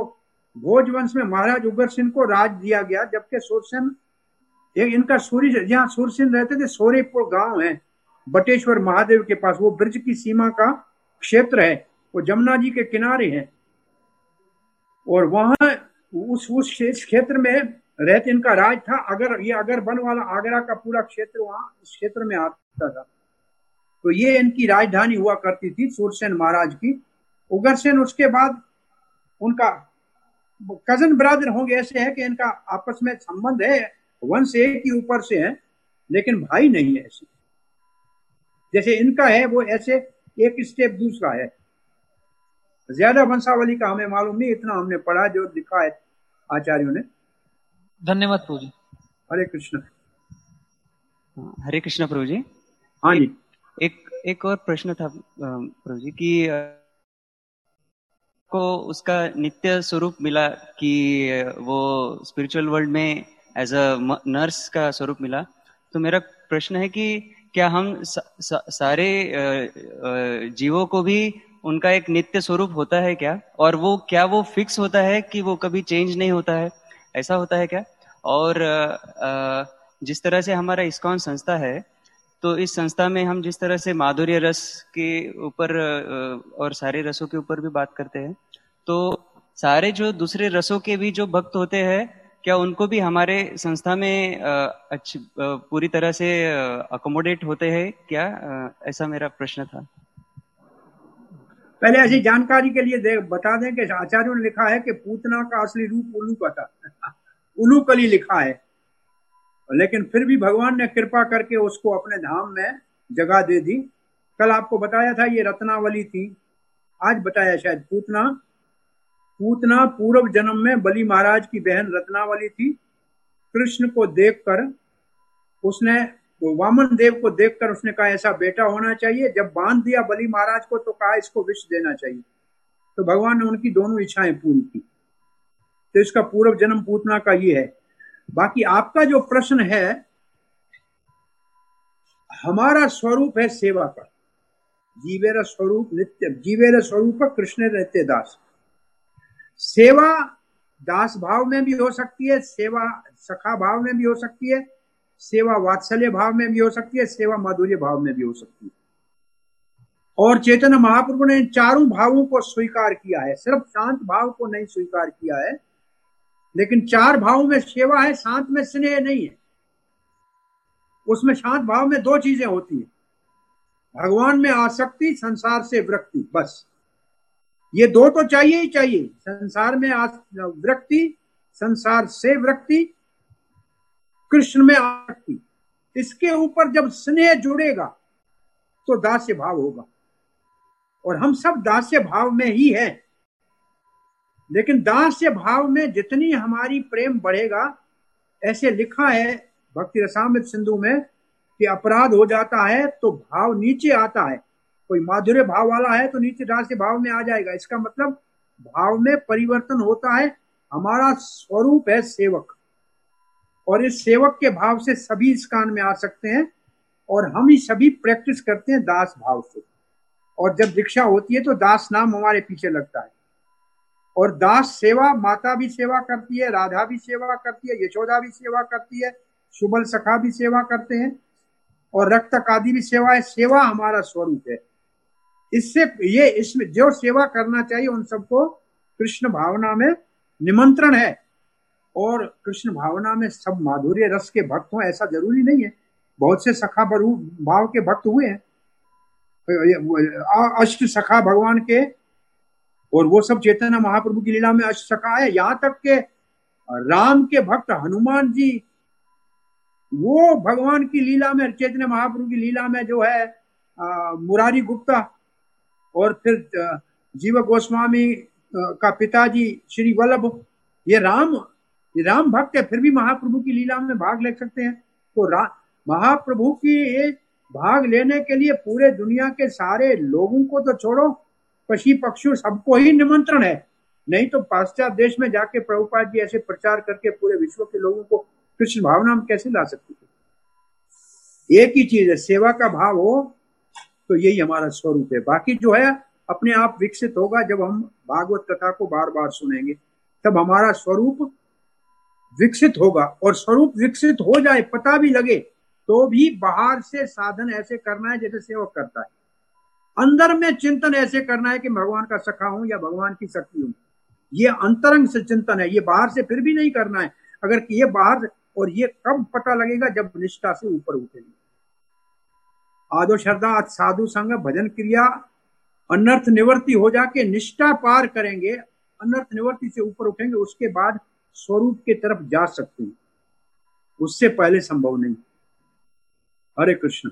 भोजवंश में महाराज उग्रसेन को राज दिया गया, जबकि सूरसेन इनका सूर्य, जहाँ सूरसेन रहते थे सोरेपुर गांव है बटेश्वर महादेव के पास, वो ब्रज की सीमा का क्षेत्र है, वो जमुना जी के किनारे है, और वहां उस क्षेत्र में रहते इनका राज था। अगर वन वाला आगरा का पूरा क्षेत्र वहां इस क्षेत्र में आता था, तो ये इनकी राजधानी हुआ करती थी सूरसेन महाराज की। उग्रसेन उसके बाद उनका कजन ब्रदर होंगे, ऐसे है कि इनका आपस में संबंध है, वंश एक ही ऊपर से है, लेकिन भाई नहीं है। ऐसे जैसे इनका है वो ऐसे एक स्टेप दूसरा है। ज्यादा वंशावली का हमें मालूम नहीं, इतना हमने पढ़ा जो लिखा है आचार्यों ने। धन्यवाद प्रभु जी। हरे कृष्ण। हरे कृष्ण प्रभु जी। हाँ जी, एक और प्रश्न था प्रभु जी कि को उसका नित्य स्वरूप मिला कि वो स्पिरिचुअल वर्ल्ड में एज अ नर्स का स्वरूप मिला, तो मेरा प्रश्न है कि क्या हम सारे जीवों को भी उनका एक नित्य स्वरूप होता है क्या, और क्या वो फिक्स होता है कि वो कभी चेंज नहीं होता है, ऐसा होता है क्या? और जिस तरह से हमारा इस्कॉन संस्था है, तो इस संस्था में हम जिस तरह से माधुर्य रस के ऊपर और सारे रसों के ऊपर भी बात करते हैं, तो सारे जो दूसरे रसों के भी जो भक्त होते हैं, क्या उनको भी हमारे संस्था में अच्छी पूरी तरह से अकोमोडेट होते हैं क्या? ऐसा मेरा प्रश्न था। पहले ऐसी जानकारी के लिए बता दें कि आचार्यों ने लिखा है कि पूतना का असली रूप उल्लू का था उल्लूकली लिखा है, लेकिन फिर भी भगवान ने कृपा करके उसको अपने धाम में जगह दे दी। कल आपको बताया था ये रत्नावली थी, आज बताया शायद पूतना पूर्व जन्म में बलि महाराज की बहन रत्नावली थी। कृष्ण को देखकर उसने, वामन देव को देखकर उसने कहा ऐसा बेटा होना चाहिए। जब बांध दिया बलि महाराज को तो कहा इसको विष देना चाहिए, तो भगवान ने उनकी दोनों इच्छाएं पूरी की। तो इसका पूर्व जन्म पूतना का ये है। बाकी आपका जो प्रश्न है, हमारा स्वरूप है सेवा का। जीवेर स्वरूप नित्य, जीवेर स्वरूप कृष्ण नित्य दास। सेवा दास भाव में भी हो सकती है, सेवा सखा भाव में भी हो सकती है, सेवा वात्सल्य भाव में भी हो सकती है, सेवा माधुर्य भाव में भी हो सकती है। और चैतन्य महाप्रभु ने इन चारों भावों को स्वीकार किया है, सिर्फ शांत भाव को नहीं स्वीकार किया है। लेकिन चार भाव में सेवा है, शांत में स्नेह नहीं है। उसमें शांत भाव में दो चीजें होती है, भगवान में आसक्ति, संसार से विरक्ति, बस ये दो तो चाहिए ही चाहिए। संसार में विरक्ति, संसार से विरक्ति, कृष्ण में आसक्ति। इसके ऊपर जब स्नेह जुड़ेगा तो दास्य भाव होगा, और हम सब दास्य भाव में ही है। लेकिन दास्य भाव में जितनी हमारी प्रेम बढ़ेगा, ऐसे लिखा है भक्ति रसामृत सिंधु में कि अपराध हो जाता है तो भाव नीचे आता है। कोई माधुर्य भाव वाला है तो नीचे दास्य भाव में आ जाएगा। इसका मतलब भाव में परिवर्तन होता है। हमारा स्वरूप है सेवक, और इस सेवक के भाव से सभी इस कान में आ सकते हैं, और हम ही सभी प्रैक्टिस करते हैं दास भाव से। और जब दीक्षा होती है तो दास नाम हमारे पीछे लगता है। और दास सेवा, माता भी सेवा करती है, राधा भी सेवा करती है, यशोदा भी सेवा करती है, सुबल सखा भी सेवा करते हैं, और रक्तक आदि भी सेवा है। सेवा हमारा स्वरूप है। इसमें जो सेवा करना चाहिए उन सबको कृष्ण भावना में निमंत्रण है। और कृष्ण भावना में सब माधुर्य रस के भक्त हों ऐसा जरूरी नहीं है। बहुत से सखा भाव के भक्त हुए हैं, अष्ट सखा भगवान के, और वो सब चैतन्य महाप्रभु की लीला में अष्ट सखा है। यहाँ तक के राम के भक्त हनुमान जी, वो भगवान की लीला में, चैतन्य महाप्रभु की लीला में जो है मुरारी गुप्ता, और फिर जीव गोस्वामी का पिताजी श्री वल्लभ, ये राम भक्त है, फिर भी महाप्रभु की लीला में भाग ले सकते हैं। तो महाप्रभु की भाग लेने के लिए पूरे दुनिया के सारे लोगों को तो छोड़ो, पशु पक्षियों सबको ही निमंत्रण है। नहीं तो पाश्चात्य देश में जाके प्रभुपाद जी ऐसे प्रचार करके पूरे विश्व के लोगों को कृष्ण भावना में कैसे ला सकते थे? एक ही चीज है, सेवा का भाव हो तो यही हमारा स्वरूप है। बाकी जो है अपने आप विकसित होगा जब हम भागवत कथा को बार बार सुनेंगे। तब हमारा स्वरूप विकसित होगा। और स्वरूप विकसित हो जाए, पता भी लगे, तो भी बाहर से साधन ऐसे करना है जैसे सेवक करता है। अंदर में चिंतन ऐसे करना है कि भगवान का सखा हूं या भगवान की सखी हूं। ये अंतरंग से चिंतन है, ये बाहर से फिर भी नहीं करना है। अगर ये बाहर, और ये कब पता लगेगा, जब निष्ठा से ऊपर उठेगी। आदो श्रद्धा साधु संग भजन क्रिया अनर्थ निवृत्ति हो जाके निष्ठा पार करेंगे, अनर्थ निवृत्ति से ऊपर उठेंगे, उसके बाद स्वरूप की तरफ जा सकते हैं। उससे पहले संभव नहीं। हरे कृष्ण।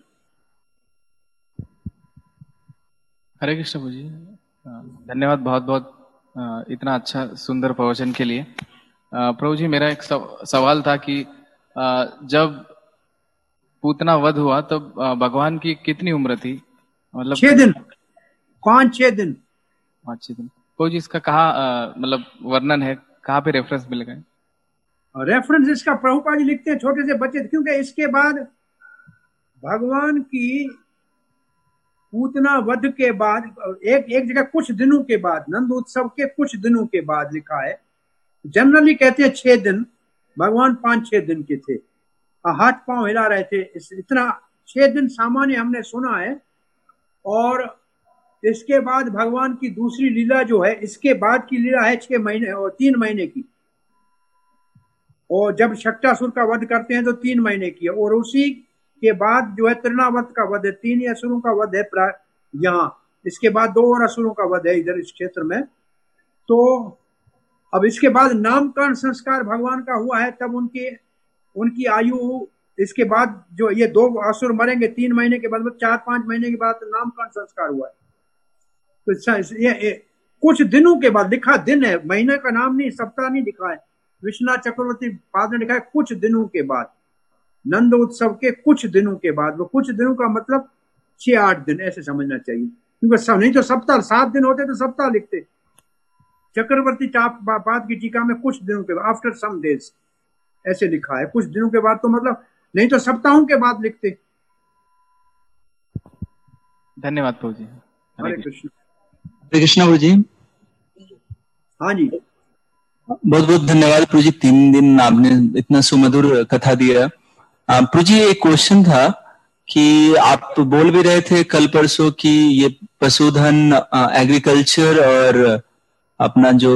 हरे कृष्ण प्रभु जी, धन्यवाद बहुत बहुत इतना अच्छा सुंदर प्रवचन के लिए। प्रभु जी, मेरा एक सवाल था कि जब पूतना वध हुआ तब भगवान की कितनी उम्र थी? मतलब 6 दिन, 5-6 दिन। 5-6 दिन। प्रभु जी, इसका कहाँ मतलब वर्णन है, कहाँ पे रेफरेंस मिलेगा? रेफरेंस इसका प्रभुपाद जी लिखते हैं छोटे से बच्चे, क्योंकि इसके बाद भगवान की पूतना वध के बाद एक जगह कुछ दिनों के बाद, नंद उत्सव के कुछ दिनों के बाद लिखा है। जनरली कहते हैं 6 दिन, भगवान 5-6 दिन के थे, हाथ पांव हिला रहे थे, इतना 6 दिन सामान्य हमने सुना है। और इसके बाद भगवान की दूसरी लीला जो है, इसके बाद की लीला है 6 महीने और 3 महीने की। और जब शक्टासुर का वध करते हैं तो 3 महीने की है। और उसी के बाद जो है तृणावर्त का वध है, 3 असुरों का वध है यहाँ। इसके बाद 2 और असुरों का वध है इधर इस क्षेत्र में। तो अब इसके बाद नामकरण संस्कार भगवान का हुआ है, तब उनकी आयु, इसके बाद जो ये 2 असुर मरेंगे 3 महीने के बाद, 4-5 महीने के बाद नामकरण संस्कार हुआ है। तो ये कुछ दिनों के बाद लिखा, दिन है, महीने का नाम नहीं, सप्ताह नहीं लिखा है। विश्वनाथ चक्रवर्ती पाद ने लिखा है कुछ दिनों के बाद, नंद उत्सव के कुछ दिनों के बाद। वो कुछ दिनों का मतलब 6-8 दिन ऐसे समझना चाहिए, क्योंकि नहीं तो सप्ताह 7 दिन होते तो सप्ताह लिखते। चक्रवर्ती पाद की टीका में कुछ दिनों के बाद, आफ्टर सम डेज ऐसे लिखा है। कुछ दिनों के बाद तो मतलब नहीं तो सप्ताहों के बाद लिखते। धन्यवाद प्रभु जी। हरे कृष्ण। हरे कृष्ण प्रभु जी। हाँ जी, बहुत बहुत धन्यवाद प्रभु जी, 3 दिन आपने इतना सुमधुर कथा दिया। प्रभु जी, एक क्वेश्चन था कि आप बोल भी रहे थे कल परसों कि ये पशुधन, एग्रीकल्चर और अपना जो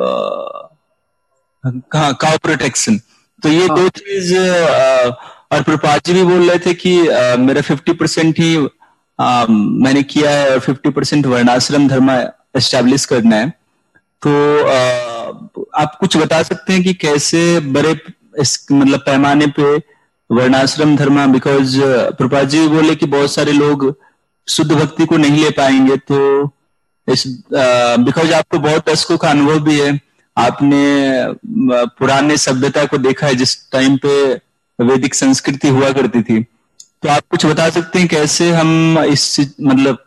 काउ प्रोटेक्शन, तो ये 2 चीज, और प्रभुपाद जी भी बोल रहे थे कि मेरा 50% ही मैंने किया है और 50% वर्णाश्रम धर्म एस्टैब्लिश करना है। तो आप कुछ बता सकते हैं कि कैसे बड़े मतलब पैमाने पे वर्णाश्रम धर्म, बिकॉज प्रभुपाद जी बोले कि बहुत सारे लोग शुद्ध भक्ति को नहीं ले पाएंगे, तो इस बिकॉज आपको बहुत दशकों का अनुभव भी है, आपने पुराने सभ्यता को देखा है जिस टाइम पे वैदिक संस्कृति हुआ करती थी। तो आप कुछ बता सकते हैं कैसे हम इस मतलब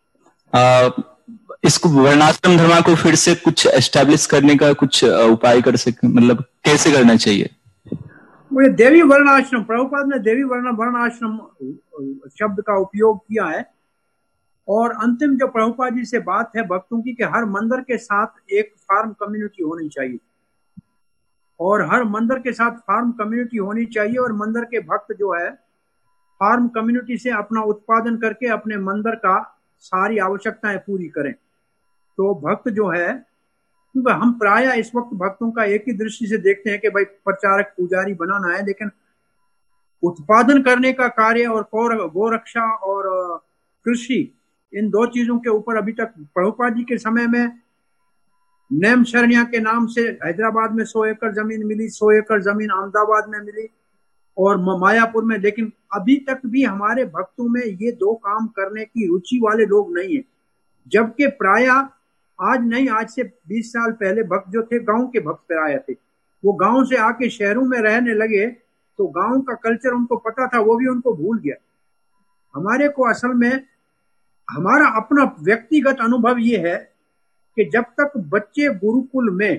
इसको वर्णाश्रम धर्म को फिर से कुछ एस्टैब्लिश करने का कुछ उपाय कर सके, मतलब कैसे करना चाहिए? मुझे देवी वर्णाश्रम, प्रभुपाद ने देवी वर्णाश्रम शब्द का उपयोग किया है। और अंतिम जो प्रभुपाद जी से बात है भक्तों की, कि हर मंदिर के साथ एक फार्म कम्युनिटी होनी चाहिए, और हर मंदिर के साथ फार्म कम्युनिटी होनी चाहिए। और मंदिर के भक्त जो है फार्म कम्युनिटी से अपना उत्पादन करके अपने मंदिर का सारी आवश्यकताएं पूरी करें। तो भक्त जो है, क्योंकि हम प्राय इस वक्त भक्तों का एक ही दृष्टि से देखते हैं कि भाई प्रचारक पुजारी बनाना है, लेकिन उत्पादन करने का कार्य और गोरक्षा और कृषि, इन 2 चीजों के ऊपर अभी तक प्रभुपाद जी के समय में नेम शरणिया के नाम से हैदराबाद में 100 एकड़ जमीन मिली, 100 एकड़ जमीन अहमदाबाद में मिली और मायापुर में। लेकिन अभी तक भी हमारे भक्तों में ये 2 काम करने की रुचि वाले लोग नहीं है। जबकि प्राय आज नहीं, आज से 20 साल पहले भक्त जो थे गांव के भक्त प्राय थे, वो गांव से आके शहरों में रहने लगे, तो गांव का कल्चर उनको पता था, वो भी उनको भूल गया। हमारे को असल में हमारा अपना व्यक्तिगत अनुभव ये है कि जब तक बच्चे गुरुकुल में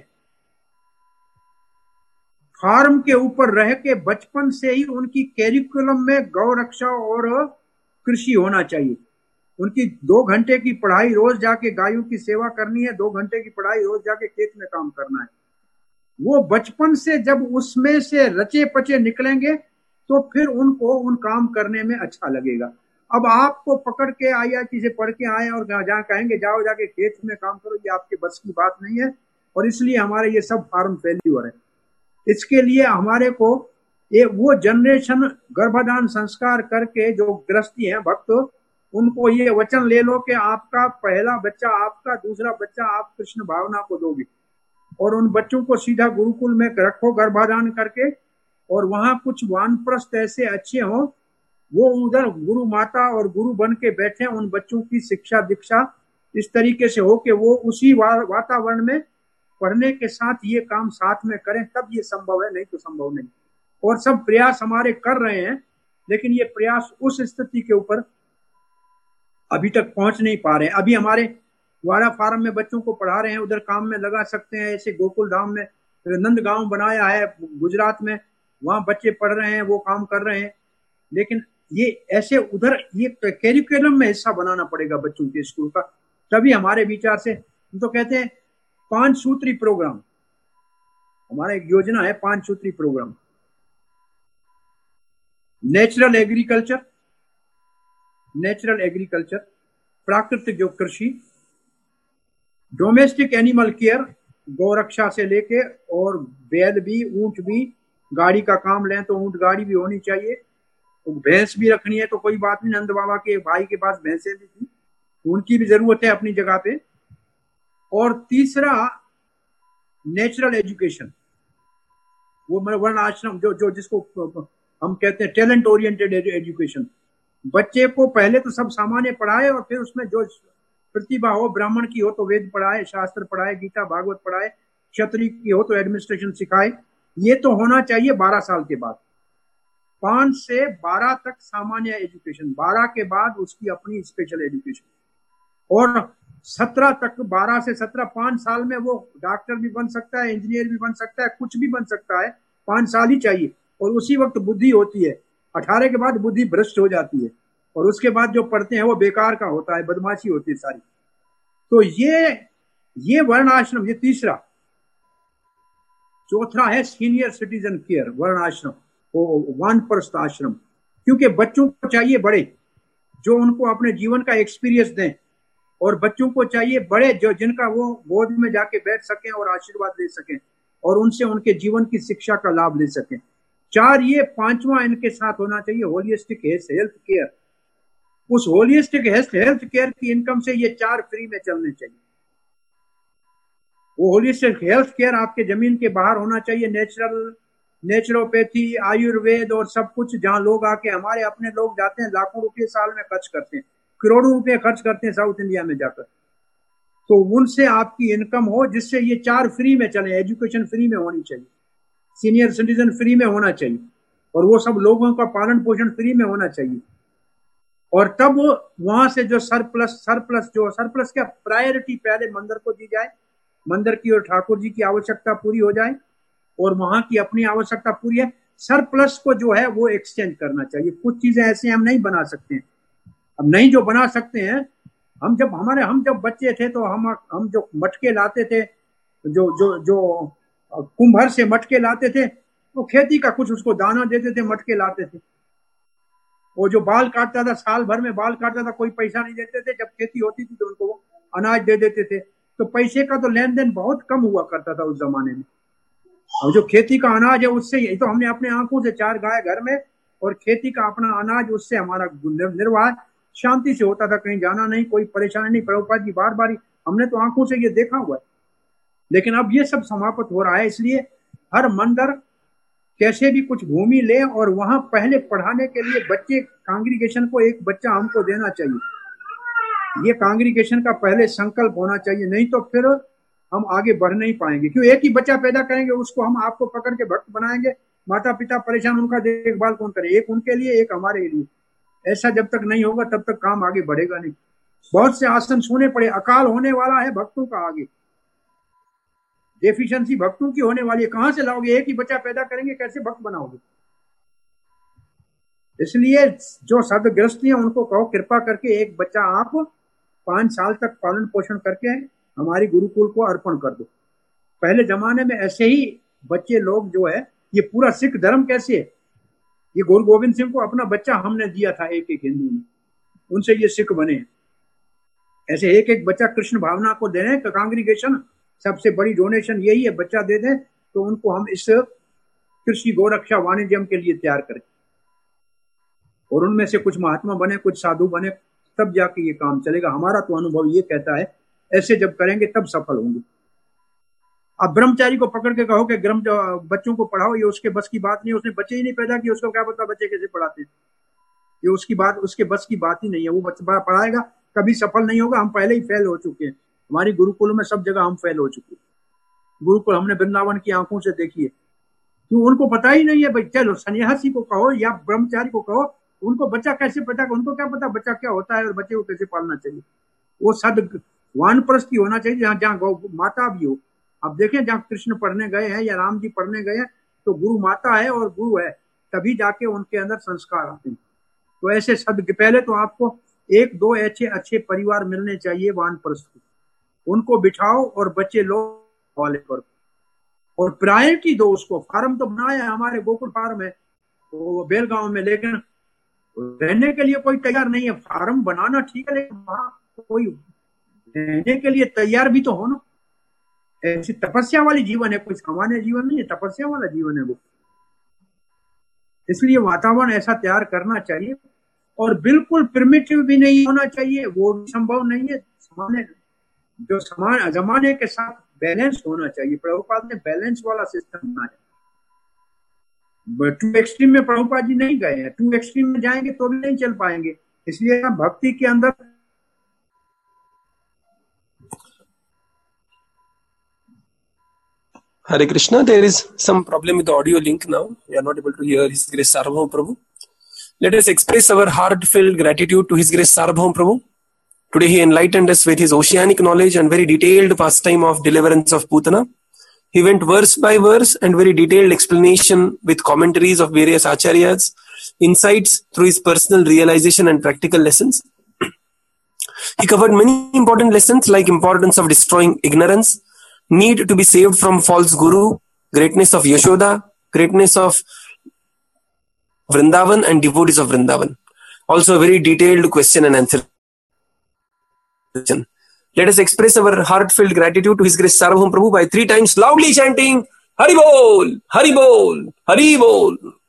फार्म के ऊपर रह के बचपन से ही उनकी कैरिकुलम में गौ रक्षा और कृषि होना चाहिए। उनकी 2 घंटे की पढ़ाई रोज जाके गायों की सेवा करनी है, 2 घंटे की पढ़ाई रोज जाके खेत में काम करना है। वो बचपन से जब उसमें से रचे पचे निकलेंगे तो फिर उनको उन काम करने में अच्छा लगेगा। अब आपको पकड़ के IIT से पढ़ के आए और जहाँ कहेंगे जाओ जाके खेत में काम करो, ये आपके बस की बात नहीं है। और इसलिए हमारे ये सब फार्म फेल्यूर है। इसके लिए हमारे को ये वो जनरेशन गर्भधान संस्कार करके जो गृहस्थी हैं भक्त, उनको ये वचन ले लो कि आपका पहला बच्चा आपका, दूसरा बच्चा आप कृष्ण भावना को दोगे, और उन बच्चों को सीधा गुरुकुल में रखो गर्भाधान करके, और वहां कुछ वानप्रस्थ ऐसे अच्छे हों वो उधर गुरु माता और गुरु बन के बैठे, उन बच्चों की शिक्षा दीक्षा इस तरीके से हो कि वो उसी वातावरण में पढ़ने के साथ ये काम साथ में करें, तब ये संभव है, नहीं तो संभव नहीं। और सब प्रयास हमारे कर रहे हैं, लेकिन ये प्रयास उस स्थिति के ऊपर अभी तक पहुंच नहीं पा रहे हैं। अभी हमारे वाड़ा फार्म में बच्चों को पढ़ा रहे हैं, उधर काम में लगा सकते हैं। ऐसे गोकुल धाम में नंद गांव बनाया है गुजरात में, वहां बच्चे पढ़ रहे हैं, वो काम कर रहे हैं। लेकिन ये ऐसे उधर ये कैरिकुलम में हिस्सा बनाना पड़ेगा बच्चों के स्कूल का, तभी हमारे विचार से। हम तो कहते हैं 5 सूत्री प्रोग्राम, हमारा एक योजना है 5 सूत्री प्रोग्राम। नेचुरल एग्रीकल्चर, प्राकृतिक जो कृषि, डोमेस्टिक एनिमल केयर, गौरक्षा से लेके, और बैल भी, ऊंट भी, गाड़ी का काम लें तो ऊंट गाड़ी भी होनी चाहिए, भैंस भी रखनी है तो कोई बात नहीं, नंद बाबा के भाई के पास भैंसें भी थी, उनकी भी जरूरत है अपनी जगह पे। और तीसरा नेचुरल एजुकेशन, वो वर्ण आश्रम जो जिसको हम कहते हैं टैलेंट ओरिएंटेड एजुकेशन। बच्चे को पहले तो सब सामान्य पढ़ाए और फिर उसमें जो प्रतिभा हो, ब्राह्मण की हो तो वेद पढ़ाए, शास्त्र पढ़ाए, गीता भागवत पढ़ाए, क्षत्रिय की हो तो एडमिनिस्ट्रेशन सिखाए। ये तो होना चाहिए 12 साल के बाद। 5 से 12 तक सामान्य एजुकेशन, 12 के बाद उसकी अपनी स्पेशल एजुकेशन, और 17 तक, 12 से 17, 5 साल में वो डॉक्टर भी बन सकता है, इंजीनियर भी बन सकता है, कुछ भी बन सकता है। 5 साल ही चाहिए, और उसी वक्त बुद्धि होती है। 18 के बाद बुद्धि भ्रष्ट हो जाती है, और उसके बाद जो पढ़ते हैं वो बेकार का होता है, बदमाशी होती है सारी। तो ये वर्ण आश्रम, ये तीसरा। चौथा है सीनियर सिटीजन केयर, वर्ण आश्रम, वानप्रस्थ आश्रम, क्योंकि बच्चों को चाहिए बड़े जो उनको अपने जीवन का एक्सपीरियंस दें, और बच्चों को चाहिए बड़े जो जिनका वो गोद में जाके बैठ सकें और आशीर्वाद ले सकें, और उनसे उनके जीवन की शिक्षा का लाभ ले सकें। 4 ये, 5वां इनके साथ होना चाहिए होलिस्टिक हेल्थ केयर। उस होलिस्टिक हेल्थ केयर की इनकम से ये 4 फ्री में चलने चाहिए। वो होलिस्टिक हेल्थ केयर आपके जमीन के बाहर होना चाहिए। नेचुरोपैथी, आयुर्वेद और सब कुछ, जहां लोग आके, हमारे अपने लोग जाते हैं, लाखों रुपए साल में खर्च करते हैं, करोड़ों रुपए खर्च करते हैं साउथ इंडिया में जाकर। तो उनसे आपकी इनकम हो, जिससे ये 4 फ्री में चले। एजुकेशन फ्री में होनी चाहिए, सीनियर सिटीजन फ्री में होना चाहिए, और वो सब लोगों का पालन पोषण फ्री में होना चाहिए। और तब वहां से जो सरप्लस क्या प्रायोरिटी पहले मंदिर को दी जाए, मंदिर की और ठाकुर जी की आवश्यकता पूरी हो जाए, और वहां की अपनी आवश्यकता पूरी है। सरप्लस को जो है वो एक्सचेंज करना चाहिए। कुछ चीजें ऐसे हम नहीं बना सकते हैं। अब नहीं जो बना सकते हैं, हम जब बच्चे थे तो हम जो मटके लाते थे, जो कुंभर से मटके लाते थे, तो खेती का कुछ उसको दाना देते थे, मटके लाते थे। वो जो बाल काटता था, साल भर में बाल काटता था, कोई पैसा नहीं देते थे। जब खेती होती थी तो उनको अनाज दे देते थे। तो पैसे का तो लेन देन बहुत कम हुआ करता था उस जमाने में। और जो खेती का अनाज है उससे, यही तो हमने अपने आंखों से 4 गाय घर में, और खेती का अपना अनाज, उससे हमारा निर्वाह शांति से होता था। कहीं जाना नहीं, कोई परेशानी नहीं। प्रभुपाद जी बार बार हमने तो आंखों से ये देखा हुआ है। लेकिन अब ये सब समाप्त हो रहा है। इसलिए हर मंदिर कैसे भी कुछ भूमि ले, और वहां पहले पढ़ाने के लिए बच्चे, कांग्रीगेशन को एक बच्चा हमको देना चाहिए। ये कांग्रीगेशन का पहले संकल्प होना चाहिए, नहीं तो फिर हम आगे बढ़ नहीं पाएंगे। क्यों? एक ही बच्चा पैदा करेंगे, उसको हम आपको पकड़ के भक्त बनाएंगे, माता पिता परेशान, उनका देखभाल कौन करे? एक उनके लिए, एक हमारे लिए। ऐसा जब तक नहीं होगा तब तक काम आगे बढ़ेगा नहीं। बहुत से आसन सोने पड़े। अकाल होने वाला है भक्तों का आगे, डेफिशिएंसी भक्तों की होने वाली है। कहां से लाओगे? एक ही बच्चा पैदा करेंगे, कैसे भक्त बनाओगे? इसलिए जो सदगृहस्थी है उनको कहो कृपा करके एक बच्चा आप 5 साल तक पालन पोषण करके हमारी गुरुकुल को अर्पण कर दो। पहले जमाने में ऐसे ही बच्चे लोग जो है, ये पूरा सिख धर्म कैसे है, ये गुरु गोविंद सिंह को अपना बच्चा हमने दिया था एक एक हिंदू ने, उनसे ये सिख बने। ऐसे एक एक बच्चा कृष्ण भावना को दे रहे हैं। कांग्रीगेशन सबसे बड़ी डोनेशन यही है, बच्चा दे दें तो उनको हम इस कृषि गोरक्षा वाणिज्यम के लिए तैयार करें और उनमें से कुछ महात्मा बने, कुछ साधु बने, तब जाके ये काम चलेगा। हमारा तो अनुभव ये कहता है ऐसे जब करेंगे तब सफल होंगे। अब ब्रह्मचारी को पकड़ के कहो कि बच्चों को पढ़ाओ, ये उसके बस की बात नहीं, उसने बच्चे ही नहीं पैदा किए, उसको क्या पता बच्चे कैसे पढ़ाते हैं, ये उसके बस की बात ही नहीं है। वो बच्चा पढ़ाएगा कभी सफल नहीं होगा। हम पहले ही फेल हो चुके हैं, हमारी गुरुकुल में सब जगह हम फेल हो चुके हैं। गुरुकुल हमने वृंदावन की आंखों से देखी है, क्यों उनको पता ही नहीं है। भाई चलो सन्यासी को कहो या ब्रह्मचारी को कहो, उनको बच्चा कैसे पता, उनको क्या पता बच्चा क्या होता है और बच्चे को कैसे पालना चाहिए। वो सद वानप्रस्थी होना चाहिए, जहाँ गौ माता भी हो। अब देखें जहाँ कृष्ण पढ़ने गए हैं या राम जी पढ़ने गए हैं तो गुरु माता है और गुरु है, तभी जाके उनके अंदर संस्कार आते हैं। तो ऐसे पहले तो आपको एक दो अच्छे परिवार मिलने चाहिए वानप्रस्थ, उनको बिठाओ और बच्चे लोग वाले पर और प्रायोरिटी दो उसको। फार्म तो बनाया है, हमारे गोकुल फार्म है वो बेलगांव में, लेकिन रहने के लिए कोई तैयार नहीं है। फार्म बनाना ठीक है, लेकिन वहां कोई रहने के लिए तैयार भी तो हो ना। ऐसी तपस्या वाली जीवन है, कोई सामान्य जीवन नहीं है, तपस्या वाला जीवन है वो। इसलिए वातावरण ऐसा तैयार करना चाहिए और बिल्कुल प्रिमिटिव भी नहीं होना चाहिए, वो संभव नहीं है। जमाने के साथ बैलेंस होना चाहिए। प्रभुपाद ने बैलेंस वाला सिस्टम बनाया। टू एक्सट्रीम में प्रभुपाद जी नहीं गए हैं, टू एक्सट्रीम में जाएंगे तो भी नहीं चल पाएंगे। इसलिए भक्ति के अंदर Hare Krishna, there is some problem with the audio link now. We are not able to hear His Grace Sarvabhauma Prabhu. Let us express our heartfelt gratitude to His Grace Sarvabhauma Prabhu. Today he enlightened us with his oceanic knowledge and very detailed pastime of deliverance of Putana. He went verse by verse and very detailed explanation with commentaries of various acharyas, insights through his personal realization and practical lessons. He covered many important lessons like importance of destroying ignorance, need to be saved from false guru, greatness of Yashoda, greatness of Vrindavan and devotees of Vrindavan. Also a very detailed question and answer. Let us express our heartfelt gratitude to His Grace Sarvabhauma Prabhu by 3 times loudly chanting Hari Bol, Hari Bol, Hari Bol.